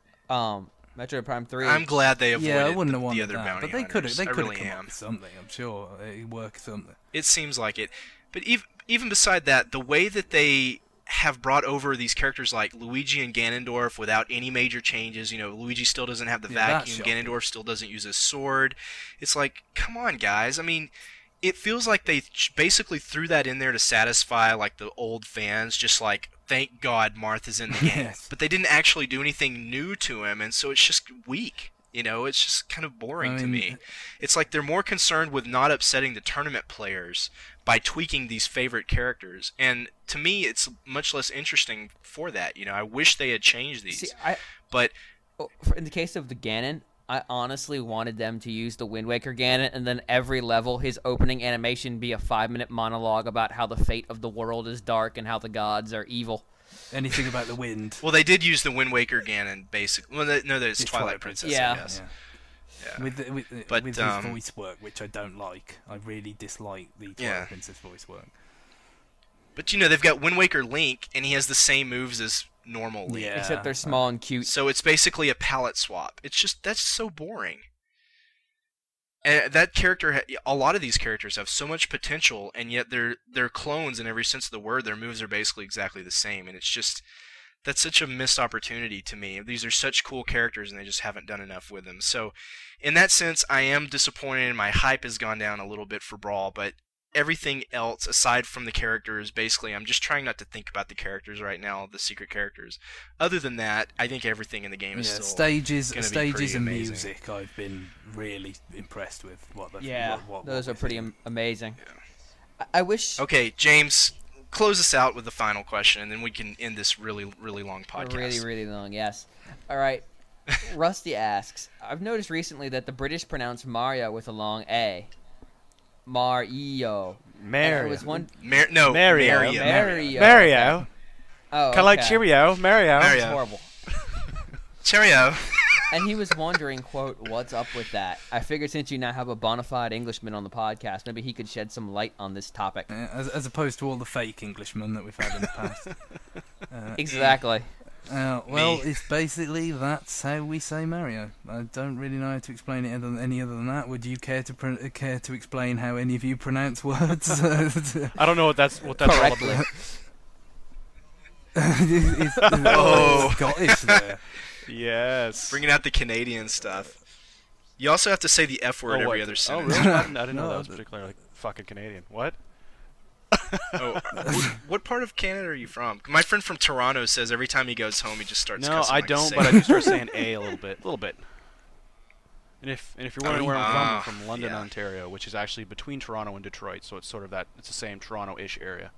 Metroid Prime 3. I'm glad they avoided Yeah, I wouldn't have the wanted other that, bounty but they could hunters. have. They I could have really come up am. with something. I'm sure it work something. It seems like it. But even beside that, the way that they have brought over these characters like Luigi and Ganondorf without any major changes, Luigi still doesn't have the Yeah, that's vacuum, shocking. Ganondorf still doesn't use his sword. It's like, come on, guys. I mean, it feels like they basically threw that in there to satisfy like the old fans, just like, thank God Martha's in the game. Yes. But they didn't actually do anything new to him, and so it's just weak. It's just kind of boring to me. It's like they're more concerned with not upsetting the tournament players by tweaking these favorite characters. And to me, it's much less interesting for that. I wish they had changed these. See, But in the case of the Ganon, I honestly wanted them to use the Wind Waker Ganon, and then every level, his opening animation be a 5-minute monologue about how the fate of the world is dark and how the gods are evil. Anything about the wind? well, they did use the Wind Waker Ganon, basically. Well, no, there's It's Twilight Princess, Yeah. I guess. Yeah. With his But, voice work, which I don't like. I really dislike the Twilight Yeah. Princess voice work. But they've got Wind Waker Link, and he has the same moves as normal Link. Yeah. Except they're small and cute. So it's basically a palette swap. That's so boring. And that character, a lot of these characters have so much potential, and yet they're clones in every sense of the word. Their moves are basically exactly the same, and that's such a missed opportunity to me. These are such cool characters, and they just haven't done enough with them. So, in that sense, I am disappointed, and my hype has gone down a little bit for Brawl, but everything else, aside from the characters, basically, I'm just trying not to think about the characters right now, the secret characters. Other than that, I think everything in the game is still stages gonna be pretty and amazing. music. I've been really impressed with what they've. Yeah, what those are they've pretty done. amazing. I wish Okay, James, close us out with the final question, and then we can end this really, really long podcast. really, really long. Yes. All right. Rusty asks, I've noticed recently that the British pronounce Mario with a long A. Mario. Mario. It was one. Mario. Mario. Mario. Oh, Kind of like okay. Cheerio. Mario. Mario. It's horrible. Cheerio. And he was wondering, quote, what's up with that? I figured since you now have a bona fide Englishman on the podcast, maybe he could shed some light on this topic. Yeah, as opposed to all the fake Englishmen that we've had in the past. Exactly. Well, Me. it's basically that's how we say Mario. I don't really know how to explain it any other than that. Would you care to explain how any of you pronounce words? I don't know what that's all Correctly. about. it's Scottish there. Yes. Bringing out the Canadian stuff. You also have to say the F word Oh, every what? other Oh, sentence. really? I didn't know No, that was but- particularly like fucking Canadian. What? Oh, what part of Canada are you from? My friend from Toronto says every time he goes home, he just starts. No, cussing I like a don't, sailor. but I do start saying A a little bit. And if you're wondering where I'm from London, yeah. Ontario, which is actually between Toronto and Detroit, so it's sort of it's the same Toronto-ish area.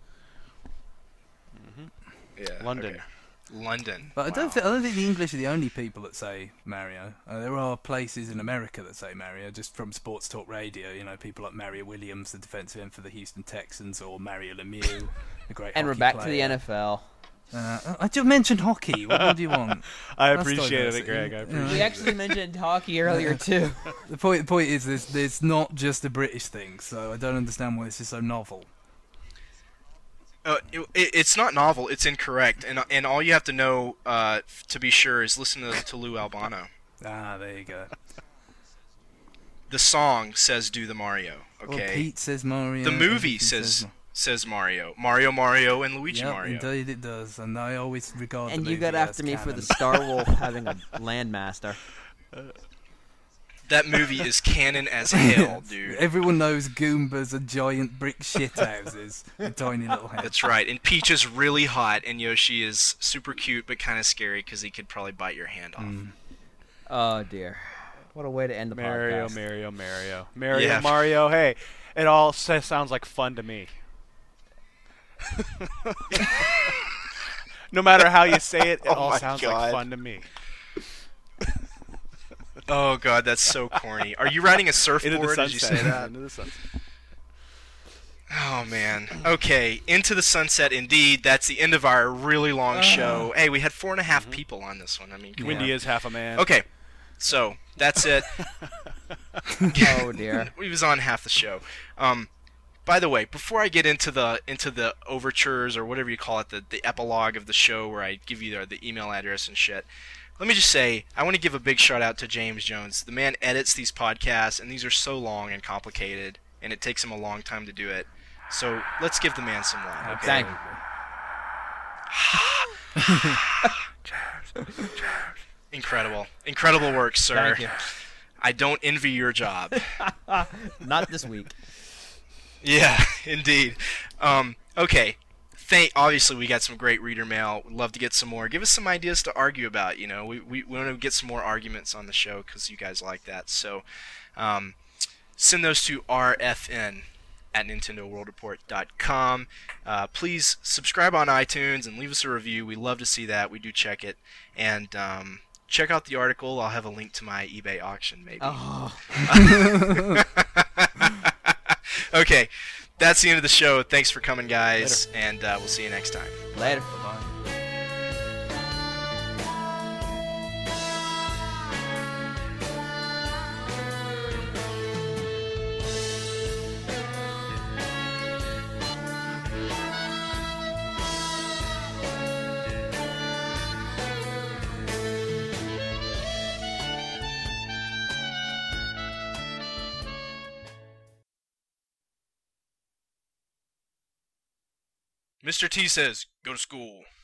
Yeah, London. okay. London. But I Wow. don't think the English are the only people that say Mario. There are places in America that say Mario, just from sports talk radio. People like Mario Williams, the defensive end for the Houston Texans, or Mario Lemieux, the great And we're hockey back player. to the NFL. I just mentioned hockey. What more do you want? I That's appreciated diversity. it, Greg. I Yeah. appreciate We it. actually mentioned hockey earlier, too. The point is there's not just a British thing, so I don't understand why this is so novel. It's not novel. It's incorrect, and all you have to know to be sure is listen to Lou Albano. Ah, there you go. The song says "Do the Mario." Well, Okay. Pete says Mario. The movie everything says Mario, Mario, and Luigi Yep, Mario. indeed it does, and I always regard. And the you got movie after as me for the canon. Star Wolf having a Landmaster. That movie is canon as hell, dude. Everyone knows Goombas are giant brick shithouses with tiny little heads. That's right. And Peach is really hot, and Yoshi is super cute but kind of scary because he could probably bite your hand off. Oh dear, what a way to end the Mario, podcast. Mario, Yeah. Mario. Hey, it all sounds like fun to me. No matter how you say it, it all my sounds God. like fun to me. Oh god, that's so corny. Are you riding a Into the surfboard? sunset. Did you say that? Into the sunset. Oh man. Okay, Into the Sunset indeed. That's the end of our really long show. Hey, we had 4.5 people on this one. I mean, come Windy on. is half a man. Okay, so that's it. Oh dear. We was on half the show. By the way, before I get into the overtures or whatever you call it, the epilogue of the show where I give you the email address and shit, let me just say I want to give a big shout out to James Jones. The man edits these podcasts, and these are so long and complicated, and it takes him a long time to do it. So let's give the man some love. Okay? Thank you. Incredible work, sir. Thank you. I don't envy your job. Not this week. Yeah, indeed. Okay. Obviously, we got some great reader mail. We'd love to get some more. Give us some ideas to argue about. You know, we want to get some more arguments on the show because you guys like that. So, send those to rfn@nintendoworldreport.com. Please subscribe on iTunes and leave us a review. We love to see that. We do check it. And check out the article. I'll have a link to my eBay auction, maybe. Oh. Okay, that's the end of the show. Thanks for coming, guys, and we'll see you next time. Later. Mr. T says, go to school.